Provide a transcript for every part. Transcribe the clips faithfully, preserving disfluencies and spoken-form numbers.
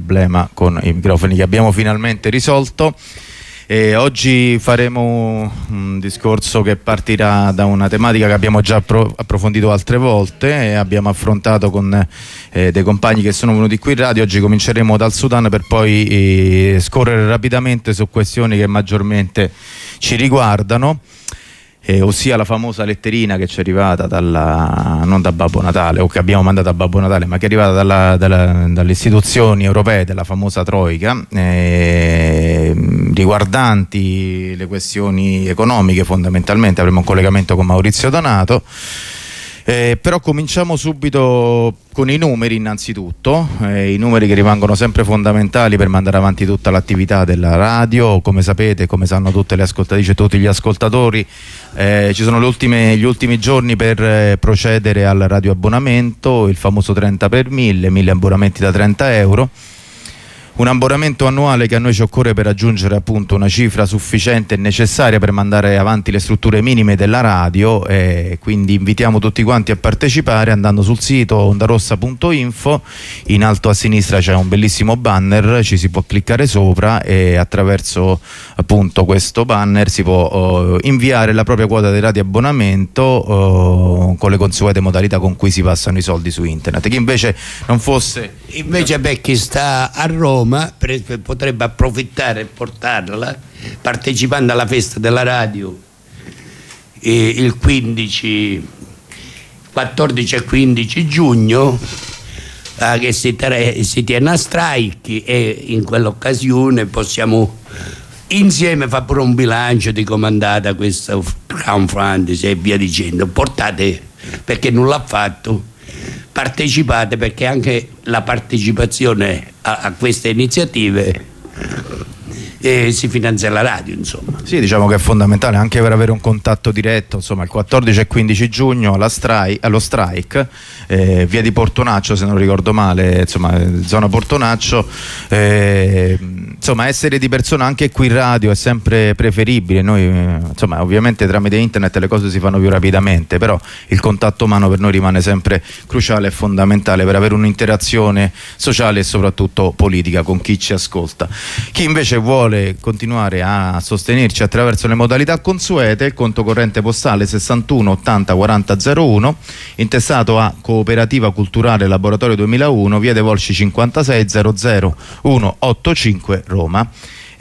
problema con i microfoni che abbiamo finalmente risolto. E oggi faremo un discorso che partirà da una tematica che abbiamo già approfondito altre volte e abbiamo affrontato con eh, dei compagni che sono venuti qui in radio. Oggi cominceremo dal Sudan per poi eh, scorrere rapidamente su questioni che maggiormente ci riguardano. Eh, ossia la famosa letterina che ci è arrivata dalla, non da Babbo Natale o che abbiamo mandato a Babbo Natale, ma che è arrivata dalla, dalla, dalle istituzioni europee, della famosa Troika, eh, riguardanti le questioni economiche fondamentalmente. Avremo un collegamento con Maurizio Donato. Eh, però cominciamo subito con i numeri innanzitutto, eh, i numeri che rimangono sempre fondamentali per mandare avanti tutta l'attività della radio. Come sapete, come sanno tutte le ascoltatrici e tutti gli ascoltatori, eh, ci sono le ultime, gli ultimi giorni per eh, procedere al radioabbonamento, il famoso trenta per mille, mille abbonamenti da trenta euro. Un abbonamento annuale che a noi ci occorre per raggiungere appunto una cifra sufficiente e necessaria per mandare avanti le strutture minime della radio, e quindi invitiamo tutti quanti a partecipare andando sul sito ondarossa punto info. In alto a sinistra c'è un bellissimo banner, ci si può cliccare sopra e attraverso appunto questo banner si può uh, inviare la propria quota di radioabbonamento uh, con le consuete modalità con cui si passano i soldi su internet. Chi invece non fosse invece per chi sta a Roma potrebbe approfittare e portarla partecipando alla festa della radio eh, il quindici, quattordici e quindici giugno, eh, che si, tere, si tiene a Strike, e in quell'occasione possiamo insieme fare pure un bilancio di come è andata questa crowdfunding e via dicendo. Portate, perché non l'ha fatto, partecipate, perché anche la partecipazione a, a queste iniziative eh, si finanzia la radio, insomma. Sì, diciamo che è fondamentale anche per avere un contatto diretto. Insomma, il quattordici e quindici giugno alla strike, allo strike, eh, via di Portonaccio, se non ricordo male, insomma, zona Portonaccio. Eh, insomma, essere di persona anche qui in radio è sempre preferibile. Noi, eh, insomma, ovviamente tramite internet le cose si fanno più rapidamente, però il contatto umano per noi rimane sempre cruciale e fondamentale per avere un'interazione sociale e soprattutto politica con chi ci ascolta. Chi invece vuole continuare a sostenerci attraverso le modalità consuete, il conto corrente postale sessantuno ottanta quaranta zero uno, intestato a Cooperativa Culturale Laboratorio duemilauno, via dei Volsci cinquantasei, zero zero uno otto cinque, Roma.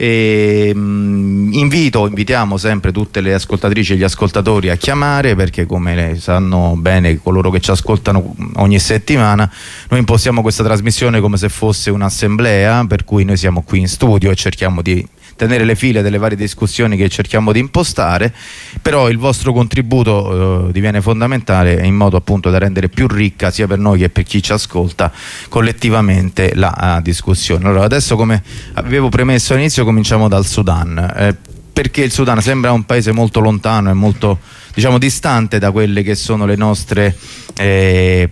E, mh, invito, invitiamo sempre tutte le ascoltatrici e gli ascoltatori a chiamare, perché come sanno bene coloro che ci ascoltano ogni settimana, noi impostiamo questa trasmissione come se fosse un'assemblea, per cui noi siamo qui in studio e cerchiamo di tenere le file delle varie discussioni che cerchiamo di impostare, però il vostro contributo eh, diviene fondamentale in modo appunto da rendere più ricca sia per noi che per chi ci ascolta collettivamente la uh, discussione. Allora, adesso, come avevo premesso all'inizio, cominciamo dal Sudan, eh, perché il Sudan sembra un paese molto lontano e molto, diciamo, distante da quelle che sono le nostre eh,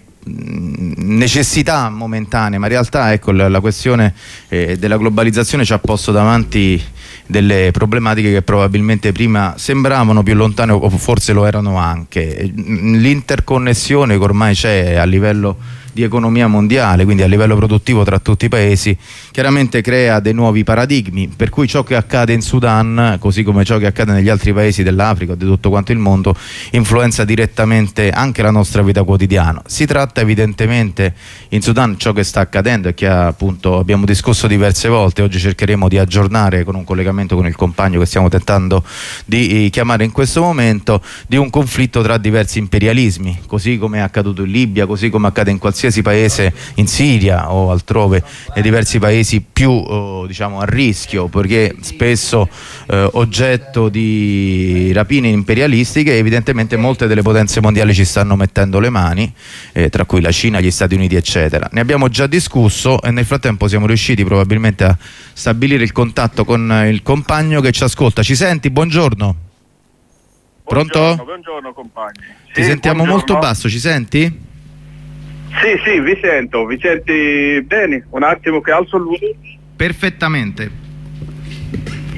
necessità momentanee, ma in realtà, ecco, la, la questione eh, della globalizzazione ci ha posto davanti delle problematiche che probabilmente prima sembravano più lontane o forse lo erano anche. L'interconnessione che ormai c'è a livello di economia mondiale, quindi a livello produttivo tra tutti i paesi, chiaramente crea dei nuovi paradigmi, per cui ciò che accade in Sudan, così come ciò che accade negli altri paesi dell'Africa o di tutto quanto il mondo, influenza direttamente anche la nostra vita quotidiana. Si tratta evidentemente in Sudan, ciò che sta accadendo e che appunto abbiamo discusso diverse volte, oggi cercheremo di aggiornare con un collegamento con il compagno che stiamo tentando di chiamare in questo momento, di un conflitto tra diversi imperialismi, così come è accaduto in Libia, così come accade in qualsiasi paese, in Siria o altrove, nei diversi paesi più oh, diciamo a rischio, perché spesso eh, oggetto di rapine imperialistiche. Evidentemente molte delle potenze mondiali ci stanno mettendo le mani, eh, tra cui la Cina, gli Stati Uniti eccetera. Ne abbiamo già discusso e nel frattempo siamo riusciti probabilmente a stabilire il contatto con il compagno che ci ascolta. Ci senti? Buongiorno. Pronto? Buongiorno, buongiorno compagni. Ti Sì, sentiamo buongiorno. molto basso, ci senti? Sì, sì, vi sento, vi senti bene? Un attimo che alzo il volume. Perfettamente.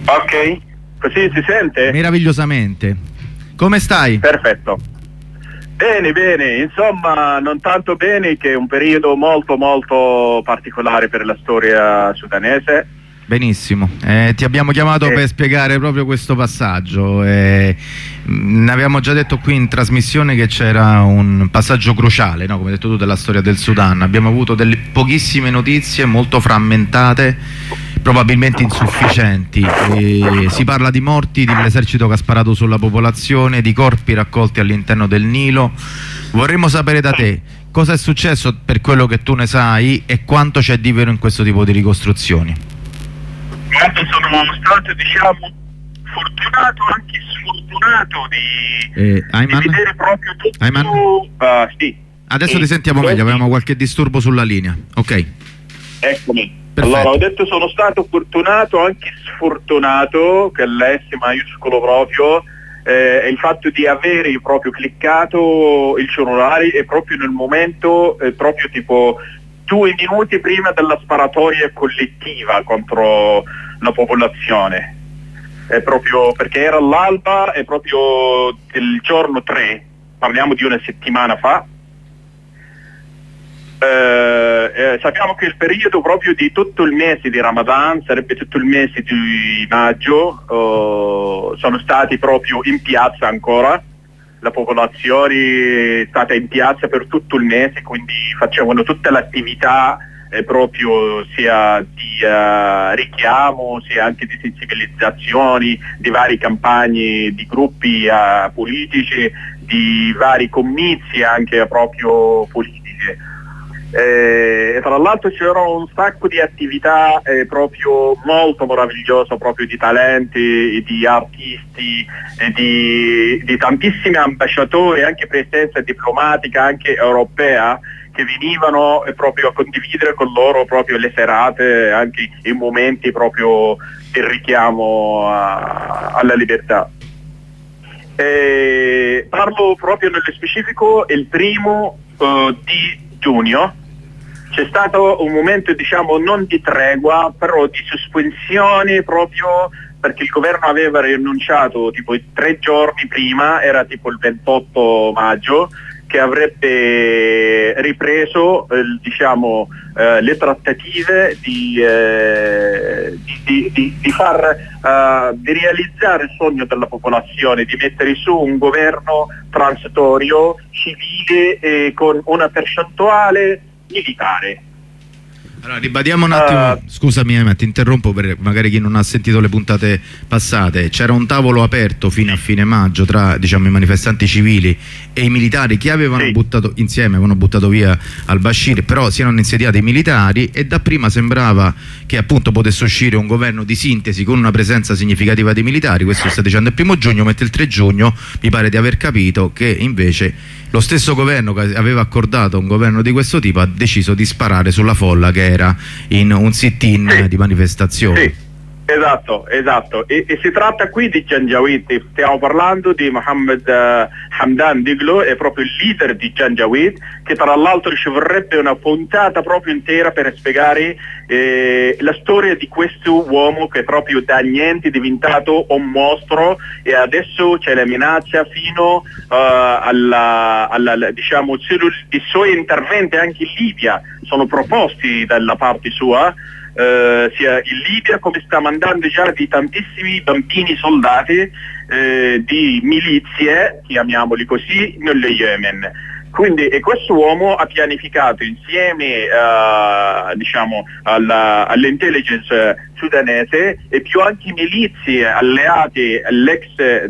Ok, così si sente? Meravigliosamente. Come stai? Perfetto. Bene, bene, insomma non tanto bene, che è un periodo molto molto particolare per la storia sudanese. Benissimo, eh, ti abbiamo chiamato eh. per spiegare proprio questo passaggio. Eh, ne avevamo già detto qui in trasmissione che c'era un passaggio cruciale, no? Come hai detto tu, della storia del Sudan. Abbiamo avuto delle pochissime notizie, molto frammentate, probabilmente insufficienti. E si parla di morti, dell'esercito che ha sparato sulla popolazione, di corpi raccolti all'interno del Nilo. Vorremmo sapere da te cosa è successo, per quello che tu ne sai, e quanto c'è di vero in questo tipo di ricostruzioni. Quanto sono stato, diciamo, fortunato, anche sfortunato di, eh, di vedere proprio tutto. Ayman? Uh, sì. Adesso e ti sentiamo meglio, avevamo qualche disturbo sulla linea. Ok. Eccomi. Perfetto. Allora, ho detto sono stato fortunato, anche sfortunato, che è l'S maiuscolo proprio, eh, il fatto di avere proprio cliccato il cellulare e proprio nel momento, eh, proprio tipo due minuti prima della sparatoria collettiva contro la popolazione. È proprio perché era l'alba, è proprio il giorno tre, parliamo di una settimana fa. Eh, eh, sappiamo che il periodo proprio di tutto il mese di Ramadan, sarebbe tutto il mese di maggio, eh, sono stati proprio in piazza ancora. La popolazione è stata in piazza per tutto il mese, quindi facevano tutta l'attività eh, proprio sia di uh, richiamo, sia anche di sensibilizzazioni, di varie campagne di gruppi uh, politici, di vari comizi anche proprio politiche. Eh, e tra l'altro c'era un sacco di attività eh, proprio molto meravigliose, proprio di talenti, di artisti, eh, di, di tantissimi ambasciatori, anche presenza diplomatica, anche europea, che venivano eh, proprio a condividere con loro proprio le serate, anche i momenti proprio del richiamo a, alla libertà. Eh, parlo proprio nello specifico, il primo uh, di giugno c'è stato un momento, diciamo, non di tregua, però di sospensione, proprio perché il governo aveva rinunciato tipo tre giorni prima, era tipo il ventotto maggio, che avrebbe ripreso eh, diciamo, eh, le trattative di, eh, di, di, di far uh, di realizzare il sogno della popolazione, di mettere su un governo transitorio civile e con una percentuale militare. Allora, ribadiamo un attimo, uh, scusami Emma, ti interrompo per magari chi non ha sentito le puntate passate. C'era un tavolo aperto fino a fine maggio tra, diciamo, i manifestanti civili e i militari che avevano sì. buttato insieme, avevano buttato via al-Bashir, però si erano insediati i militari e dapprima sembrava che appunto potesse uscire un governo di sintesi con una presenza significativa dei militari. Questo sta dicendo il primo giugno, mentre il tre giugno mi pare di aver capito che invece lo stesso governo che aveva accordato un governo di questo tipo ha deciso di sparare sulla folla che era in un sit-in sì. di manifestazione. Sì, esatto, esatto. E, e si tratta qui di Janjaweed, stiamo parlando di Mohammed uh, Hamdan Dagalo, è proprio il leader di Janjaweed, che tra l'altro ci vorrebbe una puntata proprio intera per spiegare eh, la storia di questo uomo che proprio da niente è diventato un mostro e adesso c'è la minaccia fino uh, alla, alla, diciamo, i suoi interventi anche in Libia sono proposti dalla parte sua. Uh, sia in Libia, come sta mandando già di tantissimi bambini soldati uh, di milizie, chiamiamoli così, nello Yemen. Quindi e questo uomo ha pianificato insieme uh, diciamo all'intelligence sudanese e più anche milizie alleate all'ex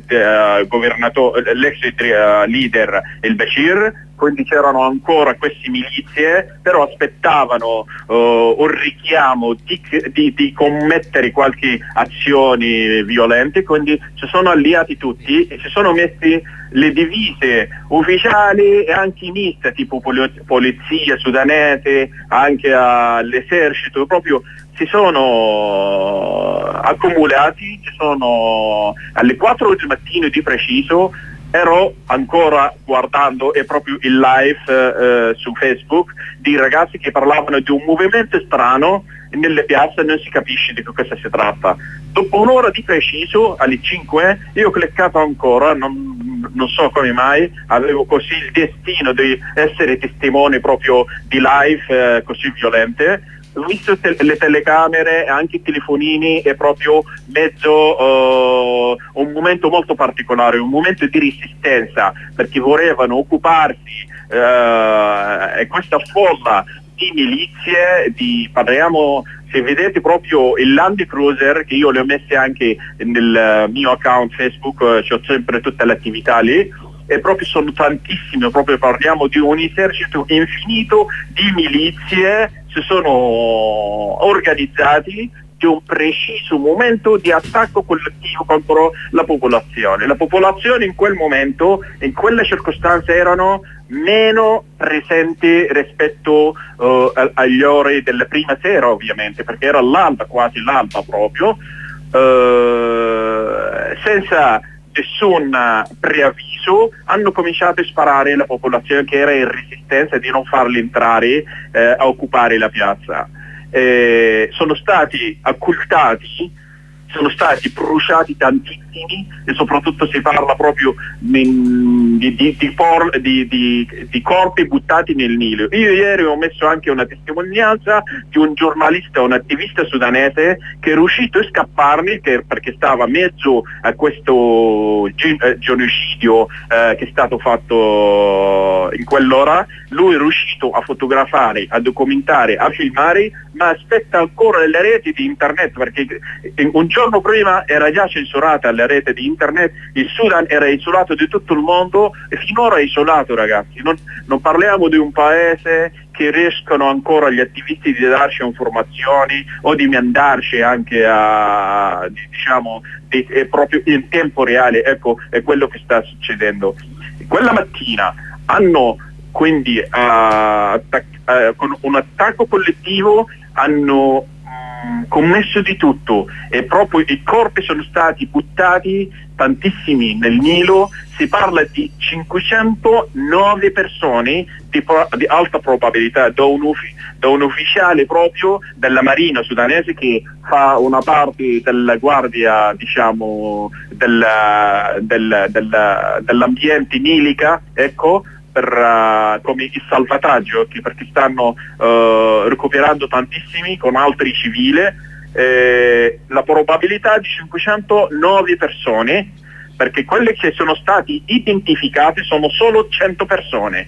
uh, governatore, l'ex uh, leader El Bashir. Quindi c'erano ancora queste milizie, però aspettavano uh, un richiamo di, di, di commettere qualche azione violente, quindi si sono alliati tutti e si sono messi le divise ufficiali e anche miste, tipo polizia sudanese, anche all'esercito, proprio si sono accumulati, ci sono alle quattro del mattino di preciso. Ero ancora guardando e proprio il live eh, su Facebook di ragazzi che parlavano di un movimento strano nelle piazze, non si capisce di che cosa si tratta. Dopo un'ora di preciso, alle cinque, io ho cliccato ancora, non, non, non so come mai avevo così il destino di essere testimone proprio di live eh, così violente. Ho visto te- le telecamere, anche i telefonini, è proprio mezzo uh, un momento molto particolare, un momento di resistenza, perché volevano occuparsi uh, e questa folla di milizie, di, parliamo, se vedete proprio il Land Cruiser, che io le ho messe anche nel mio account Facebook, uh, c'ho sempre tutte le attività lì, e proprio sono tantissime, proprio parliamo di un esercito infinito di milizie, si sono organizzati di un preciso momento di attacco collettivo contro la popolazione. La popolazione in quel momento, in quelle circostanze, erano meno presenti rispetto uh, agli ore della prima sera, ovviamente, perché era l'alba, quasi l'alba proprio, uh, senza nessun preavviso hanno cominciato a sparare alla popolazione che era in resistenza di non farli entrare eh, a occupare la piazza. Eh, sono stati occultati, sono stati bruciati tantissimi, e soprattutto si parla proprio di, di, di, di, por, di, di, di corpi buttati nel Nilo. Io ieri ho messo anche una testimonianza di un giornalista, un attivista sudanese che è riuscito a scapparne che, perché stava mezzo a questo gen- genocidio eh, che è stato fatto in quell'ora. Lui è riuscito a fotografare, a documentare, a filmare, ma aspetta ancora le reti di internet, perché un giorno prima era già censurata la rete di internet. Il Sudan era isolato di tutto il mondo e finora è isolato, ragazzi. Non, non parliamo di un paese che riescono ancora gli attivisti di darci informazioni o di mandarci anche a, diciamo, di, è proprio in tempo reale. Ecco, è quello che sta succedendo. Quella mattina hanno quindi uh, attac- uh, con un attacco collettivo hanno mh, commesso di tutto, e proprio i corpi sono stati buttati tantissimi nel Nilo. Si parla di cinquecentonove persone di, pro- di alta probabilità, da un, uffi- da un ufficiale proprio della Marina sudanese che fa una parte della guardia, diciamo, della, del, del, dell'ambiente nilica, ecco, per, uh, come il salvataggio, che perché stanno uh, recuperando tantissimi con altri civili. Eh, la probabilità di cinquecentonove persone, perché quelle che sono stati identificate sono solo cento persone,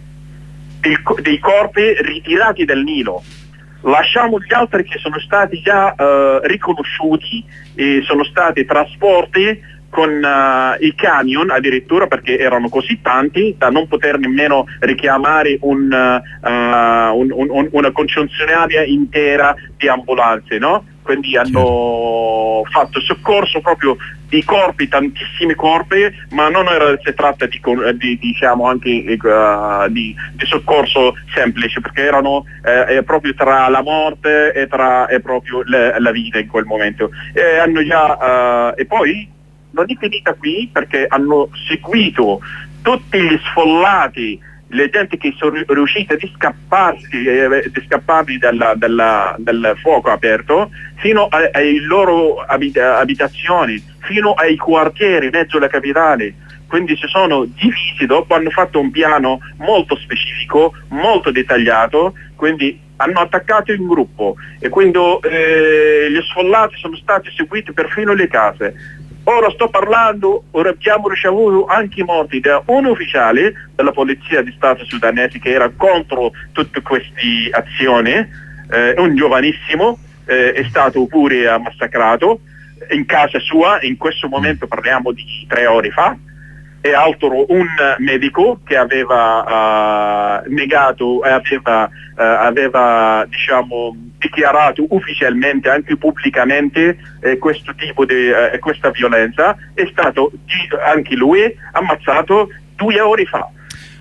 il, dei corpi ritirati dal Nilo. Lasciamo gli altri che sono stati già uh, riconosciuti e sono stati trasportati con uh, i camion addirittura, perché erano così tanti da non poter nemmeno richiamare un, uh, un, un, una concessionaria intera di ambulanze, no? Quindi hanno fatto soccorso proprio di corpi, tantissimi corpi, ma non era, si tratta di, di diciamo anche uh, di, di soccorso semplice, perché erano eh, proprio tra la morte e tra e proprio le, la vita in quel momento. E hanno già uh, e poi non è finita qui, perché hanno seguito tutti gli sfollati, le gente che sono riuscite a scapparsi, eh, di scapparli dalla, dalla, dal fuoco aperto, fino a, alle loro abit- abitazioni, fino ai quartieri in mezzo alla capitale. Quindi si sono divisi, dopo hanno fatto un piano molto specifico, molto dettagliato, quindi hanno attaccato in gruppo, e quindi eh, gli sfollati sono stati seguiti perfino le case. Ora sto parlando, ora abbiamo ricevuto anche i morti da un ufficiale della polizia di Stato sudanese che era contro tutte queste azioni, eh, un giovanissimo, eh, è stato pure massacrato in casa sua, in questo momento parliamo di tre ore fa, e altro un medico che aveva uh, negato e aveva, uh, aveva diciamo dichiarato ufficialmente, anche pubblicamente, eh, questo tipo di eh, questa violenza, è stato anche lui ammazzato due ore fa.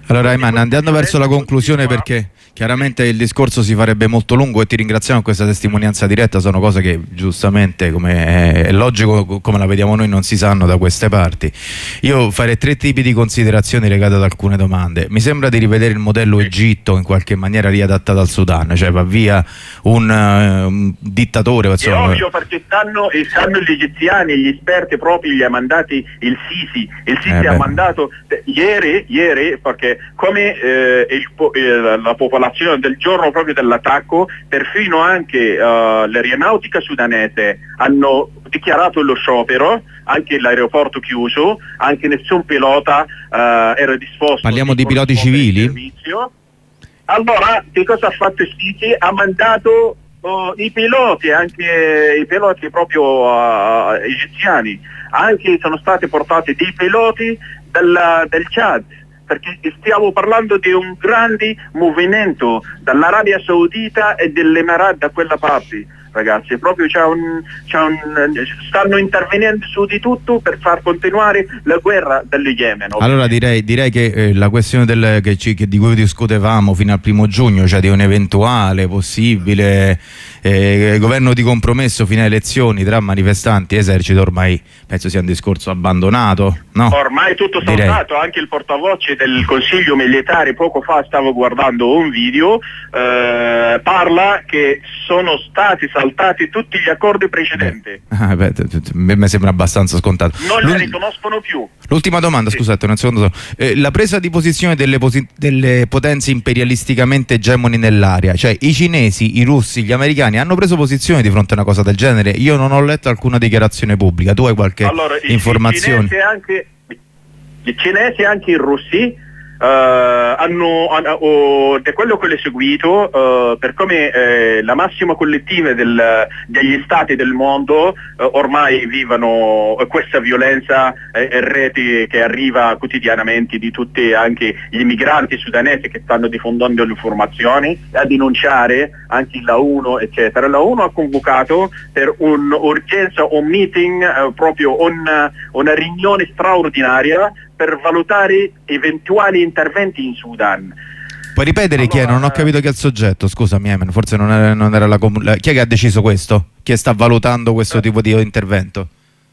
Allora Ayman, andando verso la conclusione, perché chiaramente il discorso si farebbe molto lungo e ti ringraziamo per questa testimonianza diretta, sono cose che giustamente, come è, è logico, come la vediamo noi, non si sanno da queste parti. Io farei tre tipi di considerazioni legate ad alcune domande. Mi sembra di rivedere il modello Egitto in qualche maniera riadattato al Sudan, cioè va via un, uh, un dittatore. Insomma. È ovvio, perché stanno, stanno gli egiziani, gli esperti proprio, gli ha mandati il Sisi, il Sisi eh ha mandato ieri, ieri perché come eh, il, eh, la popolazione del giorno proprio dell'attacco, perfino anche uh, l'aeronautica sudanese hanno dichiarato lo sciopero, anche l'aeroporto chiuso, anche nessun pilota uh, era disposto. Parliamo di piloti civili? Servizio. Allora, che cosa ha fatto il Sisi? Ha mandato uh, i piloti, anche i piloti proprio uh, egiziani, anche sono stati portati dei piloti della, del Chad, perché stiamo parlando di un grande movimento dall'Arabia Saudita e dell'Emirat da quella parte, ragazzi. Proprio c'è un, c'è un, stanno intervenendo su di tutto per far continuare la guerra dello Yemen. Allora direi, direi che eh, la questione del, che ci, che di cui discutevamo fino al primo giugno, cioè di un eventuale possibile eh, governo di compromesso fino alle elezioni tra manifestanti e esercito, ormai penso sia un discorso abbandonato, no? Ormai tutto saltato. Anche il portavoce del Consiglio Militare poco fa, stavo guardando un video, eh, parla che sono stati saltati tutti gli accordi precedenti. Ah, beh, mi sembra abbastanza scontato. Non li riconoscono più. L'ultima domanda, sì. Scusate un secondo. Eh, la presa di posizione delle, posi delle potenze imperialisticamente egemoni nell'area, cioè i cinesi, i russi, gli americani hanno preso posizione di fronte a una cosa del genere? Io non ho letto alcuna dichiarazione pubblica. Tu hai qualche allora, informazione? I cinesi anche, i cinesi anche i russi Uh, hanno, hanno oh, da quello che ho seguito, uh, per come eh, la massima collettiva del, degli stati del mondo uh, ormai vivono questa violenza e eh, reti che arriva quotidianamente di tutti, anche gli immigranti sudanesi che stanno diffondendo le informazioni, a denunciare anche la ONU eccetera. La ONU ha convocato per un'urgenza un meeting, uh, proprio un, una riunione straordinaria per valutare eventuali interventi in Sudan. Puoi ripetere allora, chi è? Non ho capito chi è il soggetto, scusami Ayman, forse non era, non era la comunità. Chi è che ha deciso questo? Chi sta valutando questo tipo di intervento?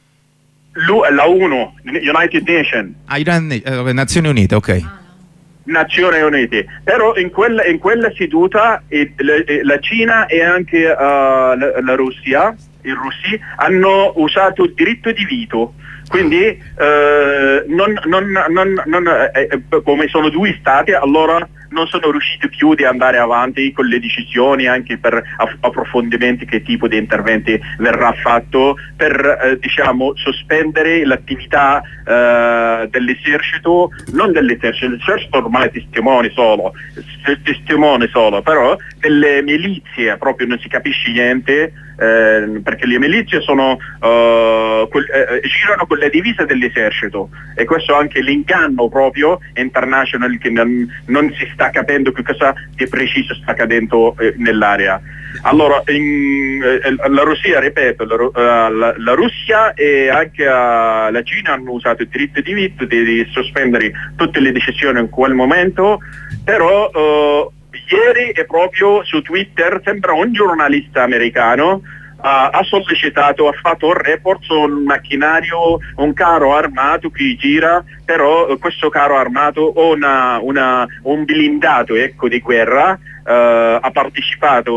La ONU, United Nations. Ah, eh, Nazioni Unite, ok. Nazioni Unite, però in quella, in quella seduta eh, la, la Cina e anche uh, la, la Russia, i russi, hanno usato il diritto di veto. Quindi eh, non, non, non, non, eh, come sono due stati, allora non sono riusciti più di andare avanti con le decisioni, anche per approfondimenti che tipo di interventi verrà fatto per eh, diciamo sospendere l'attività eh, dell'esercito, non dell'esercito, l'esercito ormai è testimone solo, testimone solo, però delle milizie proprio non si capisce niente. Eh, perché le milizie sono, uh, quel, eh, girano con le divise dell'esercito, e questo è anche l'inganno proprio internazionale, che non, non si sta capendo che cosa di preciso sta accadendo eh, nell'area. Allora in, eh, la Russia, ripeto, la, uh, la, la Russia e anche uh, la Cina hanno usato il diritto di veto di, di sospendere tutte le decisioni in quel momento, però uh, ieri è proprio su Twitter, sembra un giornalista americano, uh, ha sollecitato, ha fatto un report su un macchinario, un carro armato che gira, però uh, questo carro armato o una, una, un blindato, ecco, di guerra, Uh, ha partecipato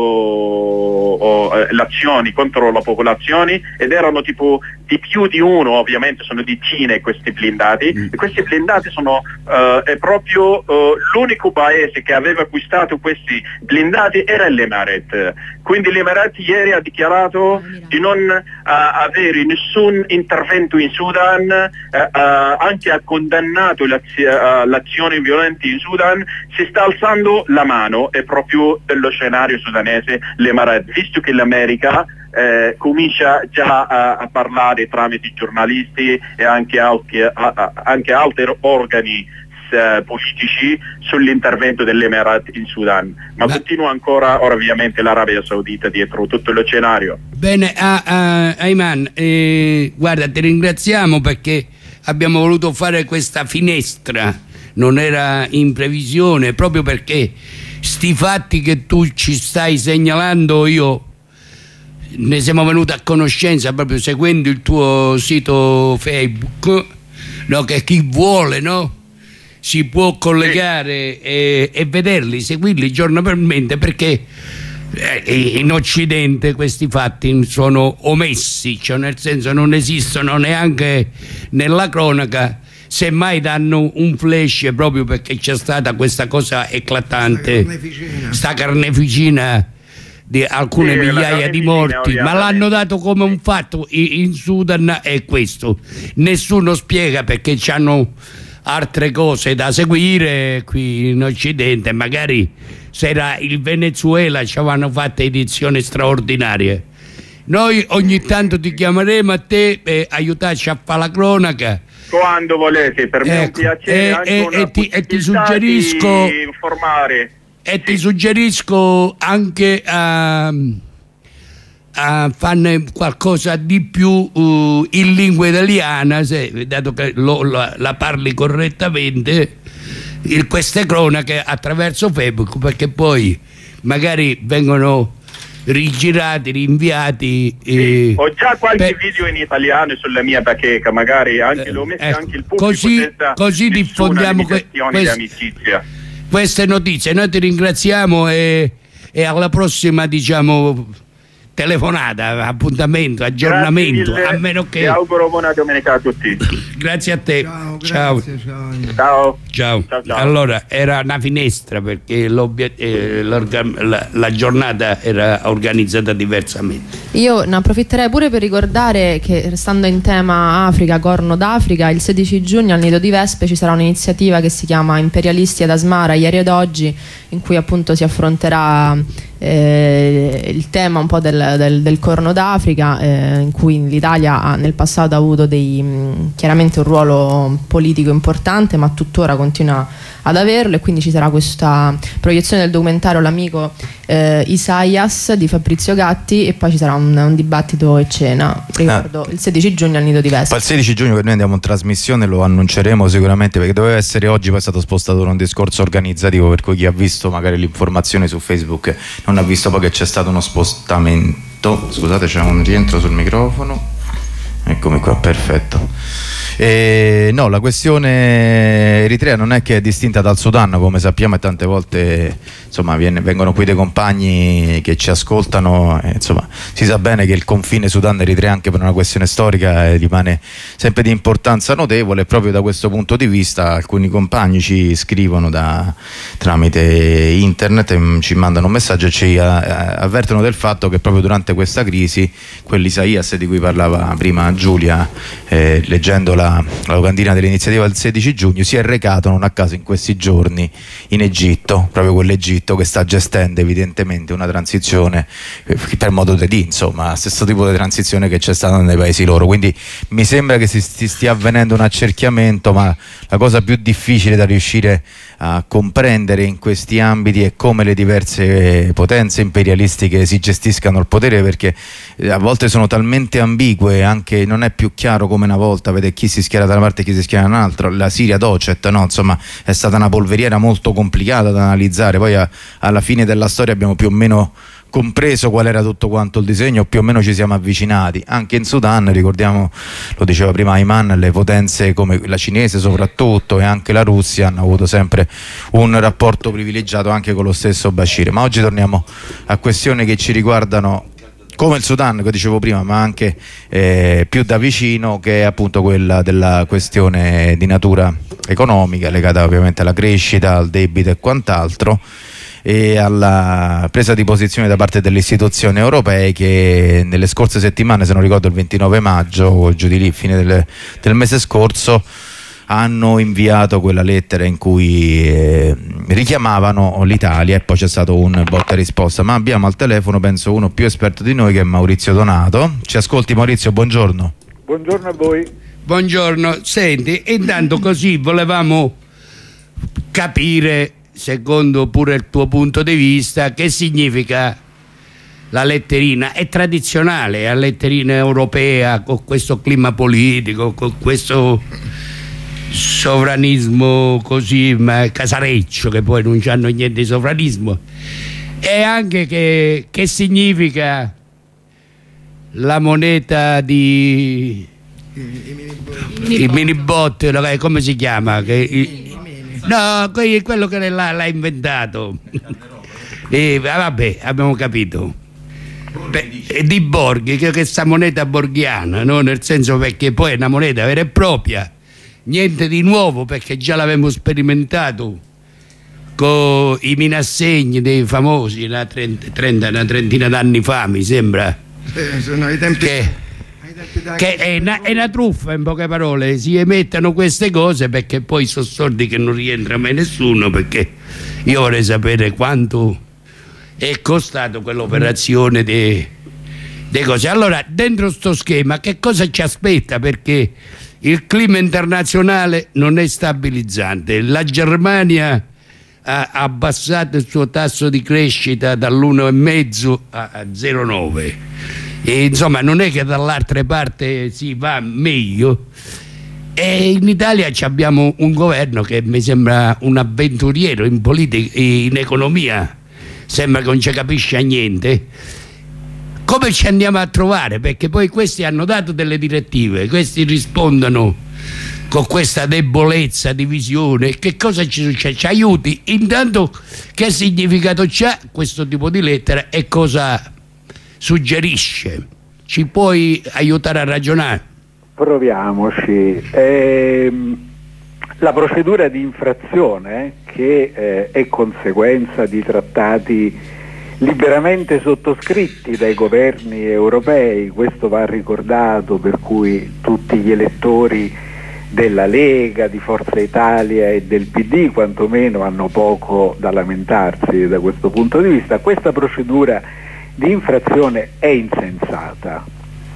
all'azioni uh, contro la popolazione, ed erano tipo di più di uno, ovviamente sono decine questi blindati, mm. e questi blindati sono uh, è proprio uh, l'unico paese che aveva acquistato questi blindati era l'Emirat. Quindi l'Emirat ieri ha dichiarato oh, di non uh, avere nessun intervento in Sudan, uh, uh, anche ha condannato l'azione uh, violenta in Sudan, si sta alzando la mano, è proprio dello scenario sudanese l'Emirat, visto che l'America eh, comincia già a, a parlare tramite i giornalisti e anche, altri, a, a, anche altri organi eh, politici sull'intervento dell'Emirat in Sudan, ma Beh. continua ancora ovviamente l'Arabia Saudita dietro tutto lo scenario. Bene, ah, ah, Ayman, eh, guarda, ti ringraziamo perché abbiamo voluto fare questa finestra non era in previsione, proprio perché sti fatti che tu ci stai segnalando io ne siamo venuti a conoscenza proprio seguendo il tuo sito Facebook, no? Che chi vuole, no? Si può collegare e, e vederli, seguirli giornalmente, perché eh, in Occidente questi fatti sono omessi, cioè nel senso non esistono neanche nella cronaca, semmai danno un flash proprio perché c'è stata questa cosa eclatante, sta carneficina di alcune sì, migliaia di morti, ma l'hanno dato come un fatto. In Sudan è questo, nessuno spiega perché c'hanno altre cose da seguire qui in Occidente. Magari se era il Venezuela ci avevano fatto edizioni straordinarie. Noi ogni tanto ti chiameremo a te e aiutarci a fare la cronaca quando volete, per me ecco, è un piacere, e, anche e, una e, ti, e ti suggerisco di informare. E ti suggerisco anche a, a farne qualcosa di più uh, in lingua italiana, se, dato che lo, la, la parli correttamente, in queste cronache attraverso Facebook, perché poi magari vengono rigirati, rinviati. Sì, eh, ho già qualche per... video in italiano sulla mia bacheca, magari anche l'ho messo ecco, anche il pubblico, così, senza così diffondiamo que- di quest- amicizia. queste notizie. Noi ti ringraziamo e, e alla prossima, diciamo, telefonata, appuntamento, aggiornamento. Grazie mille, a meno che ti auguro buona domenica a tutti. Grazie a te. Ciao, ciao. grazie, ciao. Ciao. Ciao. Ciao, ciao. Allora, era una finestra perché eh, la, la giornata era organizzata diversamente. Io ne approfitterei pure per ricordare che, restando in tema Africa, Corno d'Africa, il sedici giugno al Nido di Vespe ci sarà un'iniziativa che si chiama Imperialisti ad Asmara, ieri ed oggi, in cui appunto si affronterà eh, il tema un po' del, del, del Corno d'Africa, eh, in cui l'Italia ha nel passato avuto dei, mh, chiaramente un ruolo politico importante, ma tuttora continua ad averlo, e quindi ci sarà questa proiezione del documentario L'amico eh, Isaias di Fabrizio Gatti, e poi ci sarà un, un dibattito e cena, ricordo, ah. il sedici giugno al Nido di Vespe. Il sedici giugno che noi andiamo in trasmissione lo annunceremo sicuramente, perché doveva essere oggi, poi è stato spostato per un discorso organizzativo, per cui chi ha visto magari l'informazione su Facebook non ha visto poi che c'è stato uno spostamento. Scusate, c'è un rientro sul microfono, eccomi qua, perfetto. E no, la questione Eritrea non è che è distinta dal Sudan, come sappiamo, e tante volte insomma viene, vengono qui dei compagni che ci ascoltano, e, insomma si sa bene che il confine Sudan-Eritrea, anche per una questione storica, eh, rimane sempre di importanza notevole, e proprio da questo punto di vista alcuni compagni ci scrivono da, tramite internet, e ci mandano un messaggio e ci a, a, avvertono del fatto che proprio durante questa crisi quell'Isaias di cui parlava prima Giulia, eh, leggendo la La, la locandina dell'iniziativa del sedici giugno, si è recato non a caso in questi giorni in Egitto, proprio quell'Egitto che sta gestendo evidentemente una transizione per modo di dire, insomma, stesso tipo di transizione che c'è stata nei paesi loro. Quindi mi sembra che si, si stia avvenendo un accerchiamento, ma la cosa più difficile da riuscire a comprendere in questi ambiti è come le diverse potenze imperialistiche si gestiscano il potere, perché a volte sono talmente ambigue, anche non è più chiaro come una volta, vede chi si schiera da una parte e chi si schiera da un'altra. La Siria Docet, no? Insomma, è stata una polveriera molto complicata da analizzare. Poi a, alla fine della storia abbiamo più o meno compreso qual era tutto quanto il disegno, più o meno ci siamo avvicinati. Anche in Sudan, ricordiamo, lo diceva prima Ayman, le potenze come la cinese soprattutto e anche la Russia hanno avuto sempre un rapporto privilegiato anche con lo stesso Bashir. Ma oggi torniamo a questioni che ci riguardano come il Sudan, che dicevo prima, ma anche eh, più da vicino, che è appunto quella della questione di natura economica, legata ovviamente alla crescita, al debito e quant'altro, e alla presa di posizione da parte delle istituzioni europee, che nelle scorse settimane, se non ricordo il ventinove maggio o giù di lì, fine del, del mese scorso, hanno inviato quella lettera in cui eh, richiamavano l'Italia, e poi c'è stato un botta e risposta. Ma abbiamo al telefono, penso, uno più esperto di noi, che è Maurizio Donato. Ci ascolti, Maurizio? Buongiorno. Buongiorno a voi. Buongiorno. Senti, intanto così volevamo capire, secondo pure il tuo punto di vista, che significa la letterina. È tradizionale, la letterina europea, con questo clima politico, con questo sovranismo così ma casareccio, che poi non c'hanno niente di sovranismo, e anche che, che significa la moneta di i mini bot, come si chiama? Che, i, no, quello che l'ha, l'ha inventato. E, vabbè, abbiamo capito. Beh, di Borghi, che questa moneta borghiana, no? Nel senso, perché poi è una moneta vera e propria, niente di nuovo, perché già l'avevamo sperimentato con i minassegni dei famosi una, trenta, trenta, una trentina d'anni fa, mi sembra. Eh, sono ai tempi, che, ai tempi da che è, una, è una truffa, in poche parole. Si emettono queste cose perché poi sono soldi che non rientra mai nessuno, perché io vorrei sapere quanto è costato quell'operazione dei de cose. Allora, dentro sto schema che cosa ci aspetta? Perché il clima internazionale non è stabilizzante. La Germania ha abbassato il suo tasso di crescita dall'uno virgola cinque a zero virgola nove, e insomma non è che dall'altra parte si va meglio. E in Italia abbiamo un governo che mi sembra un avventuriero in politica, in economia, sembra che non ci capisce a niente. Come ci andiamo a trovare? Perché poi questi hanno dato delle direttive, questi rispondono con questa debolezza di visione. Che cosa ci succede? Ci aiuti? Intanto, che significato c'ha questo tipo di lettera e cosa suggerisce? Ci puoi aiutare a ragionare? Proviamoci. Ehm, la procedura di infrazione, che eh, è conseguenza di trattati liberamente sottoscritti dai governi europei, questo va ricordato, per cui tutti gli elettori della Lega, di Forza Italia e del P D quantomeno hanno poco da lamentarsi da questo punto di vista. Questa procedura di infrazione è insensata.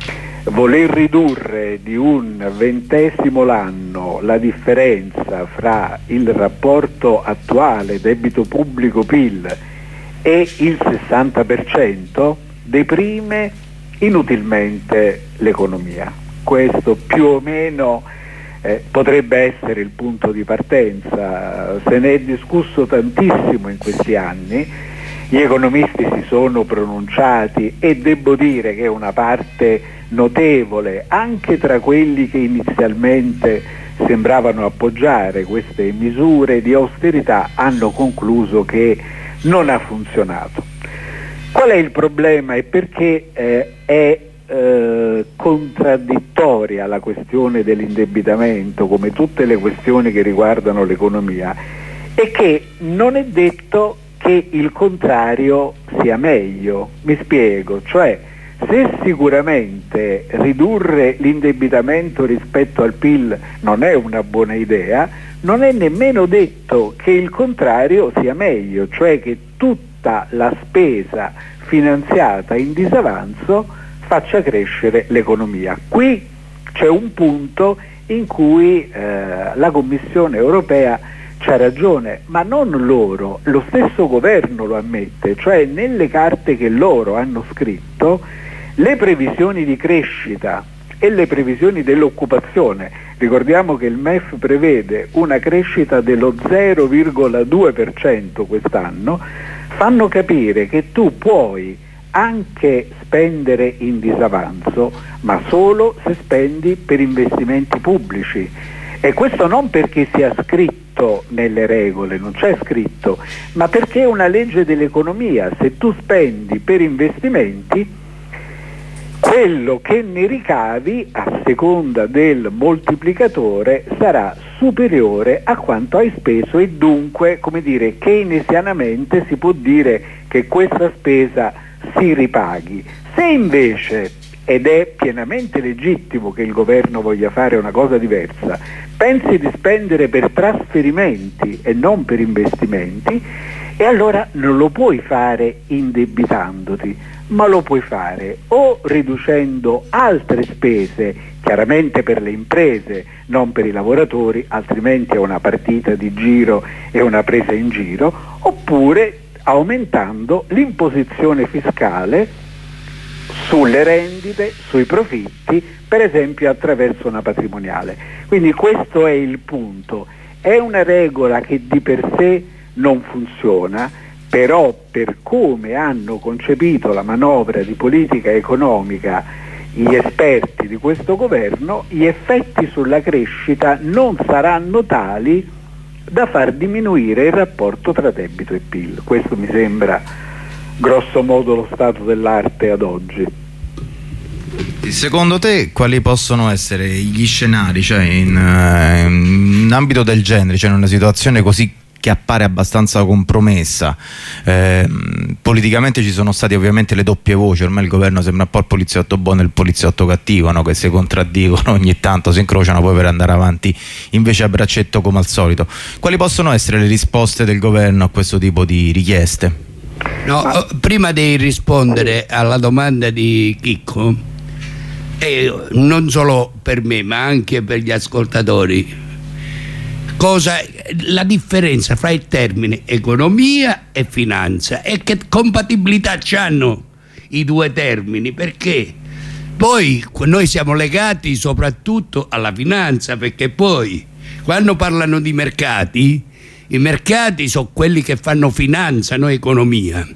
Voler ridurre di un ventesimo l'anno la differenza fra il rapporto attuale debito pubblico-P I L e il sessanta per cento deprime inutilmente l'economia. Questo più o meno eh, potrebbe essere il punto di partenza. Se ne è discusso tantissimo in questi anni, gli economisti si sono pronunciati e devo dire che una parte notevole, anche tra quelli che inizialmente sembravano appoggiare queste misure di austerità, hanno concluso che non ha funzionato. Qual è il problema e perché eh, è eh, contraddittoria la questione dell'indebitamento, come tutte le questioni che riguardano l'economia? È che non è detto che il contrario sia meglio. Mi spiego, cioè se sicuramente ridurre l'indebitamento rispetto al P I L non è una buona idea, non è nemmeno detto che il contrario sia meglio, cioè che tutta la spesa finanziata in disavanzo faccia crescere l'economia. Qui c'è un punto in cui eh, la Commissione europea c'ha ragione, ma non loro, lo stesso governo lo ammette, cioè nelle carte che loro hanno scritto le previsioni di crescita e le previsioni dell'occupazione. Ricordiamo che il M E F prevede una crescita dello zero virgola due per cento quest'anno, fanno capire che tu puoi anche spendere in disavanzo, ma solo se spendi per investimenti pubblici. E questo non perché sia scritto nelle regole, non c'è scritto, ma perché è una legge dell'economia. Se tu spendi per investimenti, quello che ne ricavi a seconda del moltiplicatore sarà superiore a quanto hai speso, e dunque, come dire, keynesianamente si può dire che questa spesa si ripaghi. Se invece, ed è pienamente legittimo che il governo voglia fare una cosa diversa, pensi di spendere per trasferimenti e non per investimenti, e allora non lo puoi fare indebitandoti, ma lo puoi fare o riducendo altre spese, chiaramente per le imprese, non per i lavoratori, altrimenti è una partita di giro e una presa in giro, oppure aumentando l'imposizione fiscale sulle rendite, sui profitti, per esempio attraverso una patrimoniale. Quindi questo è il punto. È una regola che di per sé non funziona, però per come hanno concepito la manovra di politica economica gli esperti di questo governo, gli effetti sulla crescita non saranno tali da far diminuire il rapporto tra debito e P I L. Questo mi sembra grosso modo lo stato dell'arte ad oggi. Secondo te quali possono essere gli scenari, cioè in, in un ambito del genere, cioè in una situazione così che appare abbastanza compromessa? Eh, politicamente ci sono stati ovviamente le doppie voci, ormai il governo sembra un po' il poliziotto buono e il poliziotto cattivo, no? Che si contraddicono ogni tanto, si incrociano poi per andare avanti invece a braccetto come al solito. Quali possono essere le risposte del governo a questo tipo di richieste? No, prima di rispondere alla domanda di Chicco, e non solo per me ma anche per gli ascoltatori, cosa la differenza fra il termine economia e finanza e che compatibilità hanno i due termini, perché poi noi siamo legati soprattutto alla finanza, perché poi quando parlano di mercati, i mercati sono quelli che fanno finanza, non economia,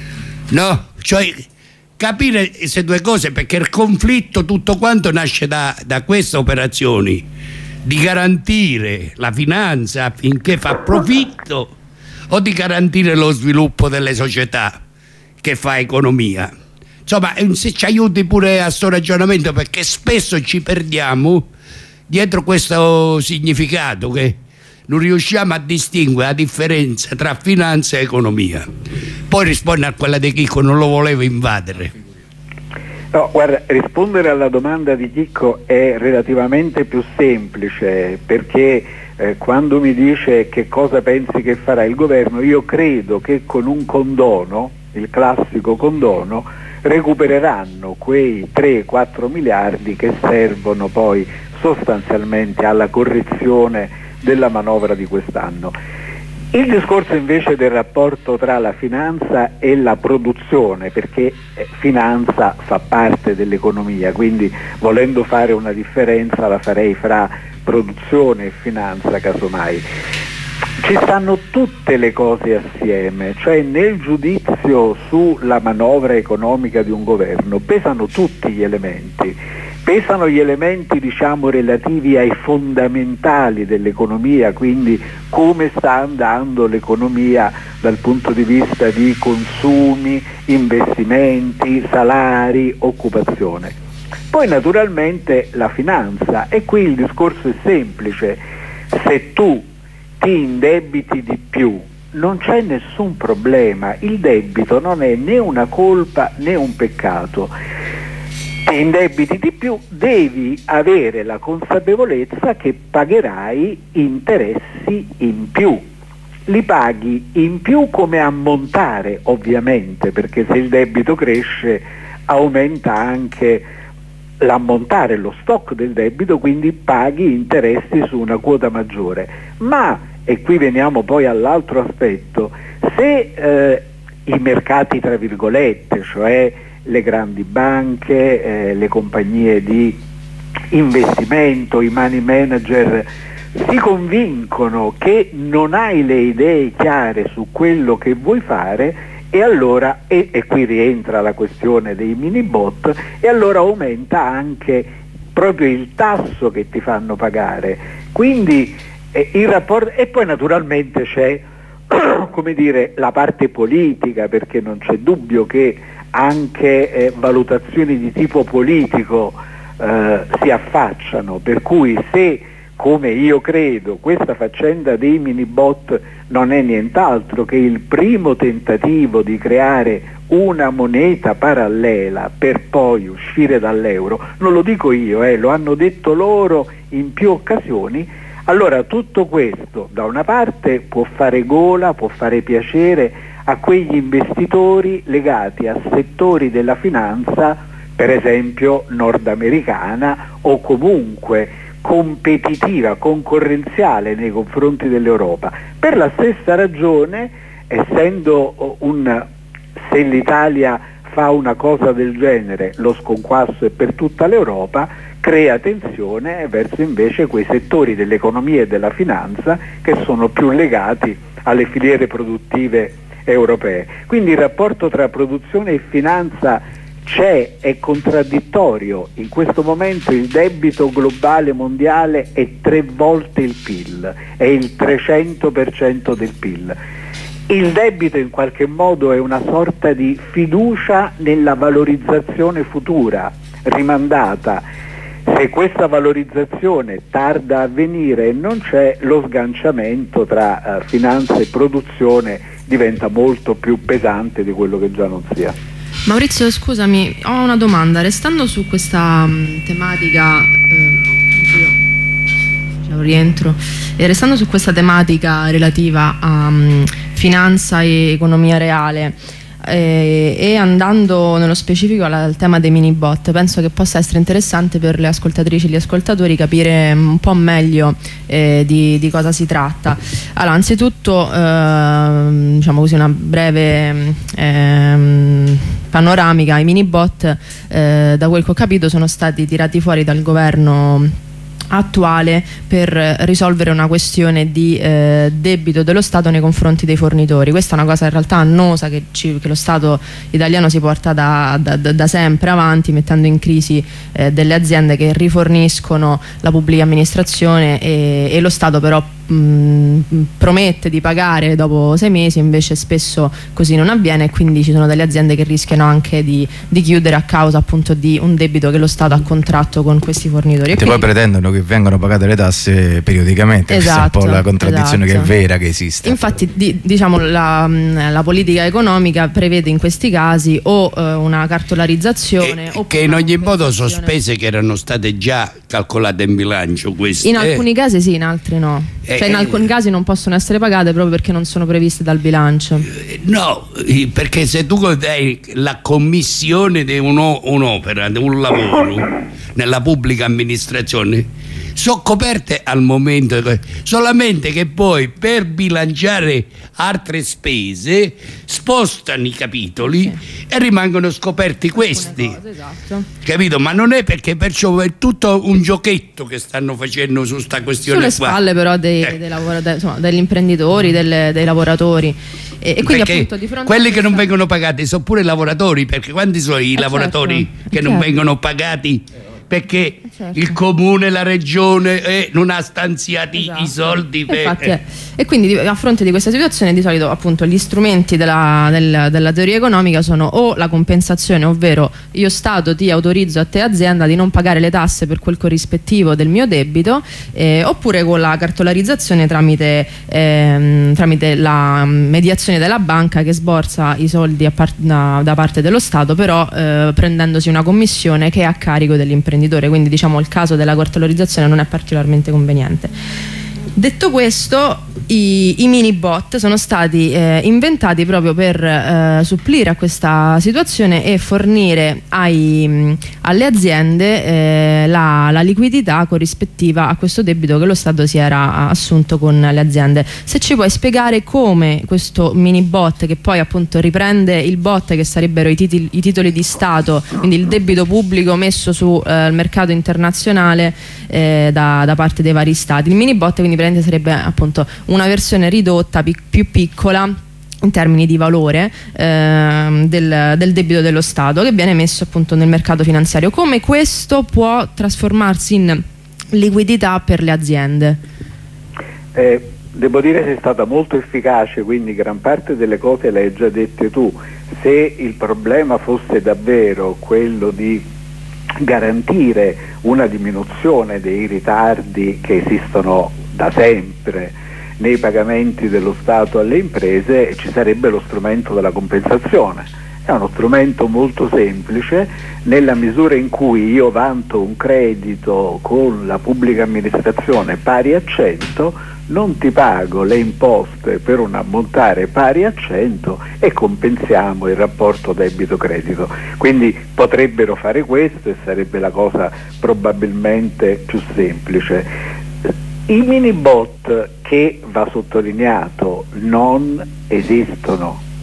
no? Cioè capire queste due cose, perché il conflitto tutto quanto nasce da, da queste operazioni di garantire la finanza affinché fa profitto o di garantire lo sviluppo delle società che fa economia. Insomma, se ci aiuti pure a sto ragionamento, perché spesso ci perdiamo dietro questo significato che non riusciamo a distinguere la differenza tra finanza e economia. Poi risponde a quella di Chicco, non lo volevo invadere. No, guarda, rispondere alla domanda di Chicco è relativamente più semplice, perché eh, quando mi dice che cosa pensi che farà il governo, io credo che con un condono, il classico condono, recupereranno quei tre quattro miliardi che servono poi sostanzialmente alla correzione della manovra di quest'anno. Il discorso invece del rapporto tra la finanza e la produzione, perché finanza fa parte dell'economia, quindi volendo fare una differenza la farei fra produzione e finanza casomai. Ci stanno tutte le cose assieme, cioè nel giudizio sulla manovra economica di un governo pesano tutti gli elementi. Pesano gli elementi, diciamo, relativi ai fondamentali dell'economia, quindi come sta andando l'economia dal punto di vista di consumi, investimenti, salari, occupazione. Poi naturalmente la finanza, e qui il discorso è semplice: se tu ti indebiti di più non c'è nessun problema, il debito non è né una colpa né un peccato. Ti indebiti di più, devi avere la consapevolezza che pagherai interessi in più. Li paghi in più come ammontare, ovviamente, perché se il debito cresce aumenta anche l'ammontare, lo stock del debito, quindi paghi interessi su una quota maggiore. Ma, e qui veniamo poi all'altro aspetto, se eh, i mercati tra virgolette, cioè le grandi banche, eh, le compagnie di investimento, i money manager si convincono che non hai le idee chiare su quello che vuoi fare, e allora, e, e qui rientra la questione dei mini bot, e allora aumenta anche proprio il tasso che ti fanno pagare. Quindi eh, il rapporto, e poi naturalmente c'è come dire la parte politica, perché non c'è dubbio che anche eh, valutazioni di tipo politico eh, si affacciano, per cui se, come io credo, questa faccenda dei mini bot non è nient'altro che il primo tentativo di creare una moneta parallela per poi uscire dall'euro, non lo dico io, eh, lo hanno detto loro in più occasioni, allora tutto questo da una parte può fare gola, può fare piacere a quegli investitori legati a settori della finanza, per esempio nordamericana, o comunque competitiva, concorrenziale nei confronti dell'Europa. Per la stessa ragione, essendo un, se l'Italia fa una cosa del genere, lo sconquasso è per tutta l'Europa, crea tensione verso invece quei settori dell'economia e della finanza che sono più legati alle filiere produttive europee. Quindi il rapporto tra produzione e finanza c'è, è contraddittorio. In questo momento il debito globale mondiale è tre volte il P I L, è il trecento per cento del P I L. Il debito in qualche modo è una sorta di fiducia nella valorizzazione futura, rimandata. Se questa valorizzazione tarda a venire e non c'è, lo sganciamento tra uh, finanza e produzione diventa molto più pesante di quello che già non sia. Maurizio, scusami, ho una domanda. Restando su questa um, tematica, eh, io c'è un rientro, e restando su questa tematica relativa a um, finanza e economia reale, eh, e andando nello specifico al, al tema dei mini bot, penso che possa essere interessante per le ascoltatrici e gli ascoltatori capire un po' meglio eh, di, di cosa si tratta. Allora, anzitutto eh, diciamo così una breve eh, panoramica. I mini bot, eh, da quel che ho capito, sono stati tirati fuori dal governo attuale per risolvere una questione di eh, debito dello Stato nei confronti dei fornitori. Questa è una cosa in realtà annosa che, ci, che lo Stato italiano si porta da, da, da sempre avanti, mettendo in crisi eh, delle aziende che riforniscono la pubblica amministrazione, e, e lo Stato però mh, promette di pagare dopo sei mesi, invece spesso così non avviene, e quindi ci sono delle aziende che rischiano anche di, di chiudere a causa appunto di un debito che lo Stato ha contratto con questi fornitori. E quindi, poi pretendono che vengano pagate le tasse periodicamente. Esatto, questa è un po' la contraddizione, esatto, che è vera, che esiste. Infatti di, diciamo la, la politica economica prevede in questi casi o eh, una cartolarizzazione, e, che in ogni modo sono spese che erano state già calcolate in bilancio queste. In alcuni casi sì, in altri no. Eh, cioè in alcuni eh, casi non possono essere pagate proprio perché non sono previste dal bilancio. No, perché se tu dai la commissione di un'opera, di un lavoro nella pubblica amministrazione, sono coperte al momento, solamente che poi per bilanciare altre spese spostano i capitoli, sì, e rimangono scoperti questi cose, esatto, capito? Ma non è perché, perciò è tutto un giochetto che stanno facendo su sta questione sulle qua, spalle però dei, eh. dei lavoratori, insomma, degli imprenditori, delle, dei lavoratori, e, e quindi perché appunto di fronte quelli a che non vengono pagati sono pure lavoratori, perché quanti sono i eh lavoratori certo, che certo. non vengono pagati perché certo. il comune, la regione eh, non ha stanziati esatto. i soldi per... Infatti, eh. E quindi a fronte di questa situazione di solito appunto gli strumenti della, del, della teoria economica sono o la compensazione, ovvero io Stato ti autorizzo a te azienda di non pagare le tasse per quel corrispettivo del mio debito, eh, oppure con la cartolarizzazione tramite, ehm, tramite la mediazione della banca che sborsa i soldi a par da, da parte dello Stato, però eh, prendendosi una commissione che è a carico dell'imprenditore. Quindi diciamo il caso della cartolarizzazione non è particolarmente conveniente. Detto questo, i, i mini bot sono stati eh, inventati proprio per eh, supplire a questa situazione e fornire ai, mh, alle aziende eh, la, la liquidità corrispettiva a questo debito che lo Stato si era assunto con le aziende. Se ci puoi spiegare come questo mini bot, che poi appunto riprende il bot che sarebbero i titoli, i titoli di Stato, quindi il debito pubblico messo sul eh, mercato internazionale eh, da, da parte dei vari Stati. Il mini bot quindi sarebbe appunto una versione ridotta, pic più piccola in termini di valore eh, del, del debito dello Stato, che viene messo appunto nel mercato finanziario. Come questo può trasformarsi in liquidità per le aziende? Eh, devo dire che è stata molto efficace, quindi gran parte delle cose le hai già dette tu. Se il problema fosse davvero quello di garantire una diminuzione dei ritardi che esistono da sempre nei pagamenti dello Stato alle imprese, ci sarebbe lo strumento della compensazione. È uno strumento molto semplice, nella misura in cui io vanto un credito con la pubblica amministrazione pari a cento, non ti pago le imposte per un ammontare pari a cento e compensiamo il rapporto debito-credito. Quindi potrebbero fare questo e sarebbe la cosa probabilmente più semplice. I mini bot, che va sottolineato non esistono,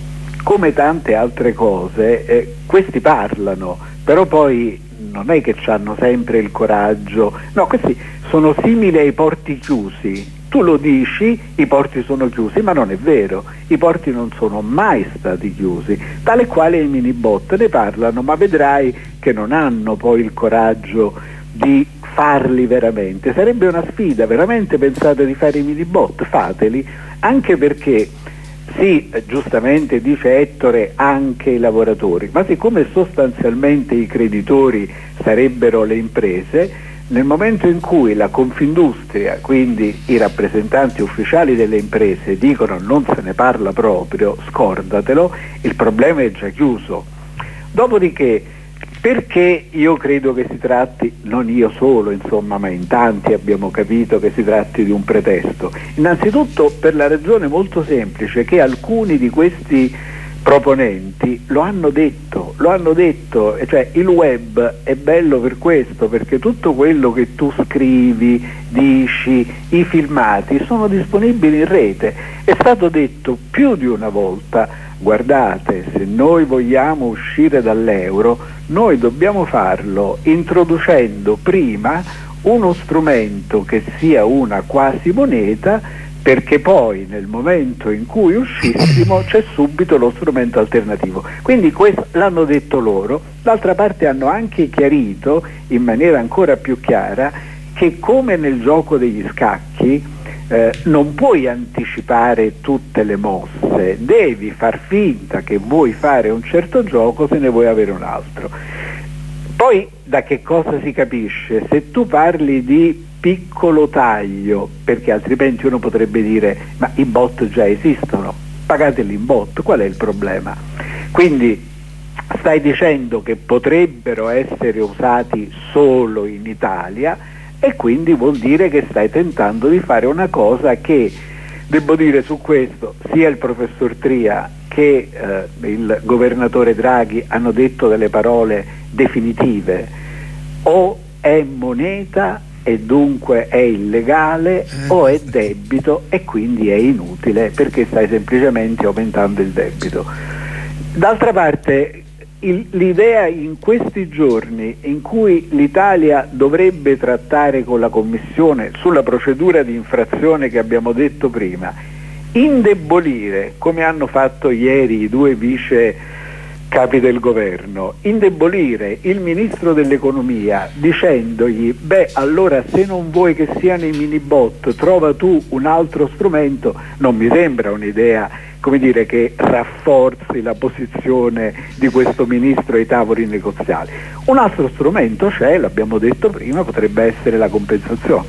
come tante altre cose, eh, questi parlano, però poi non è che hanno sempre il coraggio, no, questi sono simili ai porti chiusi. Tu lo dici, i porti sono chiusi, ma non è vero, i porti non sono mai stati chiusi, tale quale i minibot ne parlano, ma vedrai che non hanno poi il coraggio di farli veramente. Sarebbe una sfida, veramente pensate di fare i minibot, fateli, anche perché sì, giustamente dice Ettore, anche i lavoratori, ma siccome sostanzialmente i creditori sarebbero le imprese, nel momento in cui la Confindustria, quindi i rappresentanti ufficiali delle imprese, dicono non se ne parla proprio, scordatelo, il problema è già chiuso. Dopodiché, perché io credo che si tratti, non io solo insomma, ma in tanti abbiamo capito che si tratti di un pretesto? Innanzitutto per la ragione molto semplice che alcuni di questi proponenti lo hanno detto, lo hanno detto, cioè il web è bello per questo, perché tutto quello che tu scrivi, dici, i filmati sono disponibili in rete. È stato detto più di una volta, guardate, se noi vogliamo uscire dall'euro, noi dobbiamo farlo introducendo prima uno strumento che sia una quasi moneta, perché poi nel momento in cui uscissimo c'è subito lo strumento alternativo. Quindi questo l'hanno detto loro, d'altra parte hanno anche chiarito in maniera ancora più chiara che come nel gioco degli scacchi eh, non puoi anticipare tutte le mosse, devi far finta che vuoi fare un certo gioco se ne vuoi avere un altro. Poi da che cosa si capisce? Se tu parli di piccolo taglio, perché altrimenti uno potrebbe dire ma i bot già esistono, pagateli in bot, qual è il problema? Quindi stai dicendo che potrebbero essere usati solo in Italia e quindi vuol dire che stai tentando di fare una cosa che, devo dire su questo, sia il professor Tria che eh, il governatore Draghi hanno detto delle parole definitive: o è moneta e dunque è illegale, o è debito e quindi è inutile perché stai semplicemente aumentando il debito. D'altra parte il, l'idea in questi giorni in cui l'Italia dovrebbe trattare con la Commissione sulla procedura di infrazione che abbiamo detto prima, indebolire, come hanno fatto ieri i due vice capi del governo, indebolire il ministro dell'economia dicendogli beh allora se non vuoi che siano i minibot trova tu un altro strumento, non mi sembra un'idea, come dire, che rafforzi la posizione di questo ministro ai tavoli negoziali. Un altro strumento c'è, l'abbiamo detto prima, potrebbe essere la compensazione.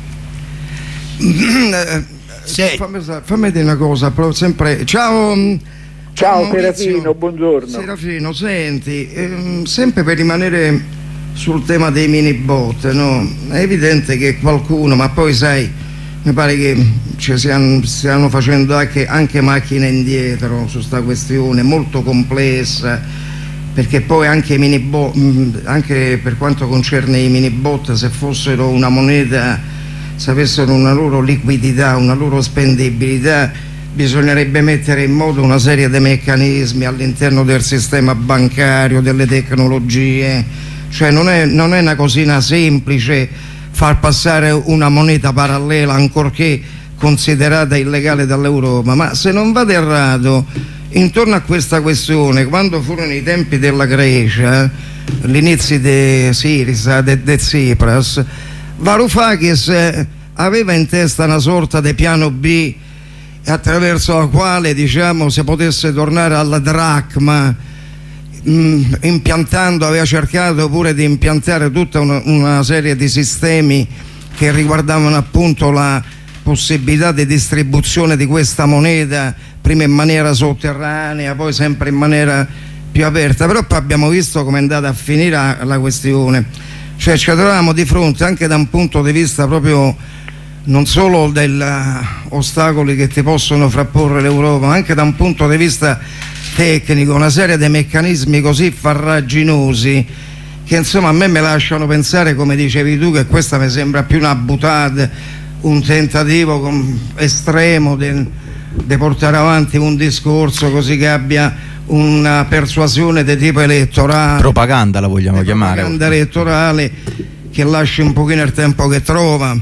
Sì. Fammi, fammi dire una cosa, però sempre ciao. Ciao Serafino, buongiorno. Serafino, senti, ehm, sempre per rimanere sul tema dei minibot, no? È evidente che qualcuno, ma poi sai, mi pare che ci stiano, stiano facendo anche, anche macchine indietro su sta questione, molto complessa, perché poi anche i minibot, anche per quanto concerne i minibot, se fossero una moneta, se avessero una loro liquidità, una loro spendibilità, bisognerebbe mettere in moto una serie di meccanismi all'interno del sistema bancario, delle tecnologie, cioè non è, non è una cosina semplice far passare una moneta parallela ancorché considerata illegale dall'Europa. Ma se non vado errato, intorno a questa questione, quando furono i tempi della Grecia, l'inizio di Sirisa, di Tsipras, Varoufakis aveva in testa una sorta di piano B attraverso la quale, diciamo, si potesse tornare alla dracma, mh, impiantando, aveva cercato pure di impiantare tutta una, una serie di sistemi che riguardavano appunto la possibilità di distribuzione di questa moneta, prima in maniera sotterranea, poi sempre in maniera più aperta. Però poi abbiamo visto come è andata a finire la, la questione, cioè ci trovavamo di fronte anche da un punto di vista proprio non solo degli ostacoli che ti possono frapporre l'Europa, ma anche da un punto di vista tecnico, una serie di meccanismi così farraginosi che insomma a me mi lasciano pensare, come dicevi tu, che questa mi sembra più una boutade, un tentativo con, estremo di portare avanti un discorso così che abbia una persuasione di tipo elettorale, propaganda la vogliamo chiamare, propaganda elettorale che lascia un pochino il tempo che trova.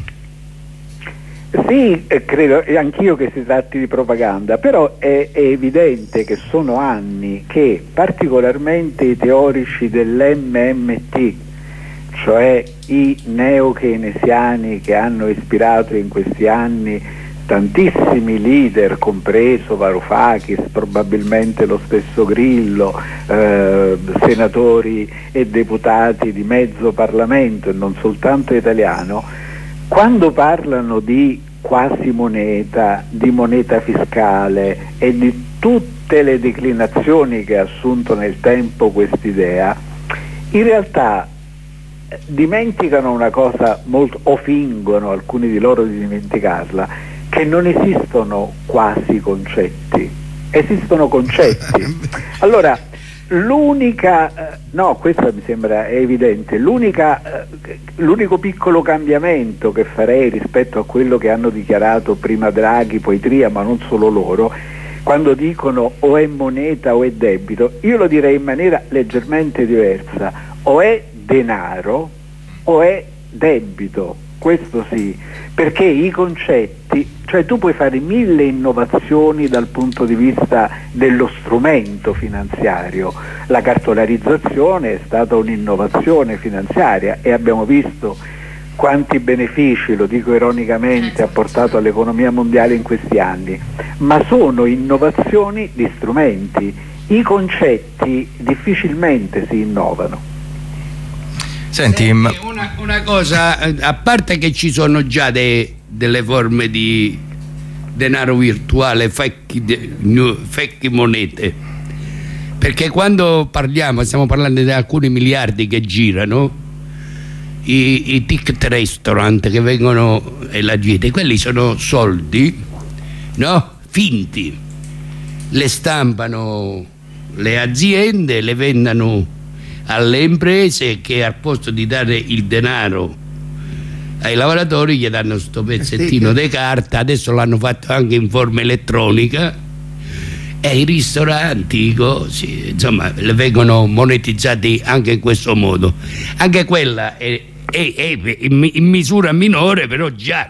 Sì, eh, credo e anch'io che si tratti di propaganda, però è, è evidente che sono anni che particolarmente i teorici dell'M M T, cioè i neo-keynesiani che hanno ispirato in questi anni tantissimi leader, compreso Varoufakis, probabilmente lo stesso Grillo, eh, senatori e deputati di mezzo Parlamento e non soltanto italiano, quando parlano di quasi moneta, di moneta fiscale e di tutte le declinazioni che ha assunto nel tempo quest'idea, in realtà dimenticano una cosa molto, o fingono alcuni di loro di dimenticarla, che non esistono quasi concetti, esistono concetti. Allora, l'unica, no, questo mi sembra evidente, l'unica, l'unico piccolo cambiamento che farei rispetto a quello che hanno dichiarato prima Draghi, poi Tria, ma non solo loro, quando dicono o è moneta o è debito, io lo direi in maniera leggermente diversa: o è denaro o è debito, questo sì, perché i concetti, cioè tu puoi fare mille innovazioni dal punto di vista dello strumento finanziario, la cartolarizzazione è stata un'innovazione finanziaria e abbiamo visto quanti benefici, lo dico ironicamente, ha portato all'economia mondiale in questi anni, ma sono innovazioni di strumenti, i concetti difficilmente si innovano. Senti, una, una cosa, a parte che ci sono già de, delle forme di denaro virtuale, fake, de, fake monete, perché quando parliamo, stiamo parlando di alcuni miliardi che girano, i, i ticket restaurant che vengono e la gente, quelli sono soldi, no? Finti, le stampano le aziende, le vendono alle imprese che al posto di dare il denaro ai lavoratori gli danno sto pezzettino di carta, adesso l'hanno fatto anche in forma elettronica e i ristoranti così, insomma, le vengono monetizzati anche in questo modo. Anche quella è, è, è in misura minore, però già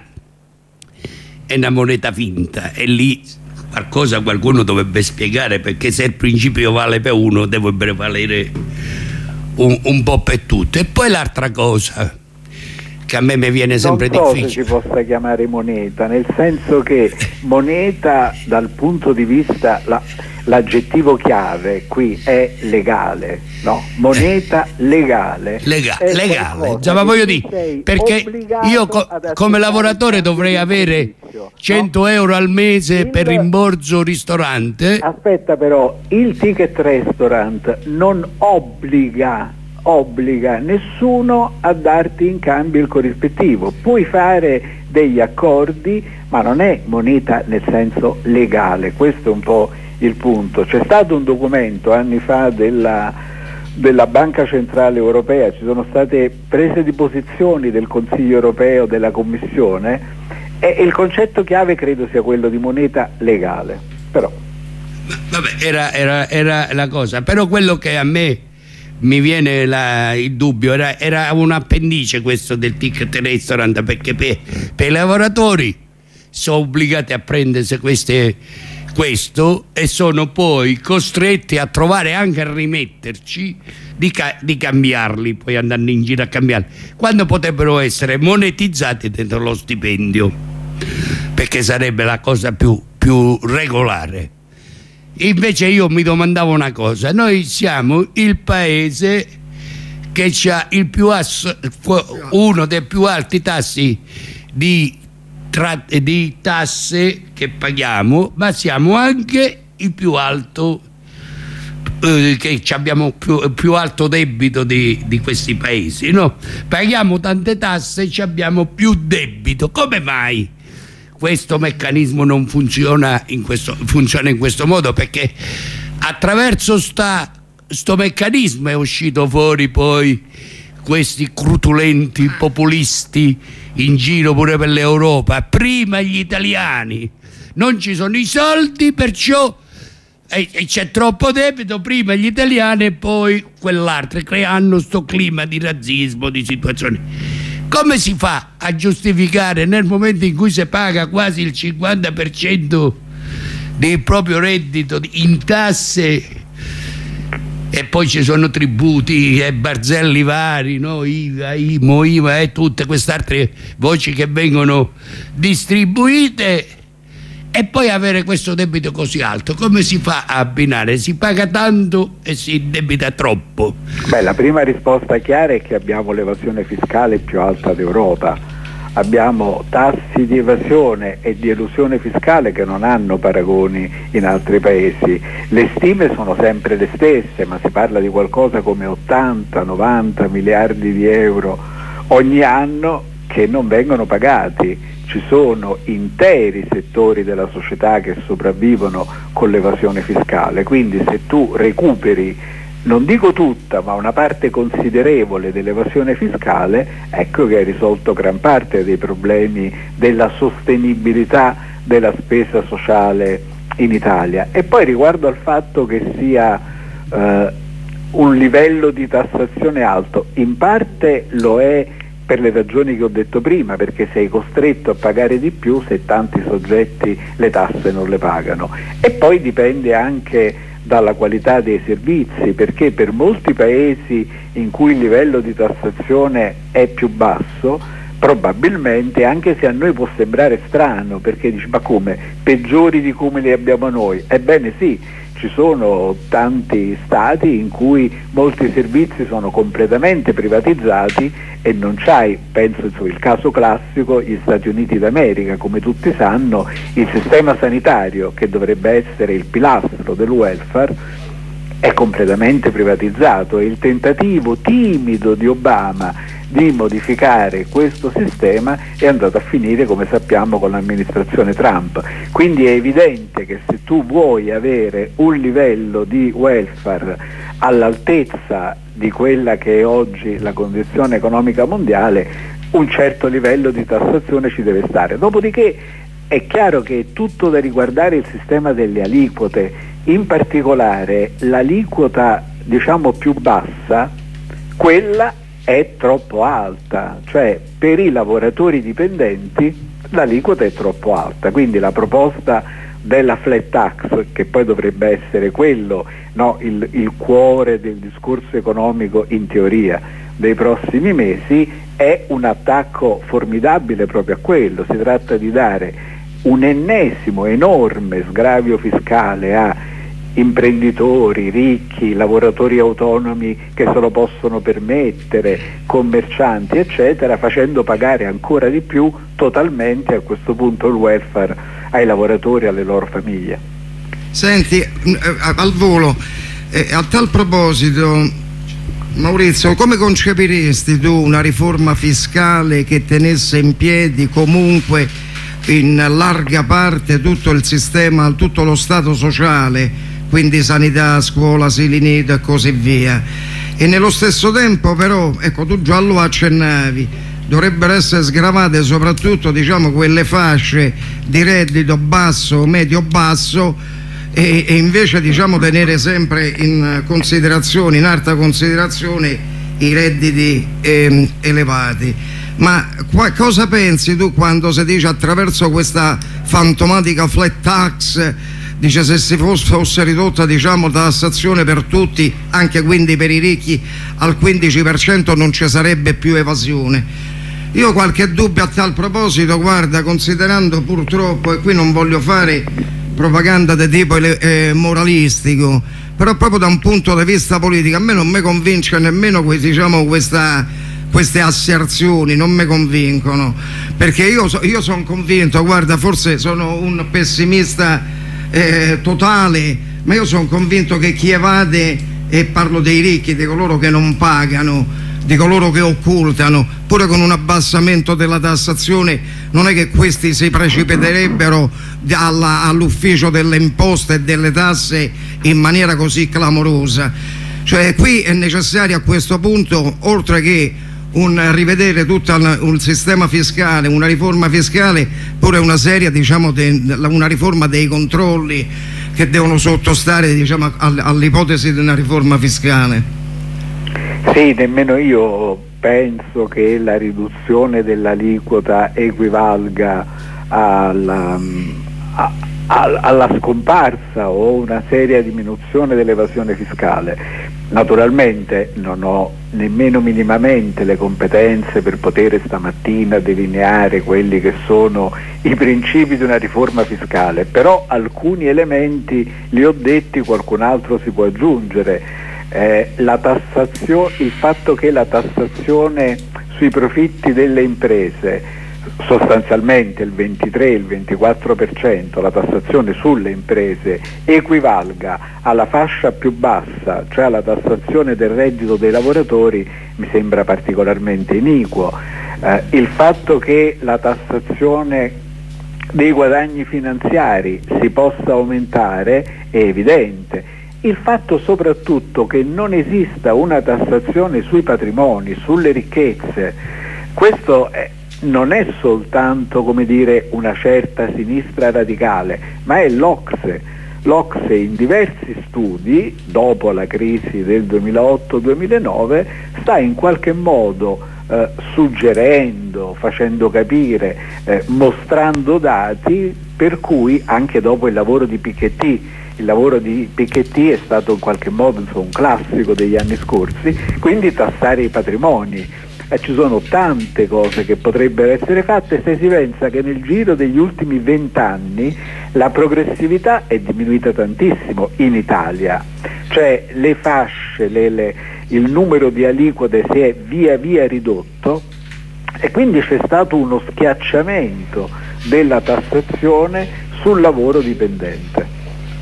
è una moneta finta e lì qualcosa qualcuno dovrebbe spiegare, perché se il principio vale per uno dovrebbe valere Un, un po' per tutte. E poi l'altra cosa che a me mi viene sempre non so difficile, se si possa chiamare moneta, nel senso che moneta dal punto di vista la, l'aggettivo chiave qui è legale, no? Moneta legale Lega, legale, già ma voglio dire, perché io co- come lavoratore dovrei avere cento no? euro al mese il, per rimborso ristorante. Aspetta, però il ticket restaurant non obbliga obbliga nessuno a darti in cambio il corrispettivo, puoi fare degli accordi ma non è moneta nel senso legale, questo è un po' il punto. C'è stato un documento anni fa della, della Banca Centrale Europea, ci sono state prese di posizioni del Consiglio Europeo, della Commissione, e il concetto chiave credo sia quello di moneta legale. Però vabbè, era, era, era la cosa, però quello che a me mi viene la, il dubbio era, era un appendice questo del ticket restaurant, perché per, per i lavoratori sono obbligati a prendersi queste, questo e sono poi costretti a trovare anche a rimetterci di, ca, di cambiarli, poi andando in giro a cambiarli, quando potrebbero essere monetizzati dentro lo stipendio, perché sarebbe la cosa più, più regolare. Invece io mi domandavo una cosa: noi siamo il paese che ha il più ass- uno dei più alti tassi di, tra- di tasse che paghiamo, ma siamo anche il più alto eh, che abbiamo più, più alto debito di, di questi paesi, no? Paghiamo tante tasse e abbiamo più debito. Come mai questo meccanismo non funziona in questo, funziona in questo modo? Perché attraverso sta, sto meccanismo è uscito fuori poi questi crutulenti populisti in giro pure per l'Europa. Prima gli italiani, non ci sono i soldi, perciò e, e c'è troppo debito, prima gli italiani e poi quell'altro, creando sto clima di razzismo, di situazioni. Come si fa a giustificare nel momento in cui si paga quasi il cinquanta per cento del proprio reddito in tasse e poi ci sono tributi e barzelli vari, no? I V A, I M O, I V A e tutte queste altre voci che vengono distribuite, e poi avere questo debito così alto? Come si fa a abbinare? Si paga tanto e si indebita troppo? Beh, la prima risposta chiara è che abbiamo l'evasione fiscale più alta d'Europa. Abbiamo tassi di evasione e di elusione fiscale che non hanno paragoni in altri paesi. Le stime sono sempre le stesse, ma si parla di qualcosa come ottanta novanta miliardi di euro ogni anno che non vengono pagati. Ci sono interi settori della società che sopravvivono con l'evasione fiscale, quindi se tu recuperi, non dico tutta, ma una parte considerevole dell'evasione fiscale, ecco che hai risolto gran parte dei problemi della sostenibilità della spesa sociale in Italia. E poi riguardo al fatto che sia eh, un livello di tassazione alto, in parte lo è per le ragioni che ho detto prima, perché sei costretto a pagare di più se tanti soggetti le tasse non le pagano, e poi dipende anche dalla qualità dei servizi, perché per molti paesi in cui il livello di tassazione è più basso, probabilmente, anche se a noi può sembrare strano, perché dici ma come, peggiori di come li abbiamo noi? Ebbene sì, ci sono tanti stati in cui molti servizi sono completamente privatizzati e non c'hai, penso il caso classico, gli Stati Uniti d'America, come tutti sanno, il sistema sanitario, che dovrebbe essere il pilastro del welfare, è completamente privatizzato, e il tentativo timido di Obama di modificare questo sistema è andato a finire, come sappiamo, con l'amministrazione Trump. Quindi è evidente che se tu vuoi avere un livello di welfare all'altezza di quella che è oggi la condizione economica mondiale, un certo livello di tassazione ci deve stare. Dopodiché è chiaro che è tutto da riguardare il sistema delle aliquote, in particolare l'aliquota diciamo più bassa, quella è troppo alta, cioè per i lavoratori dipendenti l'aliquota è troppo alta, quindi la proposta della flat tax, che poi dovrebbe essere quello, no, il, il cuore del discorso economico in teoria dei prossimi mesi, è un attacco formidabile proprio a quello. Si tratta di dare un ennesimo enorme sgravio fiscale a imprenditori, ricchi, lavoratori autonomi che se lo possono permettere, commercianti eccetera, facendo pagare ancora di più totalmente a questo punto il welfare ai lavoratori e alle loro famiglie. Senti, al volo, eh, a tal proposito, Maurizio, come concepiresti tu una riforma fiscale che tenesse in piedi comunque in larga parte tutto il sistema, tutto lo stato sociale, quindi sanità, scuola, asili nido e così via, e nello stesso tempo però, ecco, tu già lo accennavi, dovrebbero essere sgravate soprattutto diciamo quelle fasce di reddito basso o medio basso, e, e invece diciamo tenere sempre in considerazione, in alta considerazione, i redditi eh, elevati. Ma qua, cosa pensi tu quando si dice attraverso questa fantomatica flat tax, dice se si fosse, fosse ridotta diciamo la tassazione per tutti, anche quindi per i ricchi, al quindici per cento non ci sarebbe più evasione? Io ho qualche dubbio a tal proposito, guarda, considerando purtroppo, e qui non voglio fare propaganda di tipo eh, moralistico, però proprio da un punto di vista politico a me non mi convince nemmeno diciamo questa, queste asserzioni, non mi convincono, perché io, so, io sono convinto, guarda, forse sono un pessimista eh, totale, ma io sono convinto che chi evade, e parlo dei ricchi, di coloro che non pagano, di coloro che occultano, pure con un abbassamento della tassazione, non è che questi si precipiterebbero all'ufficio delle imposte e delle tasse in maniera così clamorosa. Cioè qui è necessario a questo punto, oltre che un rivedere tutto un sistema fiscale, una riforma fiscale, pure una seria diciamo de, una riforma dei controlli che devono sottostare, diciamo, all'ipotesi di una riforma fiscale. Sì, nemmeno io penso che la riduzione dell'aliquota equivalga alla, a, a, alla scomparsa o una seria diminuzione dell'evasione fiscale. Naturalmente non ho nemmeno minimamente le competenze per poter stamattina delineare quelli che sono i principi di una riforma fiscale, però alcuni elementi li ho detti, qualcun altro si può aggiungere. Eh, la tassazione, il fatto che la tassazione sui profitti delle imprese, sostanzialmente il ventitré il ventiquattro per cento, la tassazione sulle imprese equivalga alla fascia più bassa, cioè alla tassazione del reddito dei lavoratori, mi sembra particolarmente iniquo. Eh, il fatto che la tassazione dei guadagni finanziari si possa aumentare è evidente. Il fatto soprattutto che non esista una tassazione sui patrimoni, sulle ricchezze, questo è, non è soltanto, come dire, una certa sinistra radicale, ma è l'Ocse. L'Ocse in diversi studi, dopo la crisi del duemilaotto duemilanove, sta in qualche modo eh, suggerendo, facendo capire, eh, mostrando dati per cui anche dopo il lavoro di Piketty, il lavoro di Piketty è stato in qualche modo, insomma, un classico degli anni scorsi, quindi tassare i patrimoni. Eh, ci sono tante cose che potrebbero essere fatte se si pensa che nel giro degli ultimi vent'anni la progressività è diminuita tantissimo in Italia, cioè le fasce, le, le, il numero di aliquote si è via via ridotto e quindi c'è stato uno schiacciamento della tassazione sul lavoro dipendente.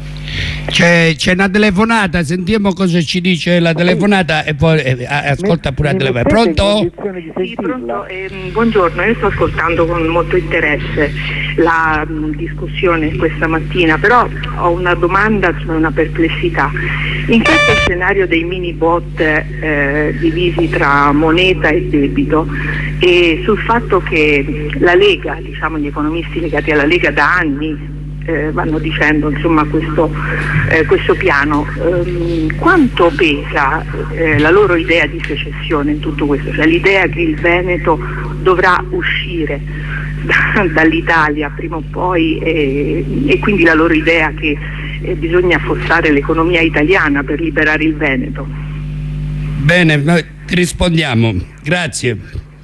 C'è, c'è una telefonata, sentiamo cosa ci dice la telefonata e poi eh, ascolta pure la telefonata. Pronto? Sì, pronto. Eh, buongiorno, io sto ascoltando con molto interesse la mh, discussione questa mattina, però ho una domanda, una perplessità. In questo scenario dei mini bot eh, divisi tra moneta e debito e sul fatto che la Lega, diciamo gli economisti legati alla Lega da anni Eh, vanno dicendo, insomma, questo, eh, questo piano, ehm, quanto pesa eh, la loro idea di secessione in tutto questo, cioè l'idea che il Veneto dovrà uscire da, dall'Italia prima o poi e, e quindi la loro idea che eh, bisogna affossare l'economia italiana per liberare il Veneto. Bene, noi ti rispondiamo, grazie.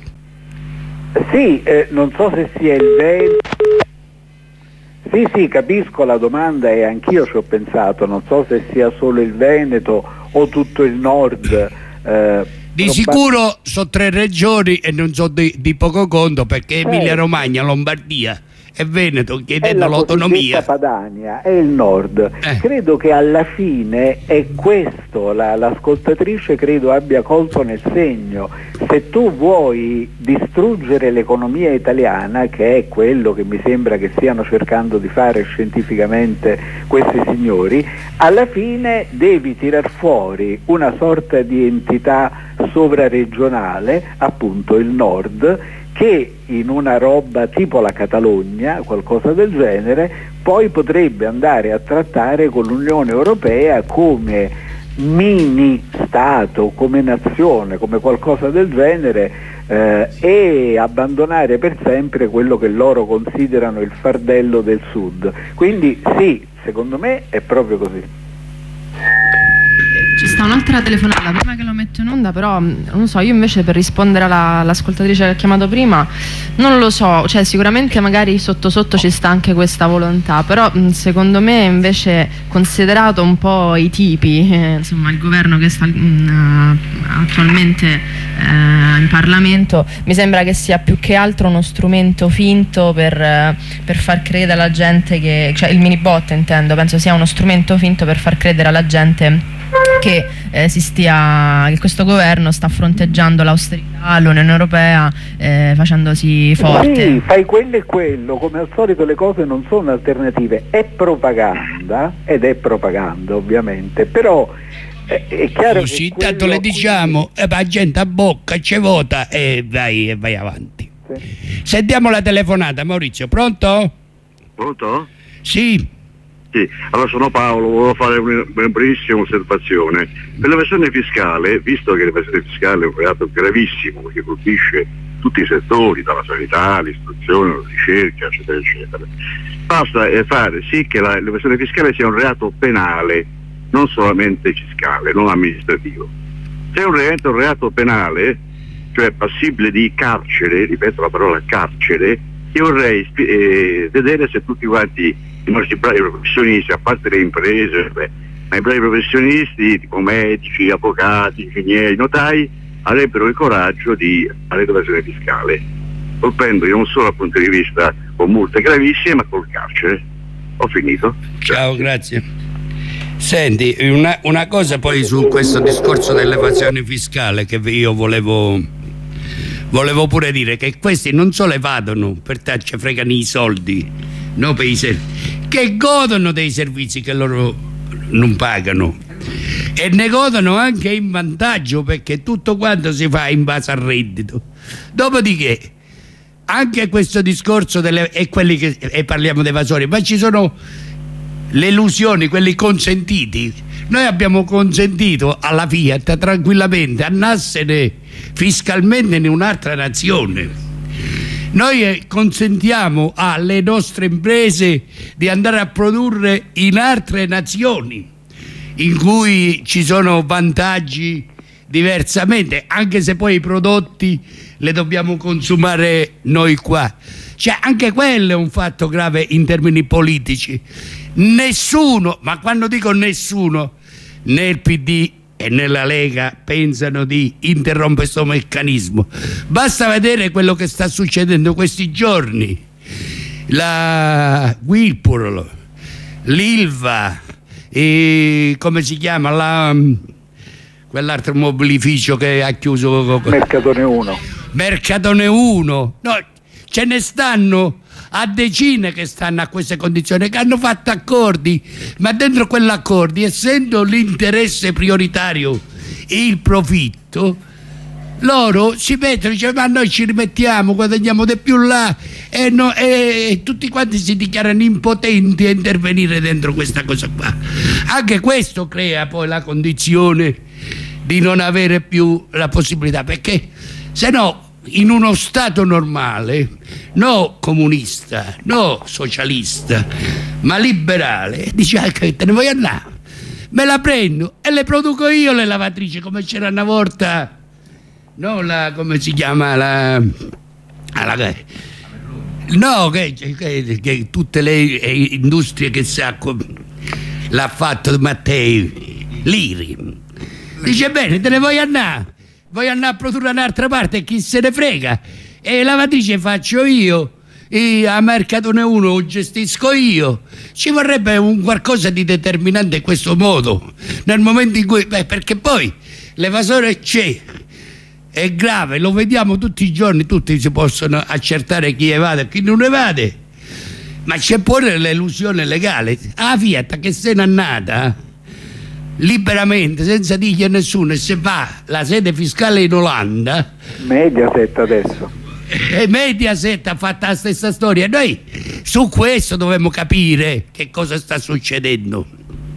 Sì, eh, non so se sia il Veneto. Sì, sì, capisco la domanda e anch'io ci ho pensato, non so se sia solo il Veneto o tutto il nord. Eh, di proba- sicuro sono tre regioni e non so di, di poco conto, perché certo. Emilia Romagna, Lombardia e Veneto chiedendo è la l'autonomia. Padania, è il nord. Eh. Credo che alla fine è questo, la, l'ascoltatrice credo abbia colto nel segno. Se tu vuoi distruggere l'economia italiana, che è quello che mi sembra che stiano cercando di fare scientificamente questi signori, alla fine devi tirar fuori una sorta di entità sovraregionale, appunto il nord, che in una roba tipo la Catalogna, qualcosa del genere, poi potrebbe andare a trattare con l'Unione Europea come mini Stato, come nazione, come qualcosa del genere, eh, e abbandonare per sempre quello che loro considerano il fardello del Sud. Quindi sì, secondo me è proprio così. Ci sta un'altra telefonata, prima che lo metto in onda, però non so, io invece per rispondere alla, all'ascoltatrice che ha chiamato prima, non lo so, cioè sicuramente magari sotto sotto ci sta anche questa volontà, però secondo me invece, considerato un po' i tipi, eh, insomma il governo che sta mh, attualmente eh, in Parlamento, mi sembra che sia più che altro uno strumento finto per, per far credere alla gente che, cioè il mini bot intendo, penso sia uno strumento finto per far credere alla gente che eh, si stia, che questo governo sta fronteggiando l'austerità, l'Unione Europea, eh, facendosi forte. Sì, fai quello e quello, come al solito le cose non sono alternative, è propaganda ed è propaganda ovviamente, però è, è chiaro sì, che intanto le diciamo, eh, la gente a bocca ci vota e vai, e vai avanti. Sì. Sentiamo la telefonata, Maurizio, pronto? Pronto? Sì. Sì, allora sono Paolo, volevo fare una brevissima osservazione. Per l'evasione fiscale, visto che l'evasione fiscale è un reato gravissimo che colpisce tutti i settori, dalla sanità, all'istruzione, alla ricerca, eccetera, eccetera, basta fare sì che la, l'evasione fiscale sia un reato penale, non solamente fiscale, non amministrativo. Se è un reato, un reato penale, cioè passibile di carcere, ripeto la parola carcere, io vorrei eh, vedere se tutti quanti i nostri bravi professionisti, a parte le imprese, beh, ma i bravi professionisti tipo medici, avvocati, ingegneri, notai, avrebbero il coraggio di fare l'evasione fiscale, colpendoli non solo dal punto di vista con multe gravissime, ma col carcere. Ho finito. Ciao, grazie. Senti, una, una cosa poi su questo discorso dell'evasione fiscale che io volevo volevo pure dire, che questi non solo evadono per te, ci fregano i soldi, no, per i servizi, che godono dei servizi che loro non pagano, e ne godono anche in vantaggio, perché tutto quanto si fa in base al reddito. Dopodiché anche questo discorso delle, e quelli che e parliamo di evasori, ma ci sono le elusioni, quelli consentiti. Noi abbiamo consentito alla Fiat tranquillamente andarsene fiscalmente in un'altra nazione. Noi consentiamo alle nostre imprese di andare a produrre in altre nazioni in cui ci sono vantaggi diversamente, anche se poi i prodotti li dobbiamo consumare noi qua. Cioè, anche quello è un fatto grave in termini politici. Nessuno, ma quando dico nessuno, né il P D e nella Lega pensano di interrompere questo meccanismo. Basta vedere quello che sta succedendo questi giorni. La Whirlpool, l'Ilva, e come si chiama la, quell'altro mobilificio che ha chiuso, Mercatone uno. Mercatone uno, no, ce ne stanno a decine che stanno a queste condizioni, che hanno fatto accordi, ma dentro quell'accordi, essendo l'interesse prioritario il profitto, loro si mettono e dicono: ma noi ci rimettiamo, guadagniamo di più là, e, no, e, e tutti quanti si dichiarano impotenti a intervenire dentro questa cosa qua. Anche questo crea poi la condizione di non avere più la possibilità, perché se no in uno stato normale, no comunista, no socialista, ma liberale, dice: ah, che te ne vuoi andare? Me la prendo e le produco io le lavatrici, come c'era una volta, no, la, come si chiama, la, la no, che, che, che tutte le industrie che sa, l'ha fatto Mattei, l'Iri, dice: bene, te ne vuoi andare? Voglio andare a produrre da un'altra parte, chi se ne frega, e la lavatrice faccio io, e a Mercatone uno gestisco io. Ci vorrebbe un qualcosa di determinante in questo modo, nel momento in cui, beh, perché poi l'evasore c'è, è grave, lo vediamo tutti i giorni, tutti si possono accertare chi evade e chi non evade, ma c'è pure l'elusione legale. Ah, Fiat che se n'è andata liberamente, senza dirgli a nessuno, e se va la sede fiscale in Olanda, Mediaset adesso, e Mediaset ha fatto la stessa storia. Noi su questo dovremmo capire che cosa sta succedendo.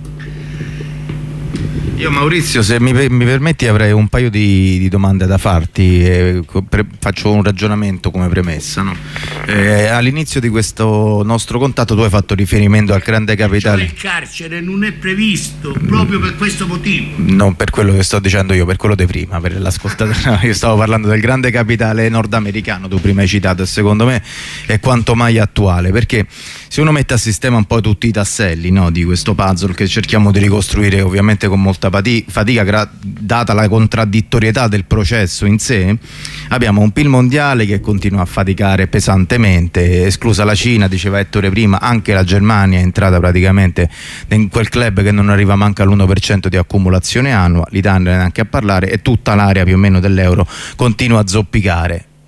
Io, Maurizio, se mi, mi permetti, avrei un paio di, di domande da farti, eh, pre, faccio un ragionamento come premessa, no? Eh, all'inizio di questo nostro contatto tu hai fatto riferimento al grande capitale. Il carcere non è previsto proprio per questo motivo. Non per quello che sto dicendo io, per quello di prima, per l'ascoltatore. Io stavo parlando del grande capitale nordamericano, tu prima hai citato, e secondo me è quanto mai attuale, perché se uno mette a sistema un po' tutti i tasselli, no, di questo puzzle che cerchiamo di ricostruire ovviamente con molta fatica, data la contraddittorietà del processo in sé, abbiamo un P I L mondiale che continua a faticare pesantemente, esclusa la Cina, diceva Ettore prima, anche la Germania è entrata praticamente in quel club che non arriva manca all'uno per cento di accumulazione annua, l'Italia neanche a parlare, e tutta l'area più o meno dell'euro continua a zoppicare.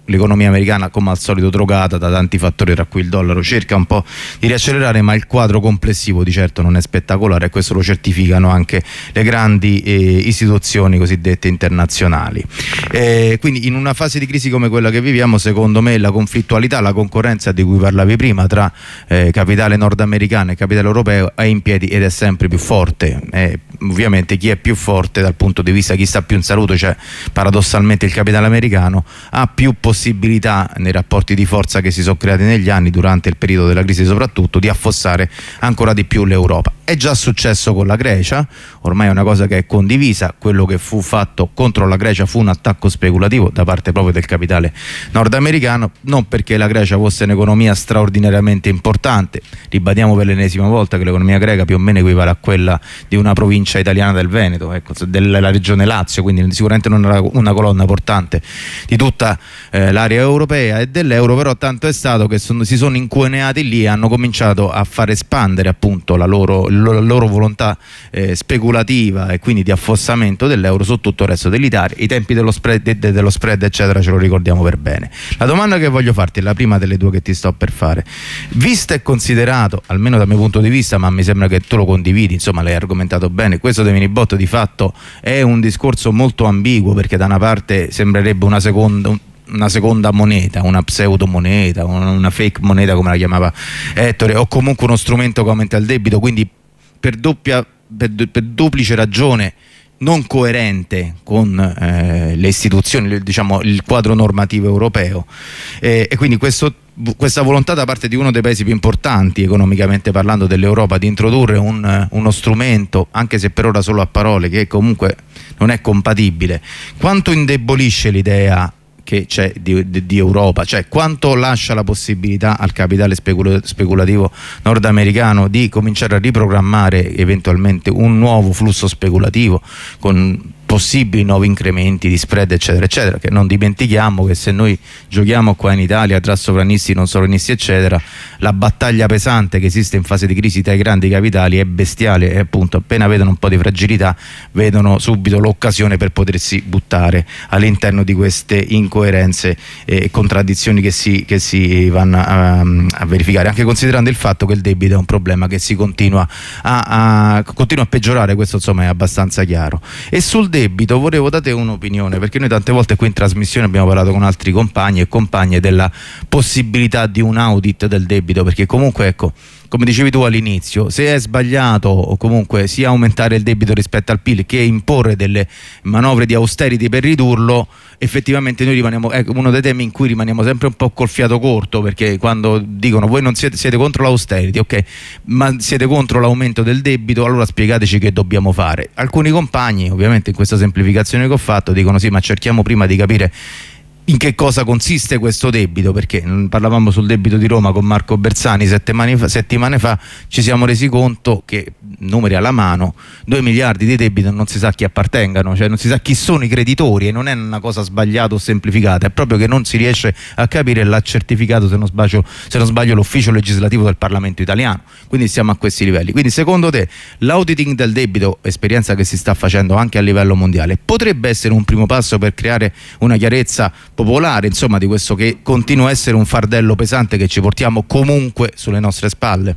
l'economia americana, come al solito drogata da tanti fattori, tra cui il dollaro, cerca un po' di riaccelerare, ma il quadro complessivo di certo non è spettacolare, e questo lo certificano anche le grandi eh, istituzioni cosiddette internazionali. Eh, quindi in una fase di crisi come quella che viviamo, secondo me la conflittualità, la concorrenza di cui parlavi prima tra eh, capitale nordamericano e capitale europeo è in piedi ed è sempre più forte. Eh, ovviamente chi è più forte dal punto di vista, chi sta più in salute, cioè paradossalmente il capitale americano, ha più possibilità nei rapporti di forza che si sono creati negli anni, durante il periodo della crisi soprattutto, di affossare ancora di più l'Europa. È già successo con la Grecia, ormai è una cosa che è condivisa. Quello che fu fatto contro la Grecia fu un attacco speculativo da parte proprio del capitale nordamericano, non perché la Grecia fosse un'economia straordinariamente importante. Ribadiamo per l'ennesima volta che l'economia greca più o meno equivale a quella di una provincia italiana del Veneto, ecco, della regione Lazio, quindi sicuramente non era una colonna portante di tutta eh, l'area europea e dell'euro, però tanto è stato che sono, si sono incuneati lì e hanno cominciato a far espandere appunto la loro, la loro volontà eh, speculativa e quindi di affossamento dell'euro su tutto il resto dell'Italia. I tempi dello spread, de, de, dello spread eccetera ce lo ricordiamo per bene. La domanda che voglio farti è la prima delle due che ti sto per fare. Visto e considerato, almeno dal mio punto di vista, ma mi sembra che tu lo condividi, insomma l'hai argomentato bene, questo dei minibot di fatto è un discorso molto ambiguo, perché da una parte sembrerebbe una seconda un, una seconda moneta, una pseudo moneta, una fake moneta come la chiamava Ettore, o comunque uno strumento che aumenta il debito, quindi per doppia per, per duplice ragione non coerente con eh, le istituzioni, diciamo il quadro normativo europeo, eh, e quindi questo, questa volontà da parte di uno dei paesi più importanti economicamente parlando dell'Europa di introdurre un, uno strumento, anche se per ora solo a parole, che comunque non è compatibile, quanto indebolisce l'idea che c'è di, di, di Europa, cioè quanto lascia la possibilità al capitale specula, speculativo nordamericano di cominciare a riprogrammare eventualmente un nuovo flusso speculativo con possibili nuovi incrementi di spread eccetera eccetera, che non dimentichiamo che se noi giochiamo qua in Italia tra sovranisti, non sovranisti eccetera, la battaglia pesante che esiste in fase di crisi tra i grandi capitali è bestiale, e appunto appena vedono un po' di fragilità vedono subito l'occasione per potersi buttare all'interno di queste incoerenze e contraddizioni che si, che si vanno a, a verificare, anche considerando il fatto che il debito è un problema che si continua a, a, continua a peggiorare, questo insomma è abbastanza chiaro. E sul debito volevo dare un'opinione, perché noi tante volte qui in trasmissione abbiamo parlato con altri compagni e compagne della possibilità di un audit del debito, perché comunque ecco, come dicevi tu all'inizio, se è sbagliato o comunque sia aumentare il debito rispetto al P I L che imporre delle manovre di austerity per ridurlo, effettivamente noi rimaniamo, è uno dei temi in cui rimaniamo sempre un po' col fiato corto, perché quando dicono voi non siete, siete contro l'austerity, ok, ma siete contro l'aumento del debito, allora spiegateci che dobbiamo fare. Alcuni compagni, ovviamente in questa semplificazione che ho fatto, dicono sì, ma cerchiamo prima di capire in che cosa consiste questo debito, perché parlavamo sul debito di Roma con Marco Bersani settimane fa, settimane fa ci siamo resi conto che, numeri alla mano, due miliardi di debito non si sa a chi appartengano, cioè non si sa chi sono i creditori, e non è una cosa sbagliata o semplificata, è proprio che non si riesce a capire, l'ha certificato se non sbaglio, se non sbaglio l'ufficio legislativo del Parlamento italiano, quindi siamo a questi livelli. Quindi secondo te l'auditing del debito, esperienza che si sta facendo anche a livello mondiale, potrebbe essere un primo passo per creare una chiarezza popolare, insomma, di questo che continua a essere un fardello pesante che ci portiamo comunque sulle nostre spalle?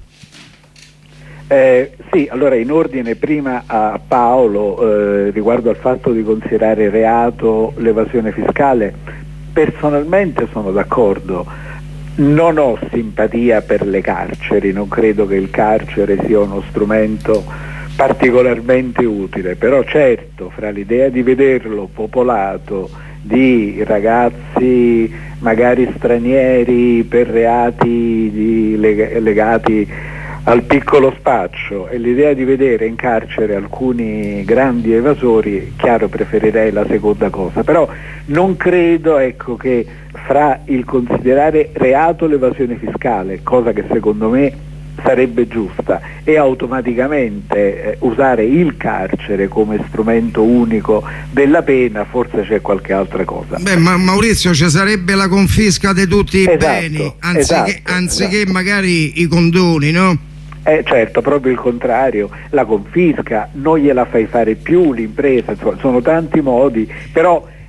Eh, sì, allora in ordine prima a Paolo eh, riguardo al fatto di considerare reato l'evasione fiscale, personalmente sono d'accordo, non ho simpatia per le carceri, non credo che il carcere sia uno strumento particolarmente utile, però certo fra l'idea di vederlo popolato di ragazzi magari stranieri per reati di, leg- legati al piccolo spaccio e l'idea di vedere in carcere alcuni grandi evasori, chiaro preferirei la seconda cosa, però non credo ecco, che fra il considerare reato l'evasione fiscale, cosa che secondo me sarebbe giusta, e automaticamente eh, usare il carcere come strumento unico della pena, forse c'è qualche altra cosa. Beh, ma Maurizio, ci sarebbe la confisca di tutti i esatto, beni anziché, esatto, anziché esatto. magari i condoni, no? Eh, certo, proprio il contrario, la confisca non gliela fai fare più l'impresa, sono tanti modi, però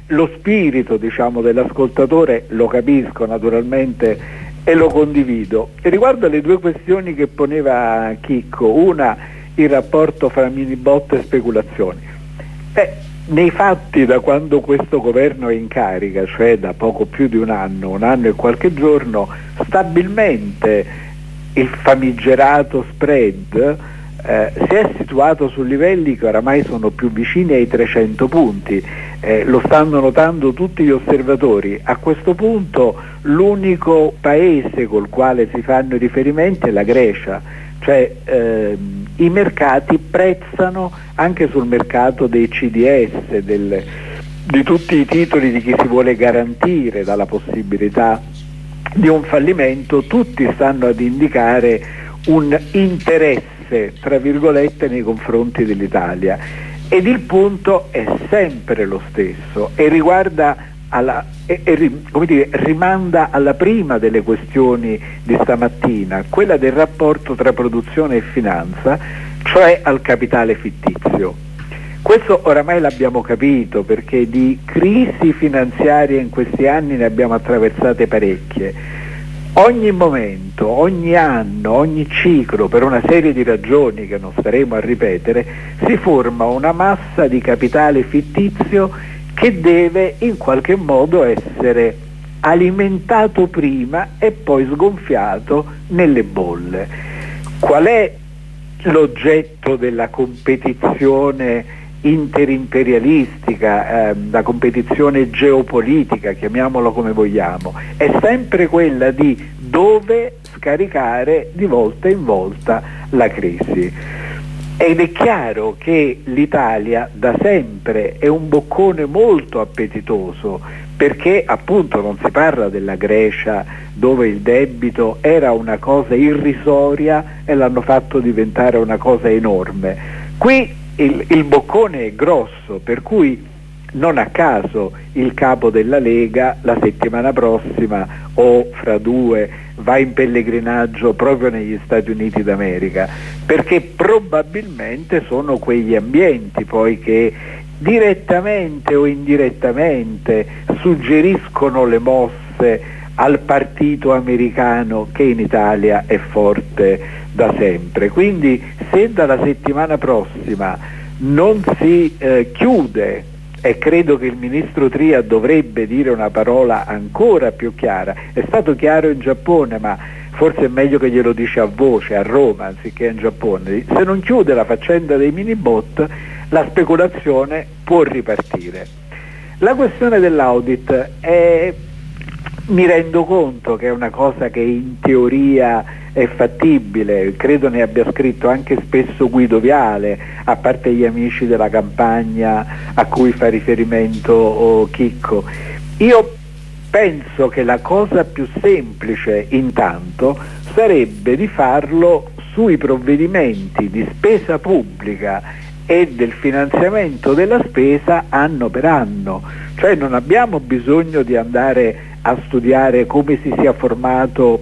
lo spirito, diciamo, dell'ascoltatore lo capisco naturalmente e lo condivido. E riguardo alle due questioni che poneva Chicco, una il rapporto fra minibot e speculazioni, beh, nei fatti da quando questo governo è in carica, cioè da poco più di un anno, un anno e qualche giorno, stabilmente il famigerato spread Eh, si è situato su livelli che oramai sono più vicini ai trecento punti, eh, lo stanno notando tutti gli osservatori. A questo punto l'unico paese col quale si fanno riferimenti è la Grecia, cioè ehm, i mercati prezzano anche sul mercato dei C D S, del, di tutti i titoli di chi si vuole garantire dalla possibilità di un fallimento, tutti stanno ad indicare un interesse tra virgolette nei confronti dell'Italia, ed il punto è sempre lo stesso e riguarda alla, e, e, come dire, rimanda alla prima delle questioni di stamattina, quella del rapporto tra produzione e finanza, cioè al capitale fittizio. Questo oramai l'abbiamo capito, perché di crisi finanziarie in questi anni ne abbiamo attraversate parecchie. Ogni momento, ogni anno, ogni ciclo, per una serie di ragioni che non staremo a ripetere, si forma una massa di capitale fittizio che deve in qualche modo essere alimentato prima e poi sgonfiato nelle bolle. Qual è l'oggetto della competizione interimperialistica, eh, la competizione geopolitica, chiamiamolo come vogliamo? È sempre quella di dove scaricare di volta in volta la crisi. Ed è chiaro che l'Italia da sempre è un boccone molto appetitoso, perché appunto non si parla della Grecia dove il debito era una cosa irrisoria e l'hanno fatto diventare una cosa enorme. Qui il, il boccone è grosso, per cui non a caso il capo della Lega la settimana prossima o fra due va in pellegrinaggio proprio negli Stati Uniti d'America, perché probabilmente sono quegli ambienti poi che direttamente o indirettamente suggeriscono le mosse al partito americano che in Italia è forte da sempre. Quindi se dalla settimana prossima non si eh, chiude, e credo che il ministro Tria dovrebbe dire una parola ancora più chiara, è stato chiaro in Giappone, ma forse è meglio che glielo dice a voce a Roma anziché in Giappone, se non chiude la faccenda dei mini bot la speculazione può ripartire. La questione dell'audit è, mi rendo conto che è una cosa che in teoria è fattibile, credo ne abbia scritto anche spesso Guido Viale, a parte gli amici della campagna a cui fa riferimento oh, Chicco. Io penso che la cosa più semplice intanto sarebbe di farlo sui provvedimenti di spesa pubblica e del finanziamento della spesa anno per anno, cioè non abbiamo bisogno di andare a studiare come si sia formato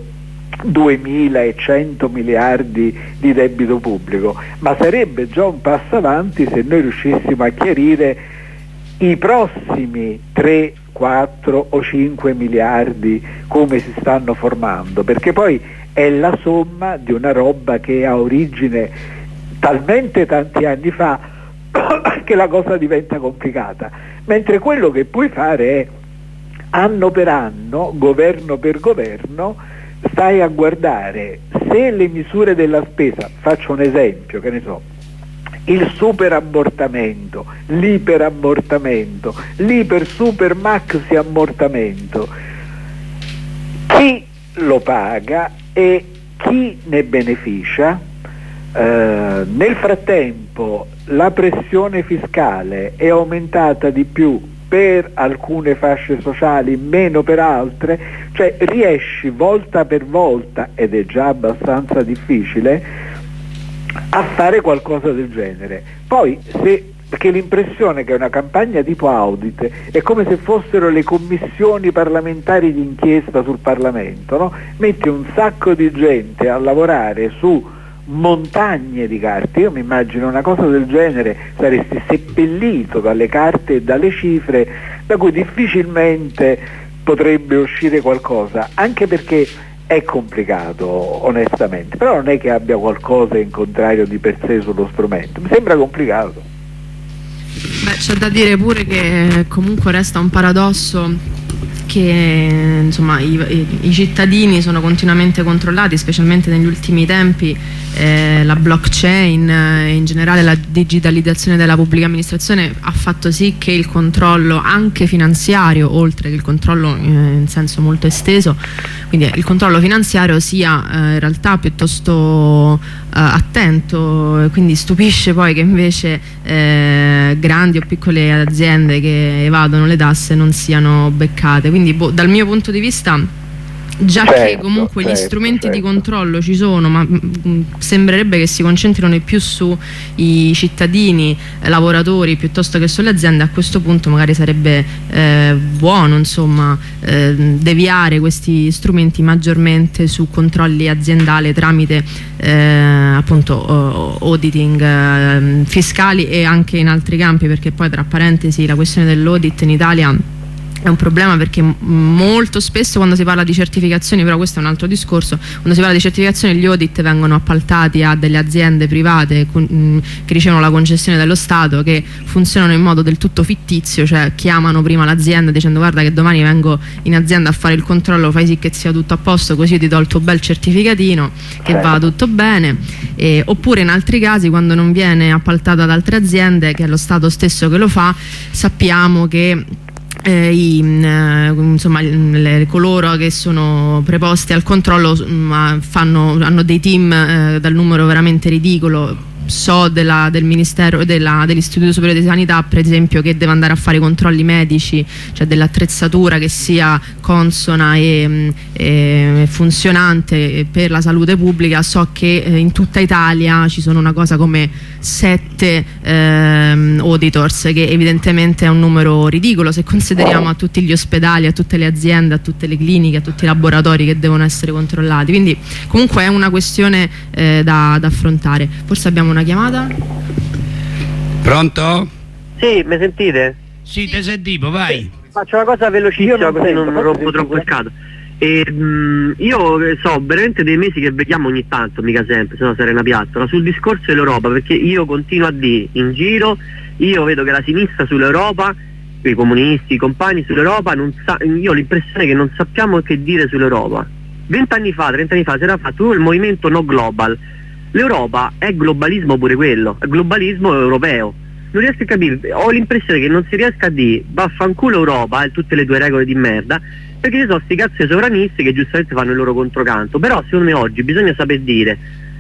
duemilacento miliardi di debito pubblico, ma sarebbe già un passo avanti se noi riuscissimo a chiarire i prossimi tre, quattro o cinque miliardi come si stanno formando, perché poi è la somma di una roba che ha origine talmente tanti anni fa che la cosa diventa complicata, mentre quello che puoi fare è anno per anno, governo per governo, stai a guardare se le misure della spesa, faccio un esempio, che ne so, il superammortamento, l'iperammortamento, l'iper super maxi ammortamento, chi lo paga e chi ne beneficia? Uh, nel frattempo la pressione fiscale è aumentata di più per alcune fasce sociali, meno per altre, cioè riesci volta per volta, ed è già abbastanza difficile, a fare qualcosa del genere. Poi se perché l'impressione che una campagna tipo audit è come se fossero le commissioni parlamentari di inchiesta sul Parlamento, no? Metti un sacco di gente a lavorare su montagne di carte, io mi immagino una cosa del genere, saresti seppellito dalle carte e dalle cifre da cui difficilmente potrebbe uscire qualcosa, anche perché è complicato onestamente, però non è che abbia qualcosa in contrario di per sé sullo strumento, mi sembra complicato. Beh, c'è da dire pure che comunque resta un paradosso che insomma i, i, i cittadini sono continuamente controllati, specialmente negli ultimi tempi. Eh, la blockchain e eh, in generale la digitalizzazione della pubblica amministrazione ha fatto sì che il controllo anche finanziario, oltre che il controllo eh, in senso molto esteso, quindi il controllo finanziario sia eh, in realtà piuttosto eh, attento, quindi stupisce poi che invece eh, grandi o piccole aziende che evadono le tasse non siano beccate. Quindi boh, dal mio punto di vista, già certo, che comunque certo, gli strumenti certo. di controllo ci sono, ma mh, sembrerebbe che si concentrino più sui cittadini, eh, lavoratori piuttosto che sulle aziende. A questo punto magari sarebbe eh, buono insomma eh, deviare questi strumenti maggiormente su controlli aziendali tramite eh, appunto auditing eh, fiscali e anche in altri campi, perché poi tra parentesi la questione dell'audit in Italia è un problema, perché molto spesso quando si parla di certificazioni, però questo è un altro discorso, quando si parla di certificazioni gli audit vengono appaltati a delle aziende private che ricevono la concessione dello Stato, che funzionano in modo del tutto fittizio, cioè chiamano prima l'azienda dicendo guarda che domani vengo in azienda a fare il controllo, fai sì che sia tutto a posto così ti do il tuo bel certificatino che va tutto bene. E, oppure in altri casi quando non viene appaltata ad altre aziende, che è lo Stato stesso che lo fa, sappiamo che Eh, i, eh, insomma le, coloro che sono preposti al controllo mh, fanno, hanno dei team eh, dal numero veramente ridicolo. So della, del Ministero della, dell'Istituto Superiore di Sanità per esempio, che deve andare a fare controlli medici, cioè dell'attrezzatura che sia consona e, e funzionante per la salute pubblica. So che eh, in tutta Italia ci sono una cosa come sette ehm, auditors, che evidentemente è un numero ridicolo se consideriamo a tutti gli ospedali, a tutte le aziende, a tutte le cliniche, a tutti i laboratori che devono essere controllati. Quindi comunque è una questione eh, da, da affrontare. Forse abbiamo una chiamata? Pronto? Sì, mi sentite? Sì, te sentivo, vai. Sì, faccio una cosa velocissima così non rompo troppo il cado. E, mh, io so veramente dei mesi che vediamo ogni tanto, mica sempre, se no sarei una piazzola, sul discorso dell'Europa, perché io continuo a dire in giro, io vedo che la sinistra sull'Europa, i comunisti, i compagni sull'Europa, non sa, io ho l'impressione che non sappiamo che dire sull'Europa. Vent'anni fa, trent'anni fa si era fatto il movimento no global. L'Europa è globalismo pure quello, è globalismo europeo. Non riesco a capire, ho l'impressione che non si riesca a dire vaffanculo Europa e tutte le tue regole di merda, perché ci sono sti cazzo sovranisti che giustamente fanno il loro controcanto. Però secondo me oggi bisogna saper dire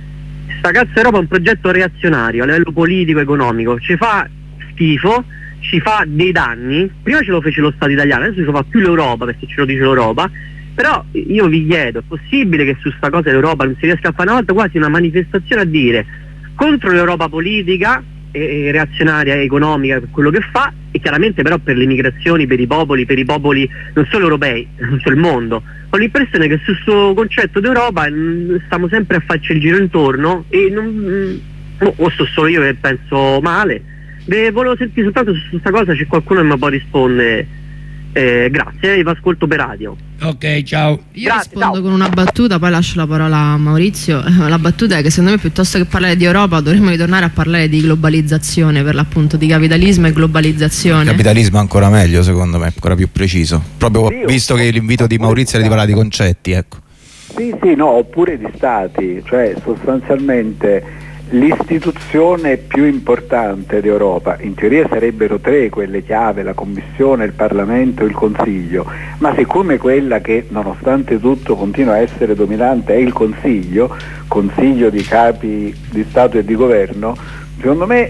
sta cazzo Europa è un progetto reazionario a livello politico, economico, ci fa schifo, ci fa dei danni. Prima ce lo fece lo Stato italiano, adesso ce lo fa più l'Europa perché ce lo dice l'Europa. Però io vi chiedo, è possibile che su sta cosa l'Europa non si riesca a fare una volta quasi una manifestazione a dire contro l'Europa politica e, e reazionaria e economica per quello che fa, e chiaramente però per le migrazioni, per i popoli, per i popoli non solo europei, non solo il mondo. Ho l'impressione che su questo concetto d'Europa mh, stiamo sempre a farci il giro intorno e non, mh, o sto solo io che penso male. Beh, volevo sentire soltanto su questa cosa, c'è qualcuno che mi può rispondere. Eh, grazie, eh, vi ascolto per radio. Ok, ciao. Io Grazie, rispondo ciao. con una battuta, poi lascio la parola a Maurizio. La battuta è che secondo me piuttosto che parlare di Europa dovremmo ritornare a parlare di globalizzazione, per l'appunto di capitalismo e globalizzazione. Il capitalismo è ancora meglio, secondo me, ancora più preciso. Proprio Sì, visto che l'invito di Maurizio era di parlare di concetti, ecco. Sì, sì, no, oppure di stati, cioè sostanzialmente l'istituzione più importante d'Europa, in teoria sarebbero tre quelle chiave, la Commissione, il Parlamento e il Consiglio, ma siccome quella che nonostante tutto continua a essere dominante è il Consiglio, Consiglio di capi di Stato e di Governo, secondo me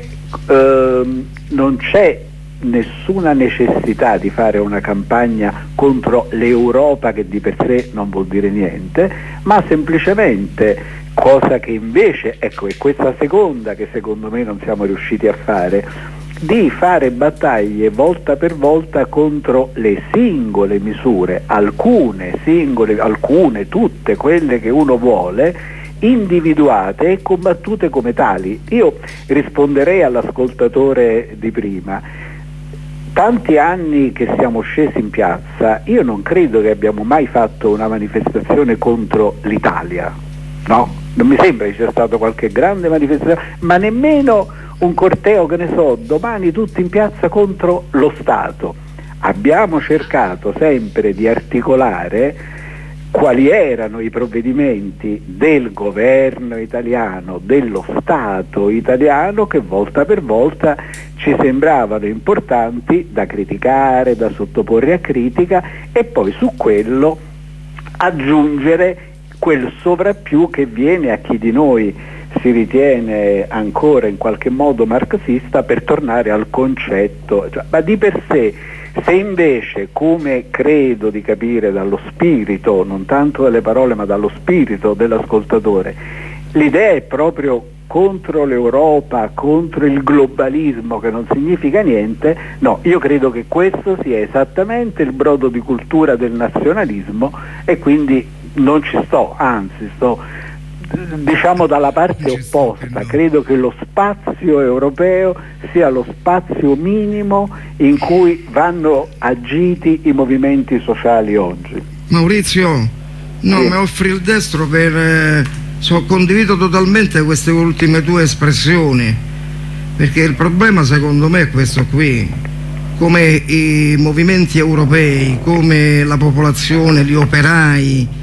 ehm, non c'è nessuna necessità di fare una campagna contro l'Europa, che di per sé non vuol dire niente, ma semplicemente, cosa che invece, ecco, è questa seconda che secondo me non siamo riusciti a fare, di fare battaglie volta per volta contro le singole misure, alcune singole, alcune, tutte quelle che uno vuole, individuate e combattute come tali. Io risponderei all'ascoltatore di prima. tanti anni che siamo scesi in piazza, io non credo che abbiamo mai fatto una manifestazione contro l'Italia, no? Non mi sembra che sia stata qualche grande manifestazione, ma nemmeno un corteo, che ne so, domani tutti in piazza contro lo Stato. Abbiamo cercato sempre di articolare quali erano i provvedimenti del governo italiano, dello Stato italiano, che volta per volta ci sembravano importanti da criticare, da sottoporre a critica, e poi su quello aggiungere quel sovrappiù che viene a chi di noi si ritiene ancora in qualche modo marxista, per tornare al concetto, cioè, ma di per sé. Se invece, come credo di capire dallo spirito, non tanto dalle parole ma dallo spirito dell'ascoltatore, l'idea è proprio contro l'Europa, contro il globalismo che non significa niente, no, io credo che questo sia esattamente il brodo di cultura del nazionalismo, e quindi non ci sto, anzi sto diciamo dalla parte opposta. Credo che lo spazio europeo sia lo spazio minimo in cui vanno agiti i movimenti sociali oggi. Maurizio, no, sì. Mi offri il destro per eh, so, condivido totalmente queste ultime tue espressioni, perché il problema secondo me è questo qui: come i movimenti europei, come la popolazione, gli operai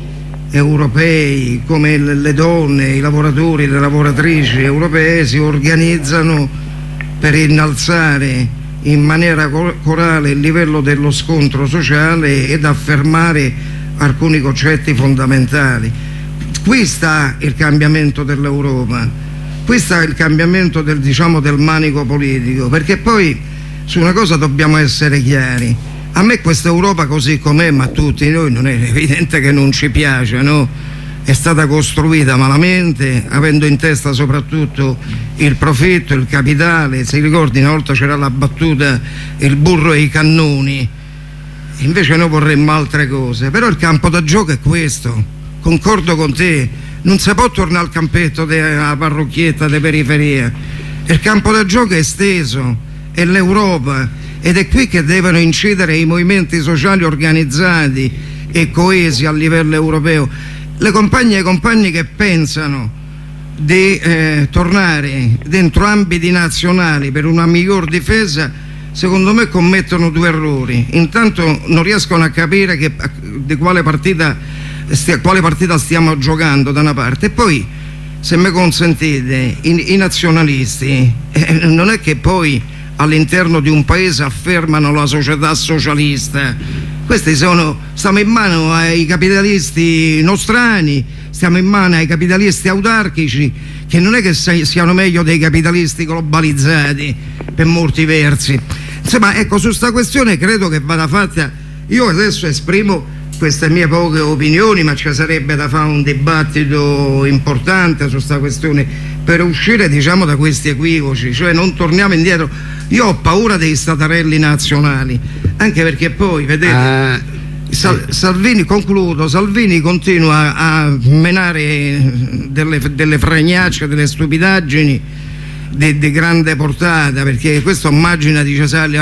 europei, come le donne, i lavoratori, le lavoratrici europee si organizzano per innalzare in maniera corale il livello dello scontro sociale ed affermare alcuni concetti fondamentali. Qui sta il cambiamento dell'Europa, qui sta il cambiamento del, diciamo, del manico politico, perché poi su una cosa dobbiamo essere chiari: a me questa Europa così com'è, ma a tutti noi, non è evidente che non ci piace, no? È stata costruita malamente, avendo in testa soprattutto il profitto, il capitale. Se ricordi, una volta c'era la battuta il burro e i cannoni, invece noi vorremmo altre cose. Però il campo da gioco è questo, concordo con te, non si può tornare al campetto della parrocchietta de periferia, il campo da gioco è esteso, è l'Europa, ed è qui che devono incidere i movimenti sociali organizzati e coesi a livello europeo. Le compagne e i compagni che pensano di eh, tornare dentro ambiti nazionali per una miglior difesa, secondo me commettono due errori. Intanto non riescono a capire che, di quale partita, stia, quale partita stiamo giocando da una parte, e poi, se mi consentite, i, i nazionalisti eh, non è che poi all'interno di un paese affermano la società socialista. Questi sono, stiamo in mano ai capitalisti nostrani, stiamo in mano ai capitalisti autarchici, che non è che siano meglio dei capitalisti globalizzati per molti versi. Insomma, ecco, su sta questione credo che vada fatta. Io adesso esprimo queste mie poche opinioni, ma ci sarebbe da fare un dibattito importante su sta questione per uscire, diciamo, da questi equivoci, cioè non torniamo indietro. Io ho paura dei statarelli nazionali, anche perché poi, vedete, ah, Sal Salvini, concludo, Salvini continua a menare delle, delle fregnacce, delle stupidaggini di, di grande portata, perché questo immagina, dice Sali,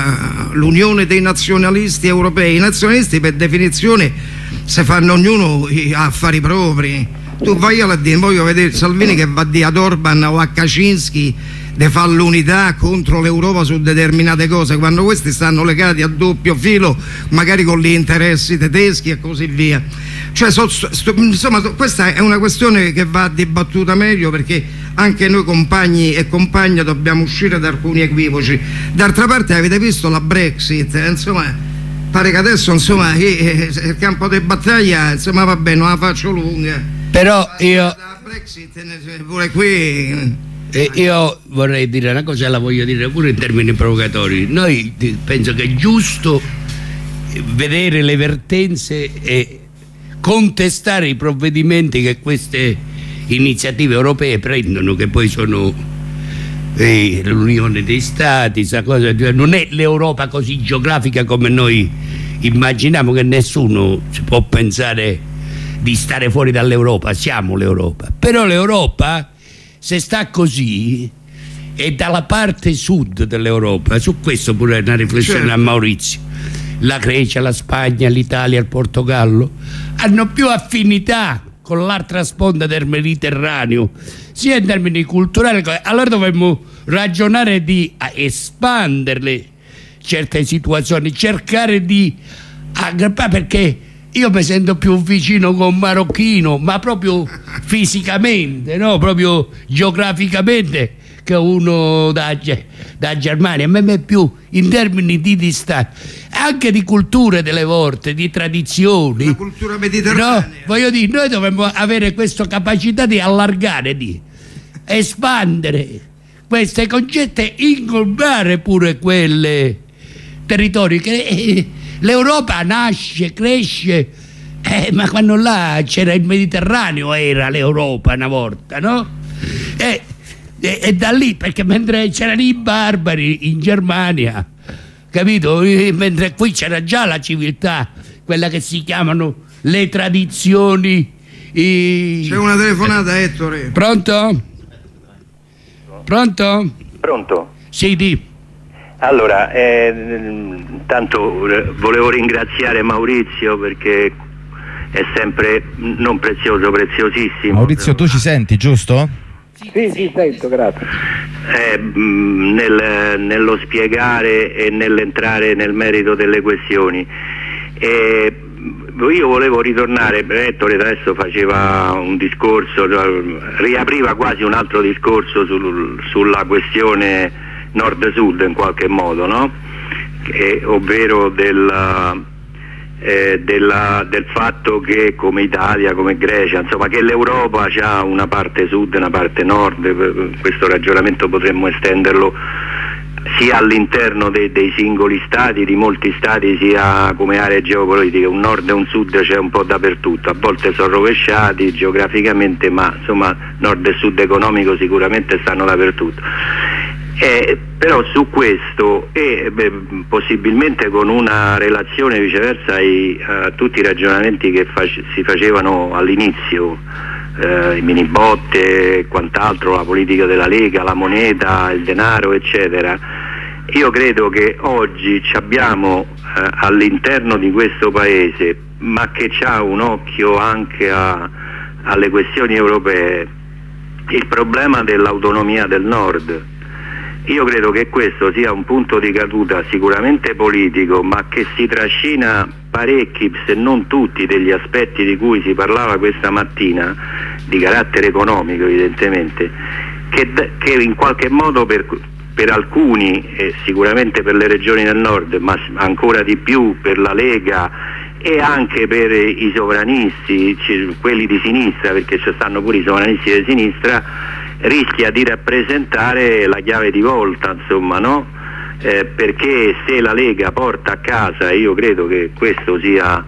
l'unione dei nazionalisti europei. I nazionalisti per definizione se fanno ognuno affari propri. Tu vai a dire, voglio vedere Salvini che va a dire ad Orban o a Kaczynski di fare l'unità contro l'Europa su determinate cose, quando questi stanno legati a doppio filo, magari con gli interessi tedeschi e così via. Cioè, so, sto, insomma, questa è una questione che va dibattuta meglio, perché anche noi compagni e compagne dobbiamo uscire da alcuni equivoci. D'altra parte avete visto la Brexit, eh, insomma, pare che adesso, insomma, eh, il campo di battaglia, insomma, va bene, non la faccio lunga, però io la Brexit pure qui. E io vorrei dire una cosa, e la voglio dire pure in termini provocatori. Noi penso che è giusto vedere le vertenze e contestare i provvedimenti che queste iniziative europee prendono, che poi sono eh, l'unione dei stati, sa cosa, non è l'Europa così geografica come noi immaginiamo, che nessuno si può pensare di stare fuori dall'Europa, siamo l'Europa. Però l'Europa, se sta così, è dalla parte sud dell'Europa. Su questo pure è una riflessione, certo, a Maurizio. La Grecia, la Spagna, l'Italia, il Portogallo hanno più affinità con l'altra sponda del Mediterraneo, sia in termini culturali. Allora dovremmo ragionare di espanderle certe situazioni, cercare di aggrappare, perché io mi sento più vicino con un marocchino, ma proprio fisicamente, no? Proprio geograficamente, che uno da, da Germania. A me è più in termini di distanza, anche di culture delle volte, di tradizioni, la cultura mediterranea, no? Voglio dire, noi dovremmo avere questa capacità di allargare, di espandere queste concette, inglobare pure quelle territori che eh, l'Europa nasce, cresce, eh, ma quando là c'era il Mediterraneo era l'Europa una volta, no? E, e, e da lì, perché mentre c'erano i barbari in Germania, capito? E, mentre qui c'era già la civiltà, quella che si chiamano le tradizioni. I... C'è una telefonata, Ettore. Pronto? Pronto? Pronto? Sì, di. Allora, eh, intanto volevo ringraziare Maurizio perché è sempre non prezioso, preziosissimo. Maurizio, tu ci senti, giusto? Sì, sì, sento, grazie. Eh, nel, nello spiegare e nell'entrare nel merito delle questioni. Eh, io volevo ritornare, Ettore adesso faceva un discorso, riapriva quasi un altro discorso sul, sulla questione nord-sud in qualche modo, no? Che, ovvero della, eh, della, del fatto che come Italia, come Grecia, insomma che l'Europa ha una parte sud e una parte nord. Questo ragionamento potremmo estenderlo sia all'interno dei, dei singoli stati, di molti stati, sia come aree geopolitiche. Un nord e un sud c'è un po' dappertutto, a volte sono rovesciati geograficamente, ma insomma nord e sud economico sicuramente stanno dappertutto. Eh, però su questo e beh, possibilmente con una relazione viceversa ai, a tutti i ragionamenti che face, si facevano all'inizio, eh, i minibotte e quant'altro, la politica della Lega, la moneta, il denaro eccetera, io credo che oggi abbiamo eh, all'interno di questo paese, ma che ha un occhio anche a, alle questioni europee, il problema dell'autonomia del nord. Io credo che questo sia un punto di caduta sicuramente politico, ma che si trascina parecchi, se non tutti, degli aspetti di cui si parlava questa mattina, di carattere economico evidentemente, che, che in qualche modo per, per alcuni, e sicuramente per le regioni del nord, ma ancora di più per la Lega e anche per i sovranisti, quelli di sinistra, perché ci stanno pure i sovranisti di sinistra, rischia di rappresentare la chiave di volta, insomma, no? Eh, perché se la Lega porta a casa, io credo che questo sia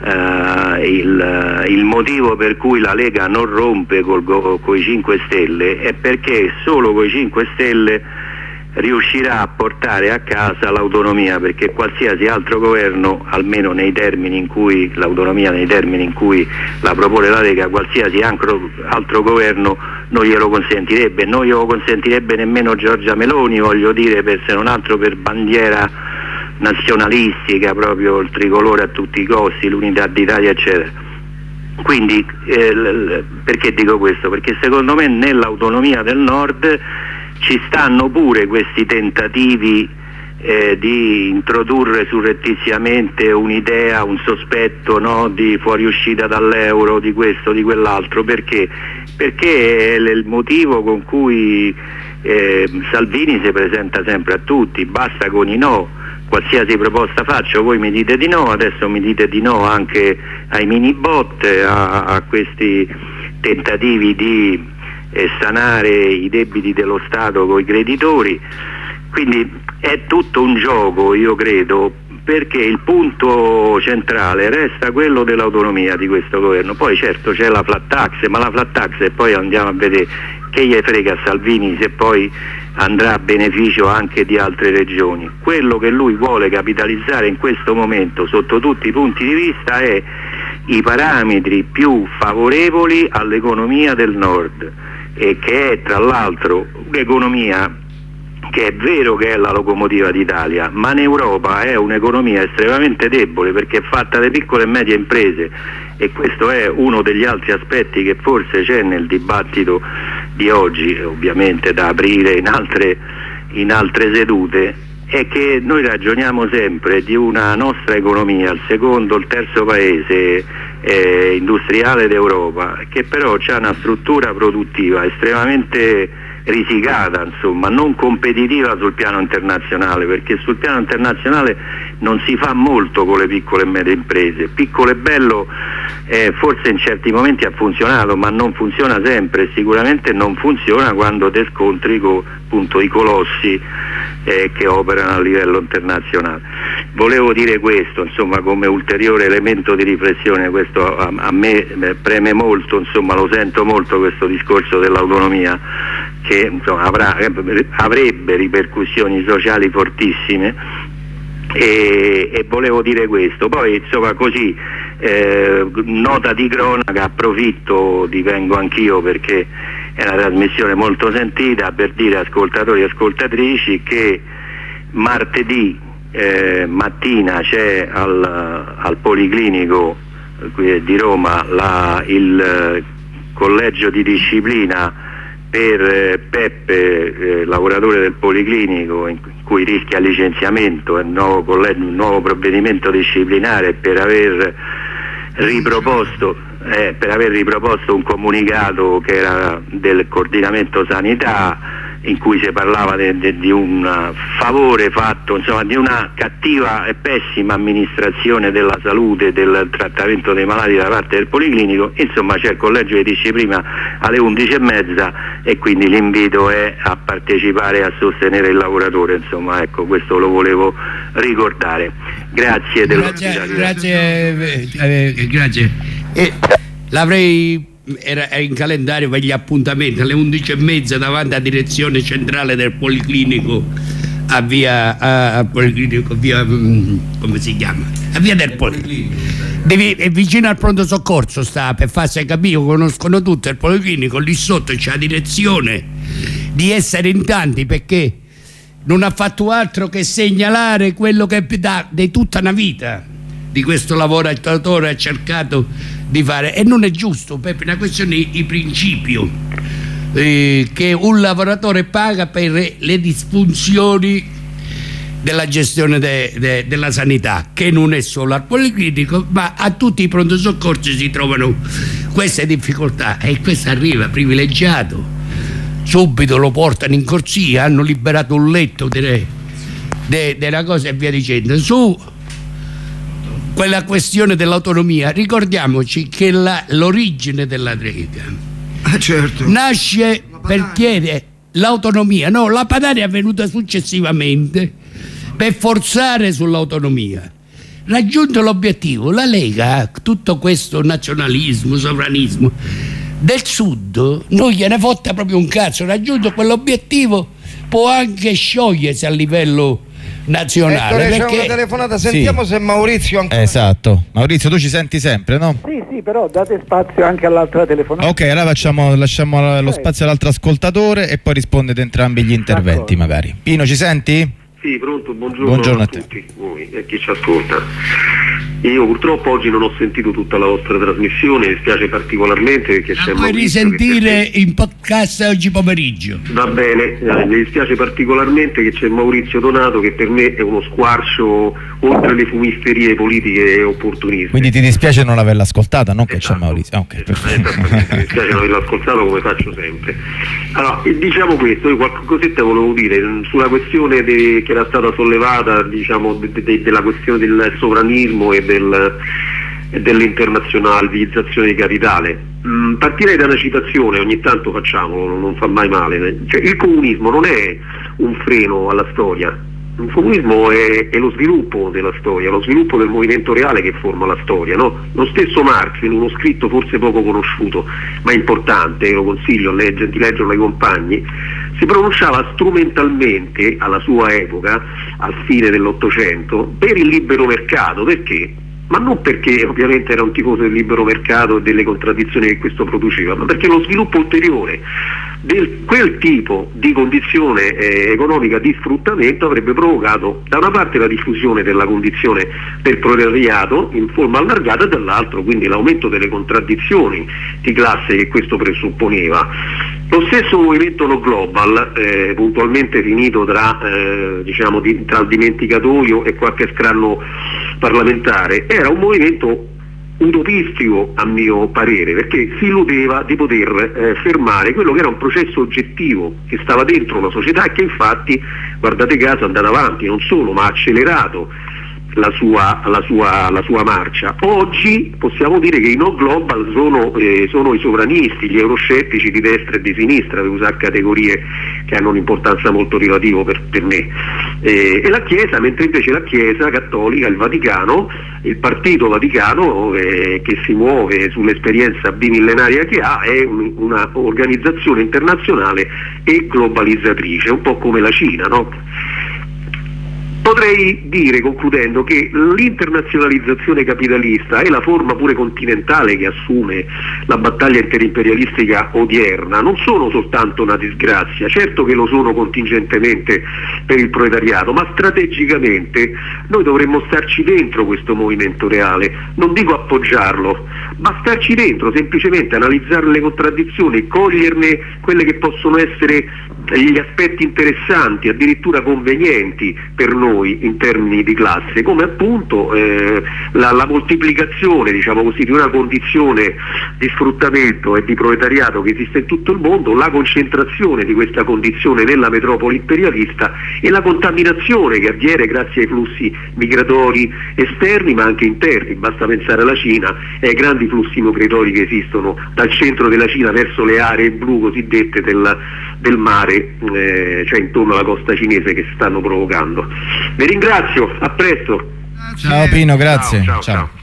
eh, il, il motivo per cui la Lega non rompe con i cinque Stelle, è perché solo con i cinque Stelle riuscirà a portare a casa l'autonomia, perché qualsiasi altro governo, almeno nei termini in cui l'autonomia, nei termini in cui la propone la Lega, qualsiasi altro, altro governo non glielo consentirebbe, non glielo consentirebbe nemmeno Giorgia Meloni, voglio dire, per se non altro per bandiera nazionalistica, proprio il tricolore a tutti i costi, l'unità d'Italia eccetera. Quindi eh, perché dico questo? Perché secondo me nell'autonomia del nord ci stanno pure questi tentativi eh, di introdurre surrettiziamente un'idea, un sospetto, no, di fuoriuscita dall'euro, di questo, di quell'altro. Perché? Perché è il motivo con cui eh, Salvini si presenta sempre a tutti, basta con i no, qualsiasi proposta faccio voi mi dite di no, adesso mi dite di no anche ai minibot, a, a questi tentativi di e sanare i debiti dello Stato con i creditori. Quindi è tutto un gioco, io credo, perché il punto centrale resta quello dell'autonomia di questo governo. Poi certo c'è la flat tax, ma la flat tax, e poi andiamo a vedere che gli frega a Salvini se poi andrà a beneficio anche di altre regioni. Quello che lui vuole capitalizzare in questo momento sotto tutti i punti di vista è i parametri più favorevoli all'economia del nord, e che è tra l'altro un'economia perché è vero che è la locomotiva d'Italia, ma in Europa è un'economia estremamente debole perché è fatta da piccole e medie imprese, e questo è uno degli altri aspetti che forse c'è nel dibattito di oggi, ovviamente da aprire in altre, in altre sedute, è che noi ragioniamo sempre di una nostra economia, il secondo, il terzo paese eh, industriale d'Europa, che però ha una struttura produttiva estremamente risicata, insomma, non competitiva sul piano internazionale, perché sul piano internazionale non si fa molto con le piccole e medie imprese. Piccolo e bello eh, forse in certi momenti ha funzionato, ma non funziona sempre, sicuramente non funziona quando te scontri con appunto i colossi eh, che operano a livello internazionale. Volevo dire questo, insomma, come ulteriore elemento di riflessione. Questo a, a me preme molto, insomma, lo sento molto questo discorso dell'autonomia, che insomma, avrà, avrebbe ripercussioni sociali fortissime, e, e volevo dire questo. Poi insomma così eh, nota di cronaca, approfitto, divengo anch'io perché è una trasmissione molto sentita, per dire ascoltatori e ascoltatrici che martedì eh, mattina c'è al, al Policlinico qui di Roma la, il collegio di disciplina per eh, Peppe, eh, lavoratore del Policlinico, in cui rischia licenziamento, è un nuovo, collegio, un nuovo provvedimento disciplinare per aver riproposto eh, per aver riproposto un comunicato che era del coordinamento sanità, in cui si parlava de, de, di un favore fatto, insomma, di una cattiva e pessima amministrazione della salute, del trattamento dei malati da parte del Policlinico. Insomma, c'è il collegio di disciplina alle undici e mezza e quindi l'invito è a partecipare e a sostenere il lavoratore. Insomma, ecco, questo lo volevo ricordare. Grazie dell'ospitalità. Grazie, eh, eh, grazie. Eh, l'avrei Era in calendario per gli appuntamenti alle undici e mezza davanti alla direzione centrale del Policlinico a via a, a Policlinico via come si chiama? A via del Policlinico. Devi, è vicino al pronto soccorso, sta, per farsi capire, conoscono tutto il Policlinico, lì sotto c'è la direzione, di essere in tanti, perché non ha fatto altro che segnalare quello che da, di tutta una vita di questo lavoratore ha cercato di fare, e non è giusto, Peppe, è una questione di principio eh, che un lavoratore paga per le disfunzioni della gestione de, de, della sanità, che non è solo al Policlinico, ma a tutti i pronto soccorsi si trovano queste difficoltà, e questo arriva privilegiato, subito lo portano in corsia, hanno liberato un letto delle, de, della cosa e via dicendo. Su quella questione dell'autonomia, ricordiamoci che la, l'origine della Lega ah, certo. nasce per chiedere l'autonomia, no, la Padania è venuta successivamente per forzare sull'autonomia. Raggiunto l'obiettivo, la Lega, tutto questo nazionalismo, sovranismo del Sud non gliene fotta proprio un cazzo, raggiunto quell'obiettivo può anche sciogliersi a livello nazionale. Ettore, perché... c'è una telefonata, sentiamo sì. se Maurizio ancora... Esatto, Maurizio, tu ci senti sempre, no? Sì, sì, però date spazio anche all'altra telefonata. Ok, allora facciamo, lasciamo okay. lo spazio all'altro ascoltatore e poi rispondete entrambi gli interventi. D'accordo. Magari. Pino, ci senti? Sì, pronto, buongiorno, buongiorno a, a tutti voi e chi ci ascolta. Io purtroppo oggi non ho sentito tutta la vostra trasmissione, mi spiace particolarmente perché la c'è puoi Maurizio risentire che... in podcast oggi pomeriggio. Va bene, eh, mi dispiace particolarmente che c'è Maurizio Donato, che per me è uno squarcio oltre le fumisterie politiche e opportuniste. Quindi ti dispiace non averla ascoltata, non che esatto. c'è Maurizio? Okay, Esattamente, mi dispiace non averla ascoltata come faccio sempre. Allora, diciamo questo, io qualche cosetta volevo dire sulla questione de, che era stata sollevata, diciamo, de, de, della questione del sovranismo e del, dell'internazionalizzazione di capitale. Mm, partirei da una citazione, ogni tanto facciamolo, non fa mai male. Cioè, il comunismo non è un freno alla storia, il comunismo è, è lo sviluppo della storia, lo sviluppo del movimento reale che forma la storia, no? Lo stesso Marx, in uno scritto forse poco conosciuto ma importante, lo consiglio legge, di leggerlo ai compagni, si pronunciava strumentalmente alla sua epoca, al fine dell'Ottocento, per il libero mercato. Perché? ma non perché ovviamente era un tifoso del libero mercato e delle contraddizioni che questo produceva, ma perché lo sviluppo ulteriore di quel tipo di condizione eh, economica di sfruttamento avrebbe provocato da una parte la diffusione della condizione del proletariato in forma allargata e dall'altro quindi l'aumento delle contraddizioni di classe che questo presupponeva. Lo stesso movimento No Global, eh, puntualmente finito tra, eh, diciamo di, tra il dimenticatoio e qualche scranno parlamentare, era un movimento utopistico a mio parere, perché si illudeva di poter eh, fermare quello che era un processo oggettivo che stava dentro la società e che infatti, guardate caso, è andato avanti, non solo, ma ha accelerato la sua, la sua, la sua marcia. Oggi possiamo dire che i no global sono, eh, sono i sovranisti, gli euroscettici di destra e di sinistra, per usare categorie che hanno un'importanza molto relativa per, per me, eh, e la Chiesa, mentre invece la Chiesa cattolica, il Vaticano, il partito Vaticano eh, che si muove sull'esperienza bimillenaria che ha, è un, una organizzazione internazionale e globalizzatrice, un po' come la Cina, no? Potrei dire, concludendo, che l'internazionalizzazione capitalista e la forma pure continentale che assume la battaglia interimperialistica odierna non sono soltanto una disgrazia, certo che lo sono contingentemente per il proletariato, ma strategicamente noi dovremmo starci dentro questo movimento reale, non dico appoggiarlo, ma starci dentro, semplicemente analizzare le contraddizioni, coglierne quelle che possono essere gli aspetti interessanti, addirittura convenienti per noi in termini di classe, come appunto eh, la, la moltiplicazione, diciamo così, di una condizione di sfruttamento e di proletariato che esiste in tutto il mondo, la concentrazione di questa condizione nella metropoli imperialista e la contaminazione che avviene grazie ai flussi migratori esterni ma anche interni. Basta pensare alla Cina e ai grandi flussi migratori che esistono dal centro della Cina verso le aree blu cosiddette del, del mare, eh, cioè intorno alla costa cinese, che si stanno provocando. Vi ringrazio, a presto. Ciao Pino, grazie. Ciao, ciao, ciao. ciao.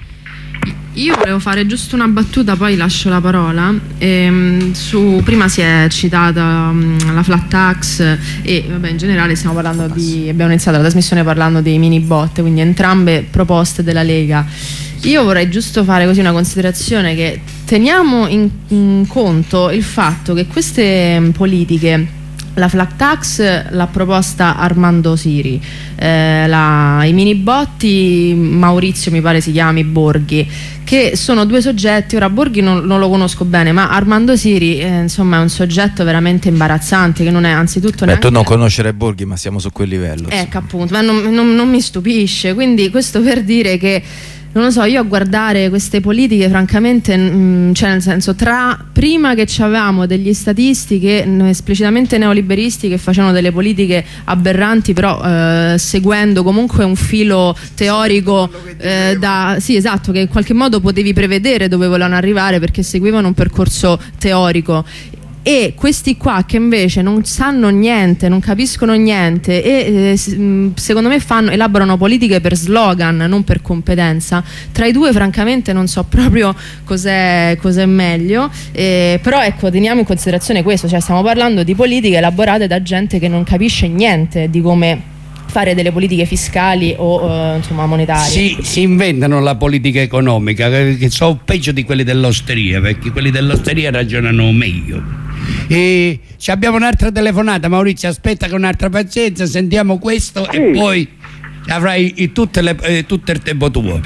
Io volevo fare giusto una battuta, poi lascio la parola. Ehm, su, prima si è citata um, la flat tax e vabbè, in generale stiamo parlando di, abbiamo iniziato la trasmissione parlando dei mini bot, quindi entrambe proposte della Lega. Io vorrei giusto fare così una considerazione, che teniamo in, in conto il fatto che queste politiche, la flat tax l'ha proposta Armando Siri, eh, la, i mini botti Maurizio mi pare si chiami Borghi, che sono due soggetti. Ora Borghi non, non lo conosco bene, ma Armando Siri eh, insomma è un soggetto veramente imbarazzante, che non è anzitutto Beh, neanche... tu non conoscerai Borghi, ma siamo su quel livello. Ecco, appunto, ma non, non, non mi stupisce, quindi questo per dire che non lo so, io a guardare queste politiche francamente, mh, cioè nel senso, tra prima che avevamo degli statisti che mh, esplicitamente neoliberisti, che facevano delle politiche aberranti, però eh, seguendo comunque un filo teorico eh, da, sì, esatto, che in qualche modo potevi prevedere dove volevano arrivare perché seguivano un percorso teorico. E questi qua che invece non sanno niente, non capiscono niente e eh, secondo me fanno, elaborano politiche per slogan, non per competenza. Tra i due francamente non so proprio cos'è cos'è meglio, eh, però ecco, teniamo in considerazione questo, cioè stiamo parlando di politiche elaborate da gente che non capisce niente di come fare delle politiche fiscali o eh, insomma monetarie. Si, si inventano la politica economica, che, che sono peggio di quelli dell'osteria, perché quelli dell'osteria ragionano meglio. E ci abbiamo un'altra telefonata, Maurizio, aspetta con un'altra pazienza, sentiamo questo sì. E poi avrai tutte le, eh, tutto il tempo tuo.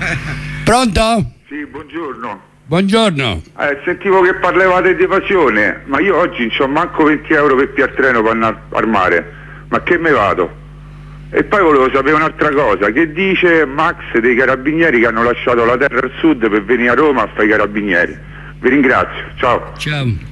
Pronto? Sì, buongiorno. Buongiorno. Eh, sentivo che parlavate di evasione, ma io oggi non ho manco venti euro per più al treno per andare al mare, ma che me vado? E poi volevo sapere un'altra cosa, che dice Max dei carabinieri che hanno lasciato la terra al sud per venire a Roma a fare i carabinieri. Vi ringrazio, ciao. Ciao.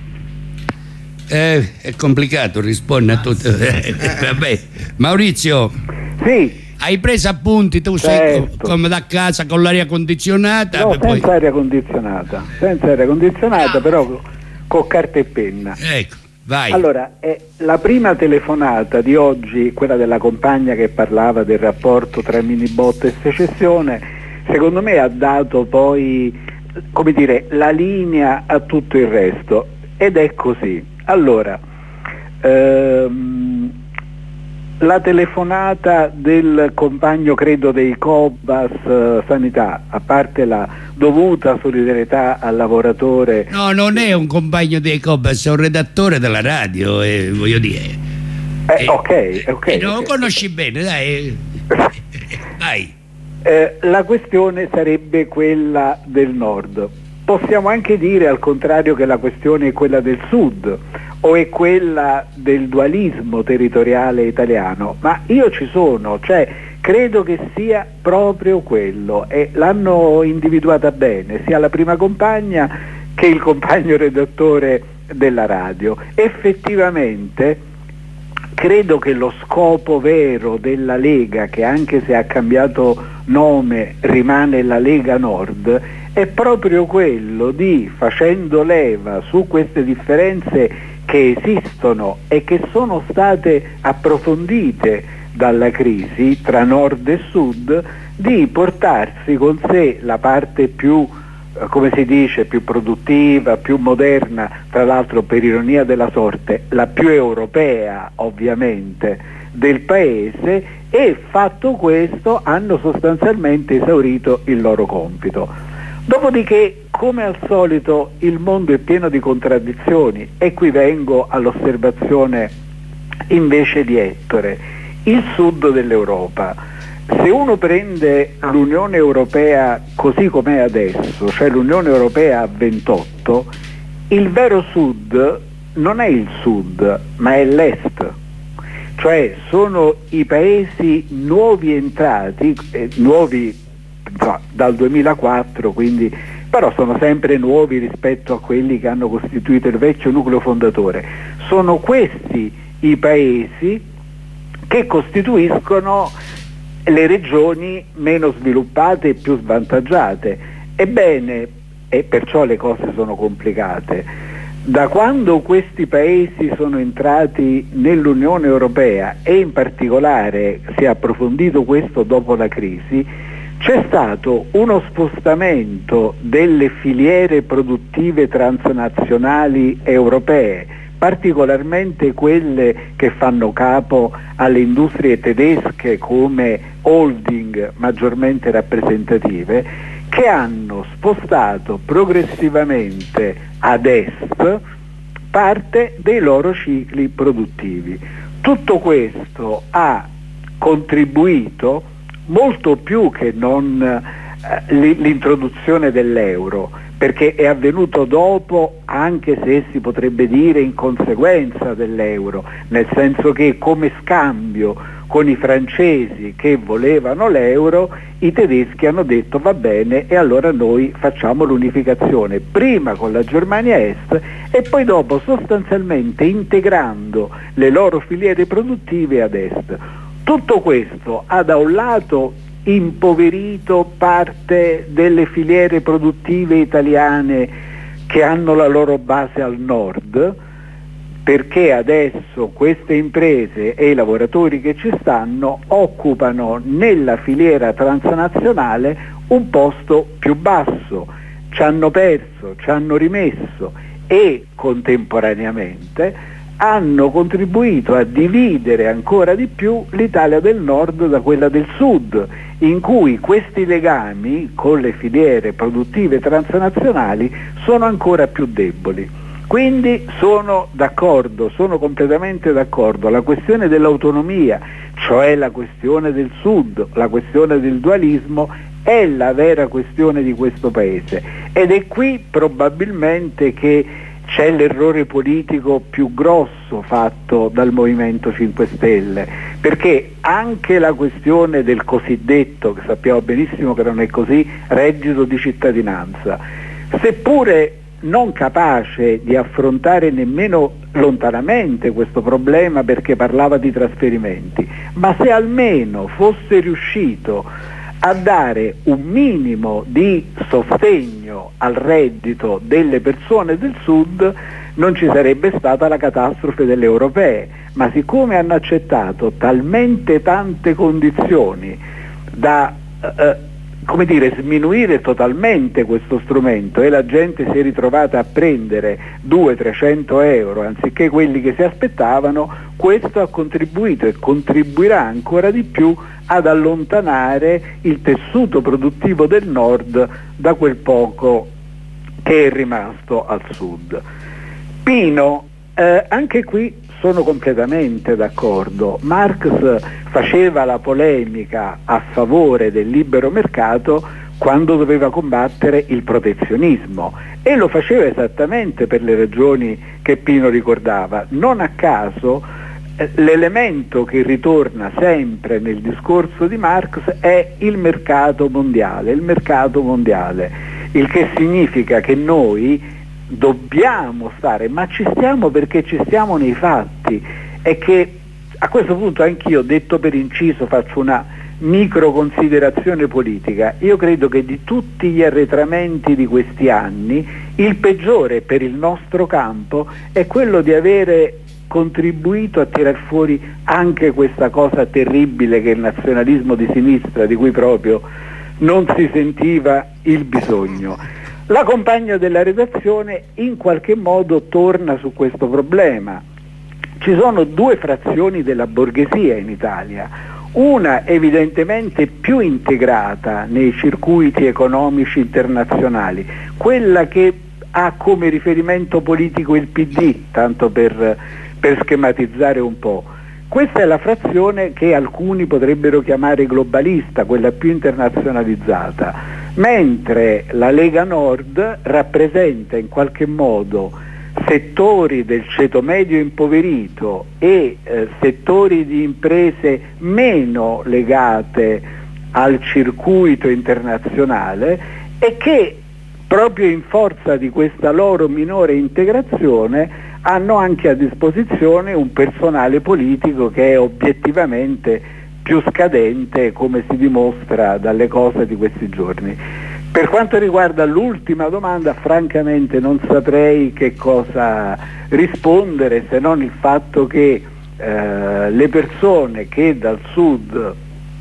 Eh, è complicato rispondere a tutto. Eh, vabbè. Maurizio, sì. Hai preso appunti, tu certo. sei come da casa con l'aria condizionata? No, senza poi... aria condizionata, senza aria condizionata, ah. però con carta e penna. Ecco, vai. Allora, eh, la prima telefonata di oggi, quella della compagna che parlava del rapporto tra minibot e secessione, secondo me ha dato poi, come dire, la linea a tutto il resto, ed è così. Allora, ehm, la telefonata del compagno credo dei Cobas eh, Sanità, a parte la dovuta solidarietà al lavoratore. No, non è un compagno dei Cobas, è un redattore della radio, eh, voglio dire. Eh, eh, ok, ok. Eh, non okay. lo conosci bene, dai. Vai. Eh, la questione sarebbe quella del nord. Possiamo anche dire al contrario che la questione è quella del sud o è quella del dualismo territoriale italiano, ma io ci sono, cioè credo che sia proprio quello e l'hanno individuata bene sia la prima compagna che il compagno redattore della radio. Effettivamente credo che lo scopo vero della Lega, che anche se ha cambiato nome rimane la Lega Nord, è proprio quello di, facendo leva su queste differenze che esistono e che sono state approfondite dalla crisi tra nord e sud, di portarsi con sé la parte più, eh, come si dice, più produttiva, più moderna, tra l'altro per ironia della sorte, la più europea ovviamente del paese, e fatto questo hanno sostanzialmente esaurito il loro compito. Dopodiché, come al solito, il mondo è pieno di contraddizioni e qui vengo all'osservazione invece di Ettore. Il sud dell'Europa, se uno prende l'Unione Europea così com'è adesso, cioè l'Unione Europea a ventotto, il vero sud non è il sud, ma è l'est. Cioè sono i paesi nuovi entrati, eh, nuovi no, dal duemilaquattro, quindi, però sono sempre nuovi rispetto a quelli che hanno costituito il vecchio nucleo fondatore. Sono questi i paesi che costituiscono le regioni meno sviluppate e più svantaggiate. Ebbene, e perciò le cose sono complicate, da quando questi paesi sono entrati nell'Unione Europea, e in particolare si è approfondito questo dopo la crisi, c'è stato uno spostamento delle filiere produttive transnazionali europee, particolarmente quelle che fanno capo alle industrie tedesche come holding maggiormente rappresentative, che hanno spostato progressivamente ad est parte dei loro cicli produttivi. Tutto questo ha contribuito molto più che non eh, l'introduzione dell'euro, perché è avvenuto dopo, anche se si potrebbe dire in conseguenza dell'euro, nel senso che come scambio con i francesi che volevano l'euro, i tedeschi hanno detto va bene e allora noi facciamo l'unificazione, prima con la Germania Est e poi dopo sostanzialmente integrando le loro filiere produttive ad est. Tutto questo ha da un lato impoverito parte delle filiere produttive italiane che hanno la loro base al nord, perché adesso queste imprese e i lavoratori che ci stanno occupano nella filiera transnazionale un posto più basso, ci hanno perso, ci hanno rimesso e contemporaneamente hanno contribuito a dividere ancora di più l'Italia del nord da quella del sud, in cui questi legami con le filiere produttive transnazionali sono ancora più deboli. Quindi sono d'accordo, sono completamente d'accordo. La questione dell'autonomia, cioè la questione del sud, la questione del dualismo, è la vera questione di questo paese. Ed è qui probabilmente che c'è l'errore politico più grosso fatto dal Movimento cinque Stelle, perché anche la questione del cosiddetto, che sappiamo benissimo che non è così, reddito di cittadinanza, seppure non capace di affrontare nemmeno lontanamente questo problema perché parlava di trasferimenti, ma se almeno fosse riuscito a dare un minimo di sostegno al reddito delle persone del sud, non ci sarebbe stata la catastrofe delle europee, ma siccome hanno accettato talmente tante condizioni da eh, come dire, sminuire totalmente questo strumento, e la gente si è ritrovata a prendere duecento trecento euro anziché quelli che si aspettavano. Questo ha contribuito e contribuirà ancora di più ad allontanare il tessuto produttivo del nord da quel poco che è rimasto al sud. Pino, eh, anche qui sono completamente d'accordo. Marx faceva la polemica a favore del libero mercato quando doveva combattere il protezionismo, e lo faceva esattamente per le ragioni che Pino ricordava. Non a caso eh, l'elemento che ritorna sempre nel discorso di Marx è il mercato mondiale, il mercato mondiale, il che significa che noi dobbiamo stare, ma ci stiamo perché ci stiamo nei fatti, e che a questo punto anch'io, detto per inciso, faccio una micro considerazione politica. Io credo che di tutti gli arretramenti di questi anni il peggiore per il nostro campo è quello di avere contribuito a tirar fuori anche questa cosa terribile che è il nazionalismo di sinistra, di cui proprio non si sentiva il bisogno. La compagna della redazione in qualche modo torna su questo problema. Ci sono due frazioni della borghesia in Italia, una evidentemente più integrata nei circuiti economici internazionali, quella che ha come riferimento politico il P D, tanto per, per schematizzare un po'. Questa è la frazione che alcuni potrebbero chiamare globalista, quella più internazionalizzata, mentre la Lega Nord rappresenta in qualche modo settori del ceto medio impoverito e eh, settori di imprese meno legate al circuito internazionale, e che proprio in forza di questa loro minore integrazione hanno anche a disposizione un personale politico che è obiettivamente più scadente, come si dimostra dalle cose di questi giorni. Per quanto riguarda l'ultima domanda, francamente non saprei che cosa rispondere, se non il fatto che eh, le persone che dal sud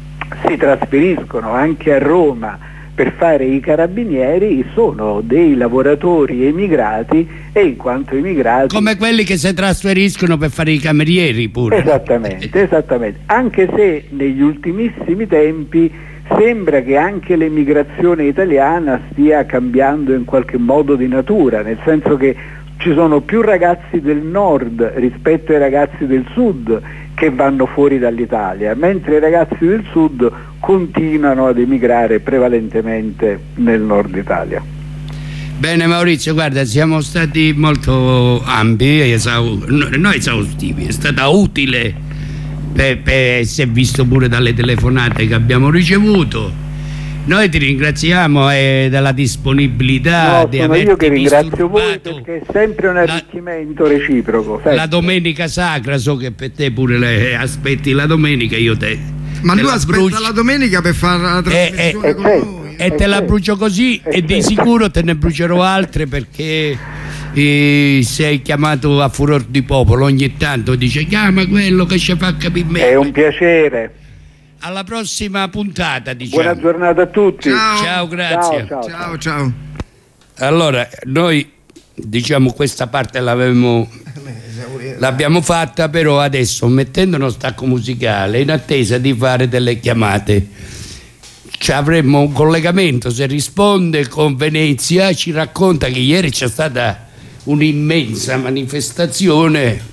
si trasferiscono anche a Roma per fare i carabinieri sono dei lavoratori emigrati, e in quanto emigrati... Come quelli che si trasferiscono per fare i camerieri pure. Esattamente, esattamente. Anche se negli ultimissimi tempi sembra che anche l'emigrazione italiana stia cambiando in qualche modo di natura, nel senso che ci sono più ragazzi del nord rispetto ai ragazzi del sud che vanno fuori dall'Italia, mentre i ragazzi del sud continuano ad emigrare prevalentemente nel nord Italia. Bene Maurizio, guarda, siamo stati molto ampi, esau- non esaustivi, è stata utile, per, per, si è visto pure dalle telefonate che abbiamo ricevuto. Noi ti ringraziamo eh, della disponibilità no, di sono averti io che ringrazio voi, disturbato. perché è sempre un arricchimento la, reciproco. Sempre. La domenica sacra, so che per te pure le aspetti la domenica, io te ma te lui la aspetta brucio. la domenica per fare la trasmissione eh, con eh, noi e te la brucio così, e di sicuro te ne brucerò altre, perché eh, sei chiamato a furor di popolo ogni tanto, dice chiama quello che ci fa capire meglio. È un piacere. Alla prossima puntata, diciamo. Buona giornata a tutti. Ciao, ciao, grazie. Ciao, ciao, ciao, ciao. Allora, noi diciamo questa parte l'avevamo l'abbiamo fatta, però adesso mettendo uno stacco musicale in attesa di fare delle chiamate, ci avremmo un collegamento, se risponde, con Venezia. Ci racconta che ieri c'è stata un'immensa manifestazione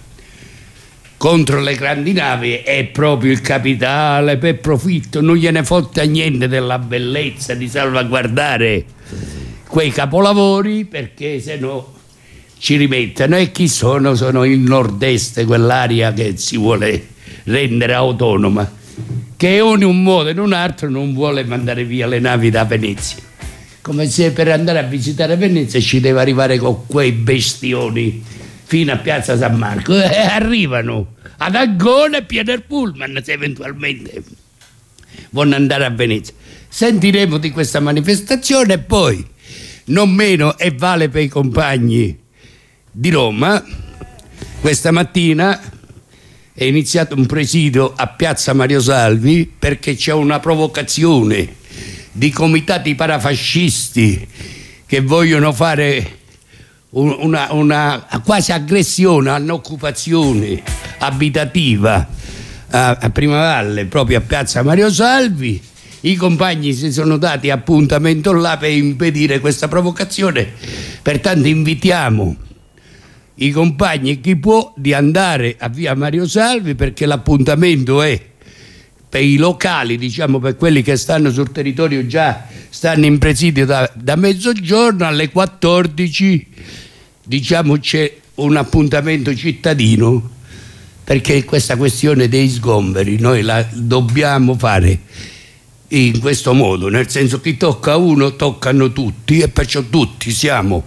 contro le grandi navi, è proprio il capitale per profitto, non gliene fotte niente della bellezza di salvaguardare quei capolavori, perché se no ci rimettono. E chi sono? Sono il nord-est, quell'area che si vuole rendere autonoma, che in un modo e in un altro non vuole mandare via le navi da Venezia, come se per andare a visitare Venezia ci deve arrivare con quei bestioni fino a Piazza San Marco, e eh, arrivano ad Ancona e Pieder Pullman se eventualmente vogliono andare a Venezia. Sentiremo di questa manifestazione, e poi non meno, e vale per i compagni di Roma, questa mattina è iniziato un presidio a Piazza Mario Salvi, perché c'è una provocazione di comitati parafascisti che vogliono fare una, una quasi aggressione all'occupazione abitativa a, a Primavalle, proprio a Piazza Mario Salvi. I compagni si sono dati appuntamento là per impedire questa provocazione, pertanto invitiamo i compagni e chi può di andare a via Mario Salvi, perché l'appuntamento è per i locali, diciamo per quelli che stanno sul territorio, già stanno in presidio da, da mezzogiorno alle quattordici, diciamo c'è un appuntamento cittadino, perché questa questione dei sgomberi noi la dobbiamo fare in questo modo, nel senso che tocca uno toccano tutti, e perciò tutti siamo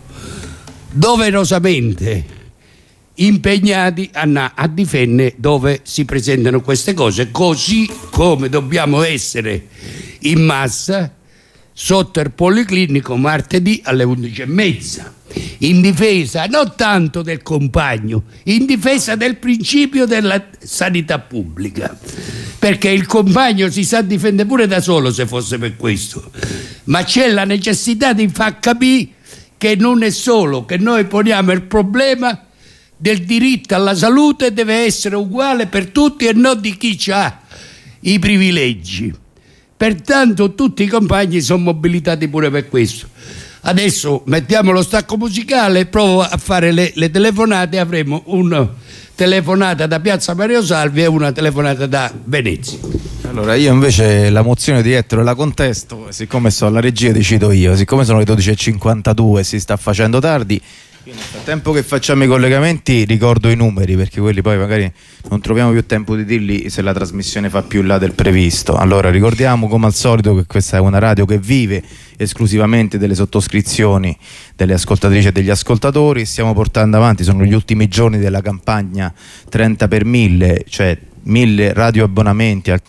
doverosamente impegnati a, a difendere dove si presentano queste cose, così come dobbiamo essere in massa sotto il Policlinico martedì alle undici e mezza, in difesa non tanto del compagno, in difesa del principio della sanità pubblica, perché il compagno si sa difendere pure da solo se fosse per questo, ma c'è la necessità di far capire che non è solo che noi poniamo il problema del diritto alla salute, deve essere uguale per tutti e non di chi ha i privilegi. Pertanto tutti i compagni sono mobilitati pure per questo. Adesso mettiamo lo stacco musicale, provo a fare le, le telefonate, avremo una telefonata da Piazza Mario Salvi e una telefonata da Venezia. Allora io invece la mozione di Ettore la contesto, siccome sto alla regia decido io, siccome sono le dodici e cinquantadue, si sta facendo tardi. Nel frattempo che facciamo i collegamenti ricordo i numeri, perché quelli poi magari non troviamo più tempo di dirli se la trasmissione fa più in là del previsto. Allora ricordiamo come al solito che questa è una radio che vive esclusivamente delle sottoscrizioni delle ascoltatrici e degli ascoltatori. Stiamo portando avanti, sono gli ultimi giorni della campagna trenta per mille, cioè mille radioabbonamenti al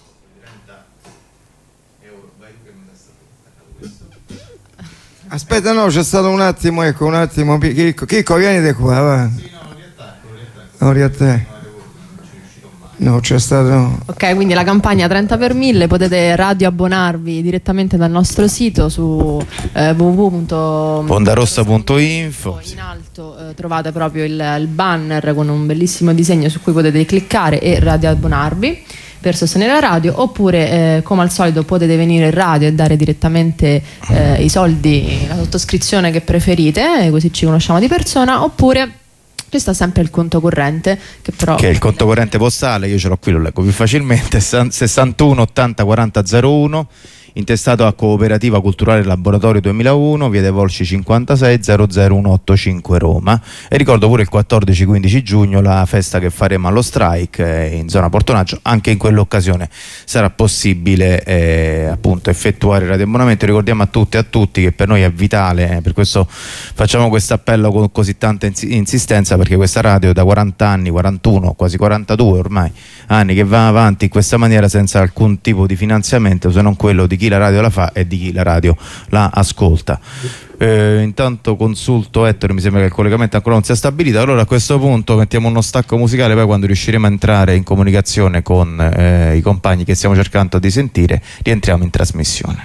Aspetta, no, c'è stato un attimo, ecco, un attimo. Chicco, Chicco vieni di qua, va. Sì, no, non riattacco, non riattacco. No, c'è stato. Ok, quindi la campagna trenta per mille, potete radioabbonarvi direttamente dal nostro sito su eh, w w w punto pondarossa punto info. In alto eh, trovate proprio il, il banner con un bellissimo disegno su cui potete cliccare e radioabbonarvi per sostenere la radio, oppure eh, come al solito potete venire in radio e dare direttamente eh, i soldi, la sottoscrizione che preferite, così ci conosciamo di persona, oppure c'è sta sempre il conto corrente che però che è il conto corrente postale, io ce l'ho qui, lo leggo più facilmente, sessantuno ottanta quaranta zero uno, intestato a Cooperativa Culturale Laboratorio duemilauno, via dei Volsci cinquantasei, zero zero uno otto cinque Roma. E ricordo pure il quattordici quindici giugno la festa che faremo allo Strike eh, in zona Portonaggio. Anche in quell'occasione sarà possibile eh, appunto effettuare il radioabbonamento. Ricordiamo a tutti e a tutti che per noi è vitale, eh, per questo facciamo questo appello con così tanta ins insistenza, perché questa radio da quaranta anni, quarantuno, quasi quarantadue ormai anni che va avanti in questa maniera senza alcun tipo di finanziamento, se non quello di chi la radio la fa e di chi la radio la ascolta. Eh, intanto consulto Ettore, mi sembra che il collegamento ancora non sia stabilito. Allora a questo punto mettiamo uno stacco musicale, poi quando riusciremo a entrare in comunicazione con eh, i compagni che stiamo cercando di sentire rientriamo in trasmissione.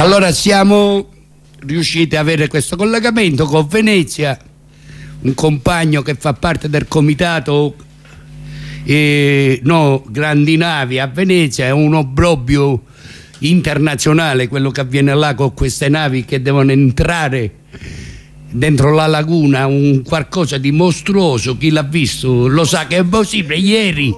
Allora siamo riusciti ad avere questo collegamento con Venezia, un compagno che fa parte del comitato eh, no, grandi navi a Venezia, è un obbrobrio internazionale quello che avviene là con queste navi che devono entrare dentro la laguna, un qualcosa di mostruoso. Chi l'ha visto lo sa che è possibile. Ieri,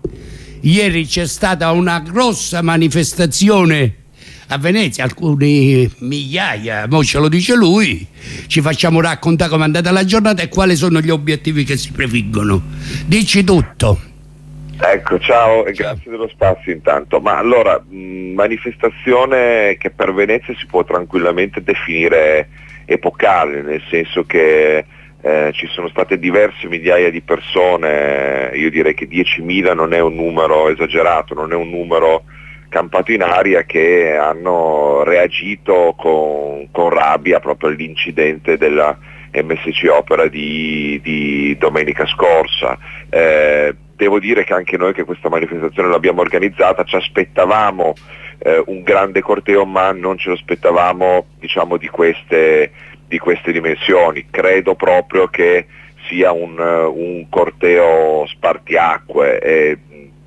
ieri c'è stata una grossa manifestazione a Venezia, alcuni migliaia, mo ce lo dice lui, ci facciamo raccontare come è andata la giornata e quali sono gli obiettivi che si prefiggono. Dici tutto. Ecco, ciao e grazie dello spazio intanto. Ma allora, mh, manifestazione che per Venezia si può tranquillamente definire epocale, nel senso che eh, ci sono state diverse migliaia di persone, io direi che diecimila non è un numero esagerato, non è un numero campato in aria, che hanno reagito con, con rabbia proprio all'incidente della M S C Opera di, di domenica scorsa. Eh, devo dire che anche noi che questa manifestazione l'abbiamo organizzata ci aspettavamo eh, un grande corteo, ma non ce lo aspettavamo, diciamo, di queste, di queste dimensioni. Credo proprio che sia un, un corteo spartiacque. E,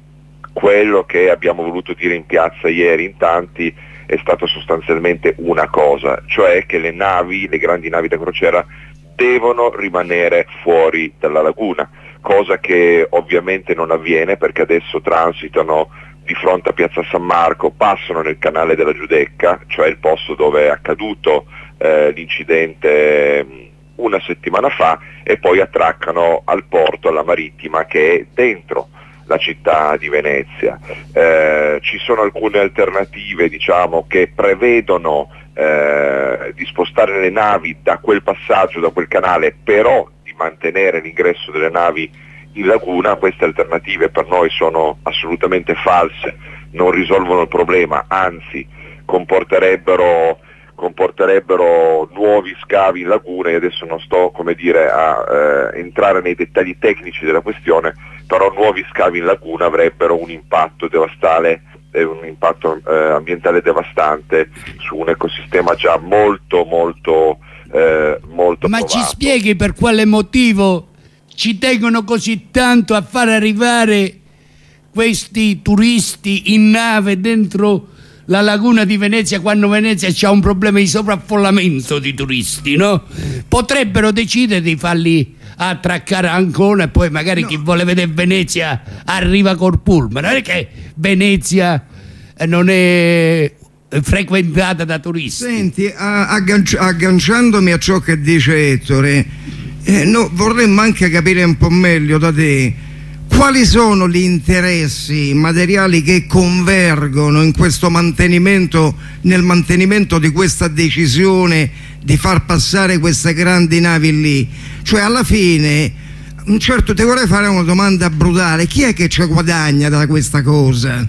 quello che abbiamo voluto dire in piazza ieri in tanti è stato sostanzialmente una cosa, cioè che le navi, le grandi navi da crociera devono rimanere fuori dalla laguna, cosa che ovviamente non avviene perché adesso transitano di fronte a Piazza San Marco, passano nel canale della Giudecca, cioè il posto dove è accaduto eh, l'incidente una settimana fa, e poi attraccano al porto, alla Marittima, che è dentro la città di Venezia. Eh, ci sono alcune alternative, diciamo, che prevedono eh, di spostare le navi da quel passaggio, da quel canale, però di mantenere l'ingresso delle navi in laguna. Queste alternative per noi sono assolutamente false, non risolvono il problema, anzi comporterebbero comporterebbero nuovi scavi in laguna. E adesso non sto, come dire, a eh, entrare nei dettagli tecnici della questione, però nuovi scavi in laguna avrebbero un impatto devastante, eh, un impatto eh, ambientale devastante su un ecosistema già molto molto eh, molto Ma provato. Ci spieghi per quale motivo ci tengono così tanto a far arrivare questi turisti in nave dentro la laguna di Venezia, quando Venezia c'ha un problema di sovraffollamento di turisti, no? Potrebbero decidere di farli attraccare a Ancona e poi magari no. Chi vuole vedere Venezia arriva col pullman. Non è che Venezia non è frequentata da turisti. Senti, agganci- agganciandomi a ciò che dice Ettore, eh, no, vorremmo anche capire un po' meglio da te quali sono gli interessi materiali che convergono in questo mantenimento, nel mantenimento di questa decisione di far passare queste grandi navi lì. Cioè, alla fine, certo, ti vorrei fare una domanda brutale: chi è che ci guadagna da questa cosa?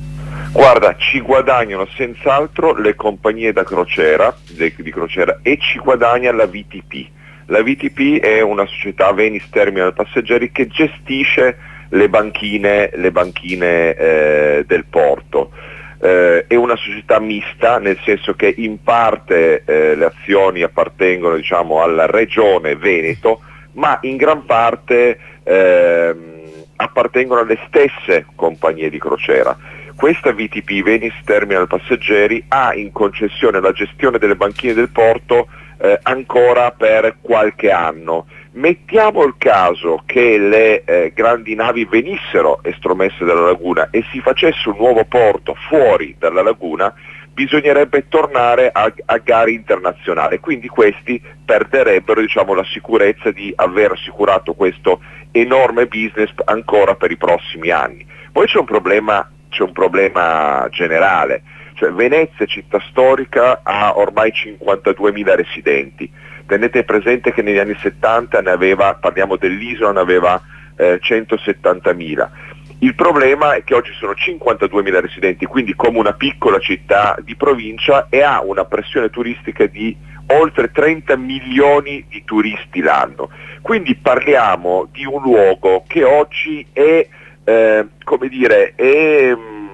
Guarda, ci guadagnano senz'altro le compagnie da crociera, di crociera, e ci guadagna la V T P. La V T P è una società, Venice Terminal Passeggeri, che gestisce le banchine, le banchine eh, del porto. Eh, è una società mista, nel senso che in parte eh, le azioni appartengono, diciamo, alla regione Veneto, ma in gran parte eh, appartengono alle stesse compagnie di crociera. Questa V T P, Venice Terminal Passeggeri, ha in concessione la gestione delle banchine del porto eh, ancora per qualche anno. Mettiamo il caso che le eh, grandi navi venissero estromesse dalla laguna e si facesse un nuovo porto fuori dalla laguna, bisognerebbe tornare a, a gare internazionali, quindi questi perderebbero, diciamo, la sicurezza di aver assicurato questo enorme business ancora per i prossimi anni. Poi c'è un problema, c'è un problema generale, cioè Venezia, città storica, ha ormai cinquantaduemila residenti. Tenete presente che negli anni settanta ne aveva, parliamo dell'isola, ne aveva eh, centosettantamila. Il problema è che oggi sono cinquantaduemila residenti, quindi come una piccola città di provincia, e ha una pressione turistica di oltre trenta milioni di turisti l'anno. Quindi parliamo di un luogo che oggi è, eh, come dire, è,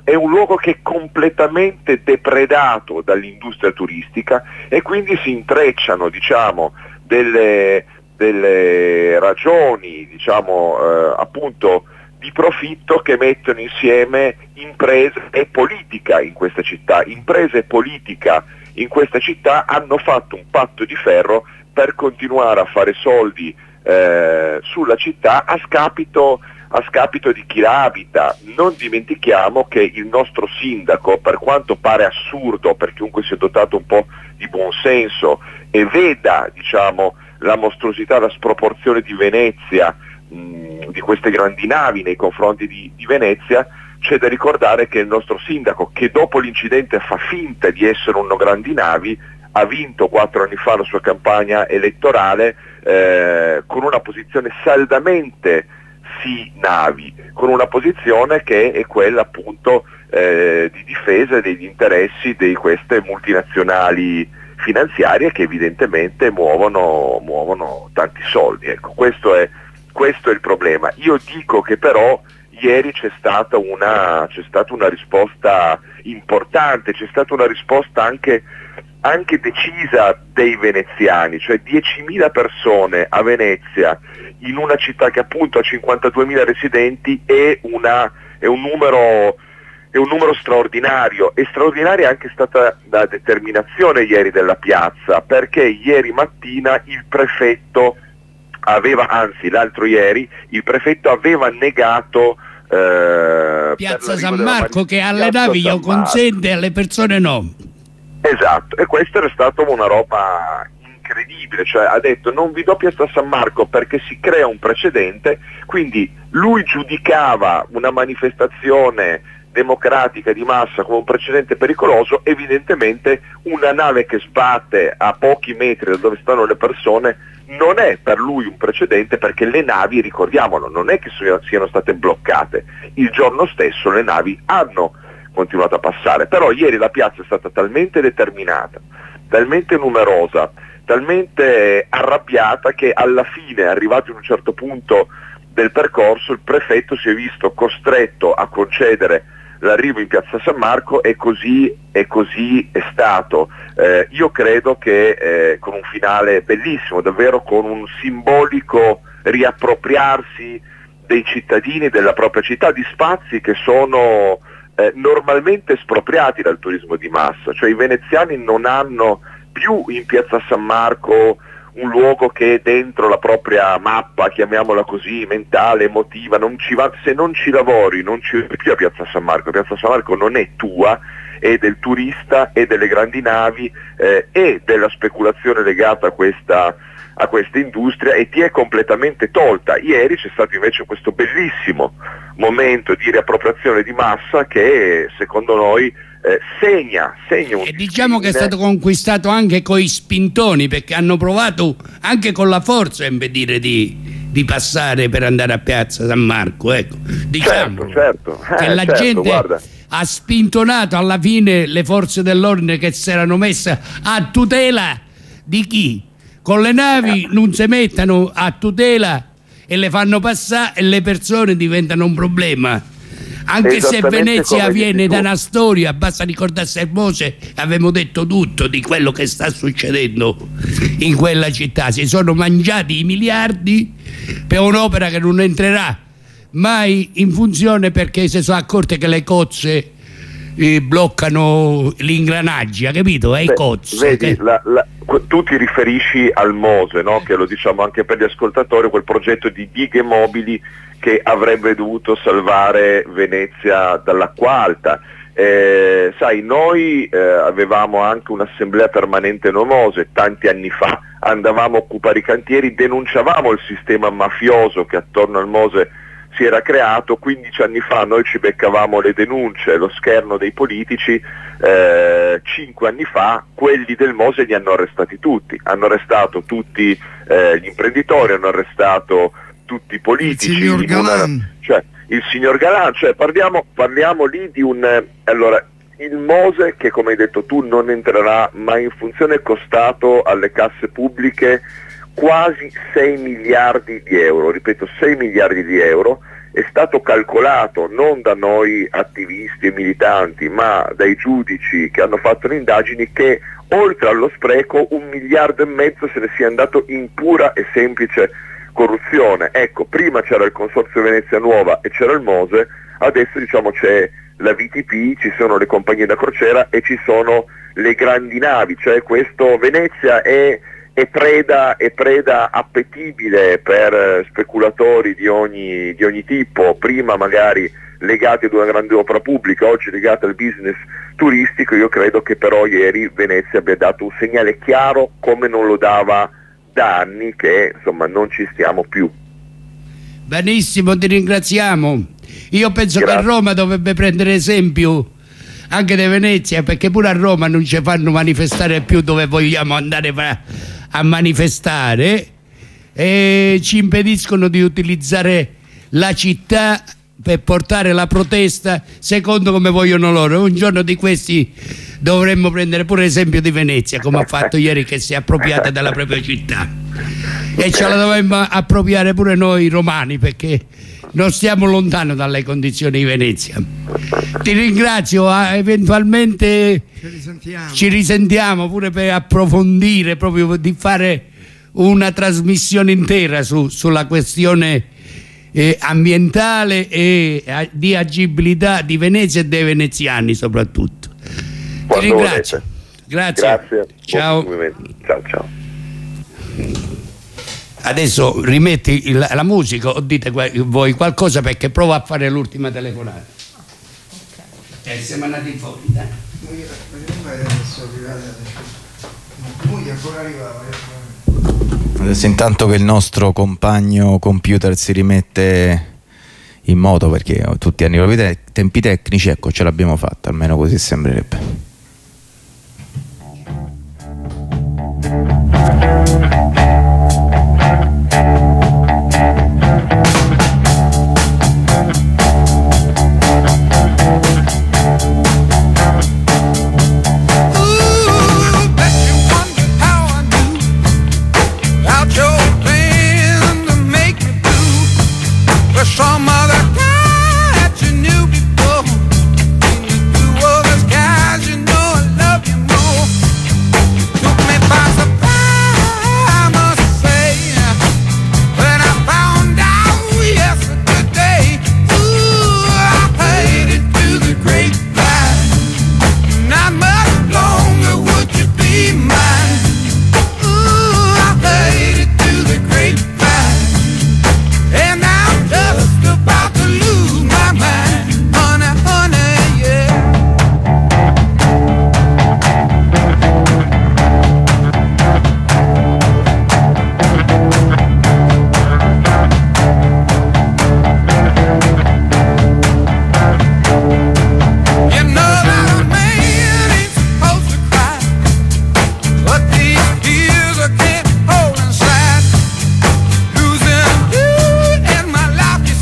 è un luogo che è completamente depredato dall'industria turistica e quindi si intrecciano, diciamo, delle, delle ragioni, diciamo, eh, appunto di profitto che mettono insieme imprese e politica in questa città. Imprese e politica in questa città hanno fatto un patto di ferro per continuare a fare soldi eh, sulla città a scapito, a scapito di chi la abita. Non dimentichiamo che il nostro sindaco, per quanto pare assurdo per chiunque sia dotato un po' di buonsenso e veda, diciamo, la mostruosità, la sproporzione di Venezia, mh, di queste grandi navi nei confronti di, di Venezia, c'è da ricordare che il nostro sindaco, che dopo l'incidente fa finta di essere uno grandi navi, ha vinto quattro anni fa la sua campagna elettorale eh, con una posizione saldamente sì navi, con una posizione che è quella appunto eh, di difesa degli interessi di queste multinazionali finanziarie che evidentemente muovono, muovono tanti soldi. Ecco, questo è, questo è il problema. Io dico che però ieri c'è stata una, c'è stata una risposta importante, c'è stata una risposta anche, anche decisa dei veneziani, cioè diecimila persone a Venezia, in una città che appunto ha cinquantaduemila residenti, è, una, è, un numero, è un numero straordinario. E straordinaria è anche stata la determinazione ieri della piazza, perché ieri mattina il prefetto aveva, anzi l'altro ieri, il prefetto aveva negato eh, Piazza San Marco, che alle navi io consente, alle persone no. Esatto, e questa era stata una roba incredibile, cioè ha detto non vi do Piazza San Marco perché si crea un precedente. Quindi lui giudicava una manifestazione democratica di massa come un precedente pericoloso. Evidentemente una nave che sbatte a pochi metri da dove stanno le persone non è per lui un precedente, perché le navi, ricordiamolo, non è che siano state bloccate, il giorno stesso le navi hanno continuato a passare. Però ieri la piazza è stata talmente determinata, talmente numerosa, talmente arrabbiata, che alla fine, arrivato in un certo punto del percorso, il prefetto si è visto costretto a concedere l'arrivo in Piazza San Marco, e così, e così è stato. Eh, io credo che eh, con un finale bellissimo, davvero con un simbolico riappropriarsi dei cittadini della propria città, di spazi che sono eh, normalmente espropriati dal turismo di massa. Cioè i veneziani non hanno più in Piazza San Marco un luogo che è dentro la propria mappa, chiamiamola così, mentale, emotiva. Non ci va, se non ci lavori non ci vai più a Piazza San Marco. Piazza San Marco non è tua, è del turista, è delle grandi navi, eh, e della speculazione legata a questa, a questa industria, e ti è completamente tolta. Ieri c'è stato invece questo bellissimo momento di riappropriazione di massa che secondo noi Eh, segna, segna un e diciamo che è stato conquistato anche coi spintoni, perché hanno provato anche con la forza a impedire di, di passare per andare a Piazza San Marco, ecco, diciamo certo, certo. che Eh, la certo, gente guarda. ha spintonato alla fine le forze dell'ordine, che si erano messe a tutela di chi? Con le navi non si mettano a tutela e le fanno passare, e le persone diventano un problema. Anche se Venezia viene da una storia, basta ricordarsi al Mose, abbiamo detto tutto di quello che sta succedendo in quella città. Si sono mangiati i miliardi per un'opera che non entrerà mai in funzione, perché si sono accorte che le cozze eh, bloccano gli ingranaggi, ha capito? È i cozzi. Vedi, che... la, la, tu ti riferisci al Mose, no? Che lo diciamo anche per gli ascoltatori, quel progetto di dighe mobili che avrebbe dovuto salvare Venezia dall'acqua alta. Eh, sai, noi eh, avevamo anche un'assemblea permanente no Mose tanti anni fa, andavamo a occupare i cantieri, denunciavamo il sistema mafioso che attorno al Mose si era creato. quindici anni fa noi ci beccavamo le denunce, lo scherno dei politici. eh, cinque anni fa quelli del Mose li hanno arrestati tutti, hanno arrestato tutti eh, gli imprenditori, hanno arrestato tutti i politici, il signor Galan, una, cioè il signor Galan, cioè parliamo, parliamo lì di un eh, allora il Mose, che come hai detto tu non entrerà mai in funzione, è costato alle casse pubbliche quasi sei miliardi di euro, ripeto sei miliardi di euro, è stato calcolato non da noi attivisti e militanti, ma dai giudici che hanno fatto le indagini, che oltre allo spreco un miliardo e mezzo se ne sia andato in pura e semplice corruzione. Ecco, prima c'era il Consorzio Venezia Nuova e c'era il Mose, adesso diciamo c'è la V T P, ci sono le compagnie da crociera e ci sono le grandi navi, cioè questo Venezia è, è, preda, è preda appetibile per speculatori di ogni, di ogni tipo, prima magari legati ad una grande opera pubblica, oggi legati al business turistico. Io credo che però ieri Venezia abbia dato un segnale chiaro, come non lo dava da anni, che insomma non ci stiamo più. Benissimo, ti ringraziamo. Io penso Grazie. che Roma dovrebbe prendere esempio anche da Venezia, perché pure a Roma non ci fanno manifestare più dove vogliamo andare a manifestare e ci impediscono di utilizzare la città per portare la protesta secondo come vogliono loro. Un giorno di questi dovremmo prendere pure esempio di Venezia, come ha fatto ieri, che si è appropriata della propria città, e ce la dovremmo appropriare pure noi romani, perché non stiamo lontano dalle condizioni di Venezia. Ti ringrazio, eventualmente Ci risentiamo. ci risentiamo pure per approfondire, proprio di fare una trasmissione intera su, sulla questione eh, ambientale e eh, di agibilità di Venezia e dei veneziani soprattutto. Quando Ti ringrazio. volete. Grazie. Grazie. Ciao. Ciao ciao. Adesso rimetti il- la musica o dite que- voi qualcosa, perché provo a fare l'ultima telefonata. Ok. Eh, siamo andati fuori, dai. Adesso, intanto che il nostro compagno computer si rimette in moto, perché tutti hanno i propri te- tempi tecnici, ecco, ce l'abbiamo fatta, almeno così sembrerebbe. Some other guy that you knew before, and you do others guys, you know I love you more. Took me by surprise, I must say, when I found out yesterday. Ooh, I paid it to the grapevine. Not much longer would you be mine. Ooh, I paid it to the grapevine, and I'm just about to lose my mind, honey, honey, yeah. You know that a man ain't supposed to cry, but these tears I can't hold inside. Losing you in my life, you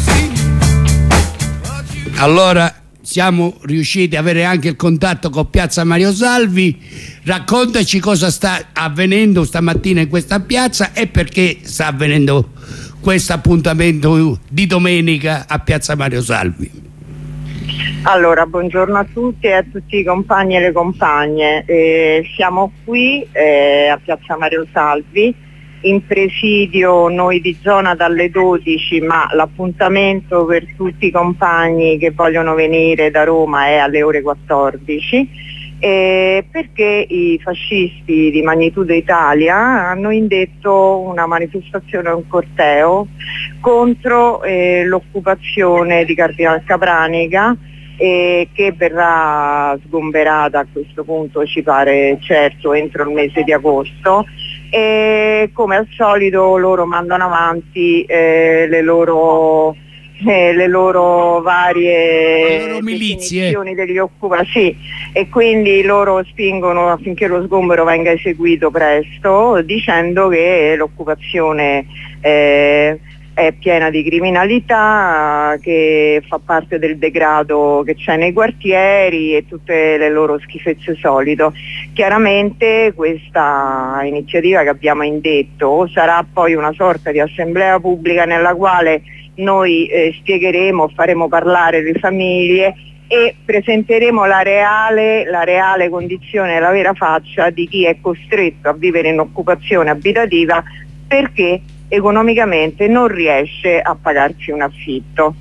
see. Allora siamo riusciti ad avere anche il contatto con Piazza Mario Salvi. Raccontaci cosa sta avvenendo stamattina in questa piazza e perché sta avvenendo questo appuntamento di domenica a Piazza Mario Salvi. Allora, buongiorno a tutti e a tutti i compagni e le compagne. Eh, siamo qui eh, a Piazza Mario Salvi, in presidio noi di zona dalle dodici, ma l'appuntamento per tutti i compagni che vogliono venire da Roma è alle ore quattordici, eh, perché i fascisti di Magnitudo Italia hanno indetto una manifestazione, un corteo contro eh, l'occupazione di Cardinal Capranica, e che verrà sgomberata a questo punto, ci pare certo, entro il mese di agosto. E come al solito loro mandano avanti eh, le loro eh, le loro varie Le loro milizie. definizioni degli occupatori, sì, e quindi loro spingono affinché lo sgombero venga eseguito presto, dicendo che l'occupazione eh, è piena di criminalità, che fa parte del degrado che c'è nei quartieri e tutte le loro schifezze solito. Chiaramente questa iniziativa che abbiamo indetto sarà poi una sorta di assemblea pubblica nella quale noi eh, spiegheremo, faremo parlare le famiglie e presenteremo la reale, la reale condizione, la vera faccia di chi è costretto a vivere in occupazione abitativa perché economicamente non riesce a pagarsi un affitto.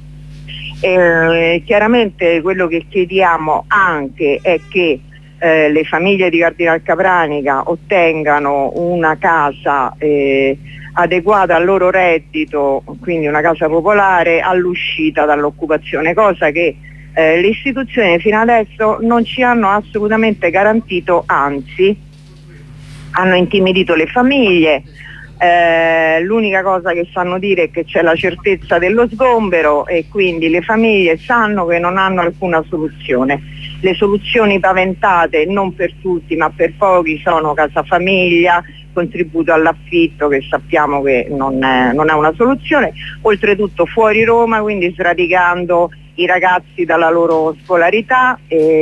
Eh, chiaramente quello che chiediamo anche è che eh, le famiglie di Cardinal Capranica ottengano una casa eh, adeguata al loro reddito, quindi una casa popolare all'uscita dall'occupazione, cosa che eh, le istituzioni fino adesso non ci hanno assolutamente garantito, anzi hanno intimidito le famiglie. Eh, l'unica cosa che sanno dire è che c'è la certezza dello sgombero e quindi le famiglie sanno che non hanno alcuna soluzione. Le soluzioni paventate non per tutti ma per pochi sono casa famiglia, contributo all'affitto, che sappiamo che non è, non è una soluzione, oltretutto fuori Roma, quindi sradicando i ragazzi dalla loro scolarità.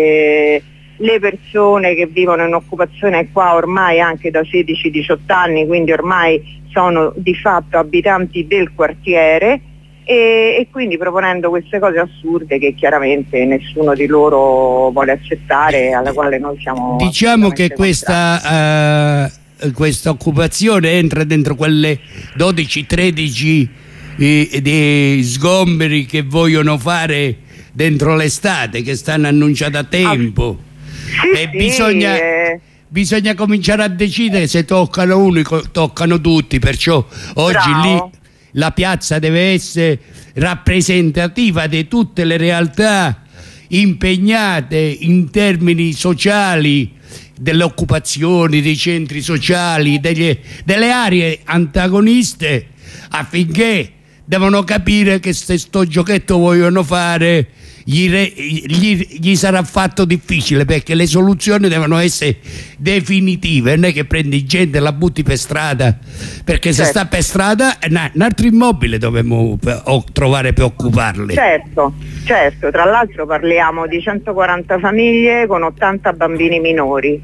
E le persone che vivono in occupazione qua ormai anche da sedici diciotto anni, quindi ormai sono di fatto abitanti del quartiere e, e quindi proponendo queste cose assurde che chiaramente nessuno di loro vuole accettare, alla quale noi siamo diciamo che questa, uh, questa occupazione entra dentro quelle dodici tredici eh, di sgomberi che vogliono fare dentro l'estate, che stanno annunciati a tempo. Ah. Sì, e sì, bisogna, eh. bisogna cominciare a decidere se toccano uno, toccano tutti, perciò oggi Bravo. Lì la piazza deve essere rappresentativa di tutte le realtà impegnate in termini sociali, delle occupazioni, dei centri sociali, degli, delle aree antagoniste, affinché devono capire che se sto giochetto vogliono fare Gli, re, gli, gli sarà fatto difficile, perché le soluzioni devono essere definitive, non è che prendi gente e la butti per strada, perché certo. se sta per strada un altro immobile dobbiamo trovare per occuparli. Certo, certo, tra l'altro parliamo di centoquaranta famiglie con ottanta bambini minori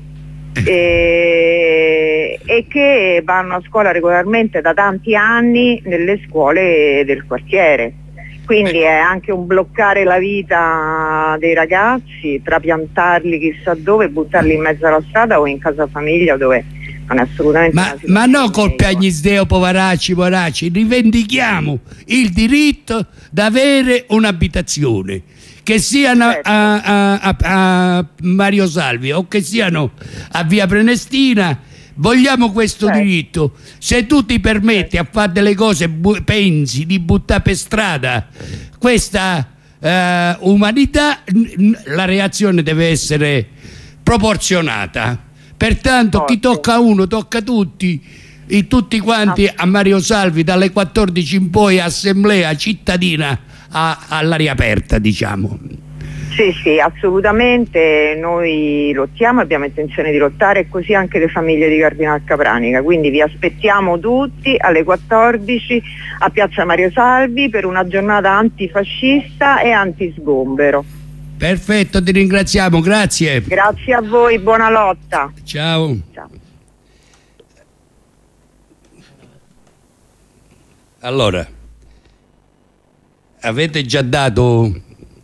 e, e che vanno a scuola regolarmente da tanti anni nelle scuole del quartiere. Quindi è anche un bloccare la vita dei ragazzi, trapiantarli chissà dove, buttarli in mezzo alla strada o in casa famiglia, dove non è assolutamente ma, ma no colpe agli sdeo, poveracci, poveracci, rivendichiamo il diritto di avere un'abitazione, che siano certo. a, a, a, a Mario Salvi o che siano a Via Prenestina. Vogliamo questo certo. diritto. Se tu ti permetti certo. a fare delle cose, pensi di buttare per strada questa eh, umanità, la reazione deve essere proporzionata. Pertanto chi tocca uno tocca tutti, e tutti quanti a Mario Salvi dalle quattordici in poi, assemblea cittadina a, all'aria aperta, diciamo. Sì, sì, assolutamente, noi lottiamo, abbiamo intenzione di lottare e così anche le famiglie di Cardinal Capranica, quindi vi aspettiamo tutti alle quattordici a Piazza Mario Salvi per una giornata antifascista e antisgombero. Perfetto, ti ringraziamo, grazie. Grazie a voi, buona lotta. Ciao. Ciao. Allora, avete già dato...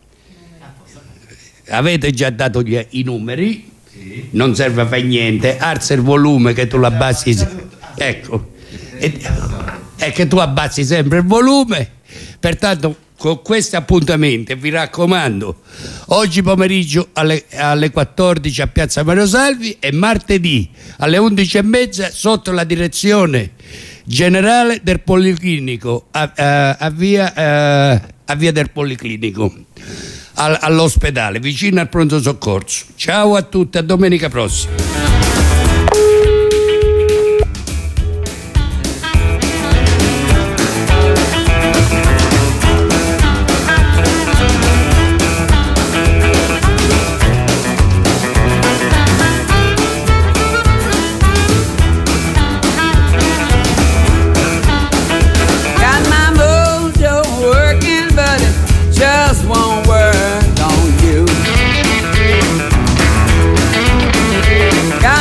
Avete già dato gli, i numeri, sì. Non serve a fare niente, alza il volume che tu l'abbassi, ecco, e, è che tu abbassi sempre il volume, pertanto con questi appuntamenti vi raccomando, oggi pomeriggio alle, alle quattordici a Piazza Mario Salvi e martedì alle undici e mezza sotto la direzione generale del Policlinico a, a, a, via, a, a via del Policlinico. All'ospedale, vicino al pronto soccorso. Ciao a tutti, a domenica prossima. Got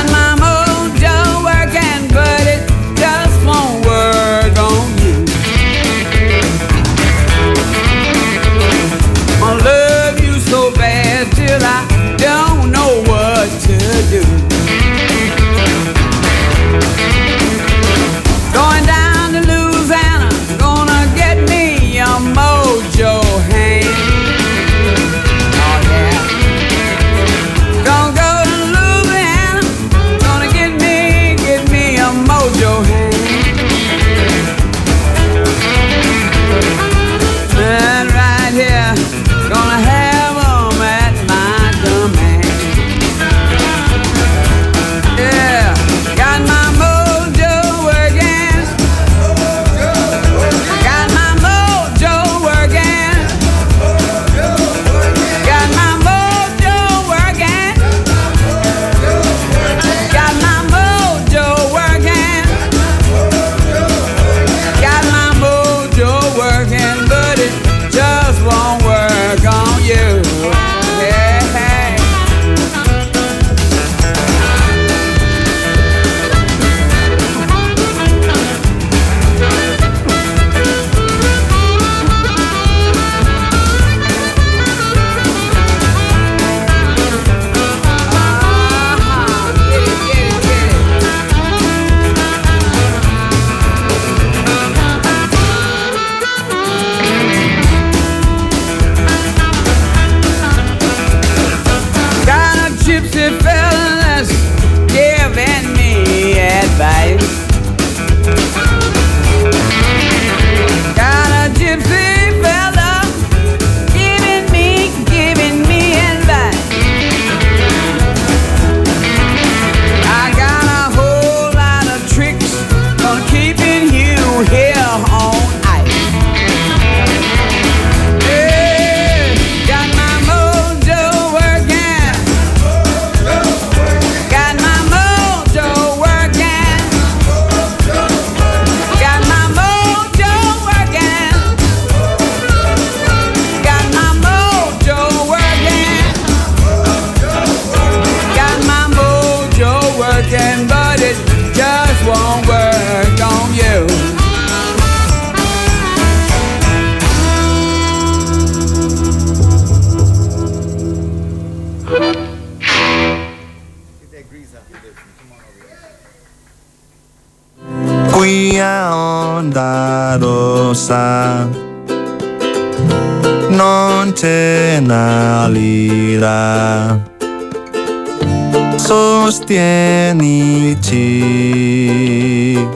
onda rossa, non c'è una lira, sostienici,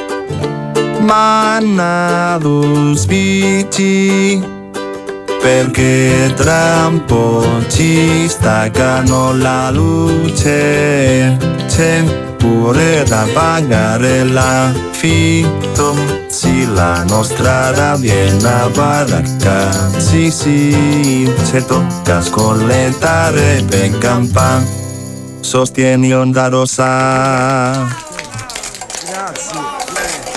manna auspici, perché tra un po' ci staccano la luce, c'è pure da pagare l'affitto, sì, la nostra rabbia è una baracca, sì sì, se tocca scollettare per campare, sostieni onda rossa. Grazie.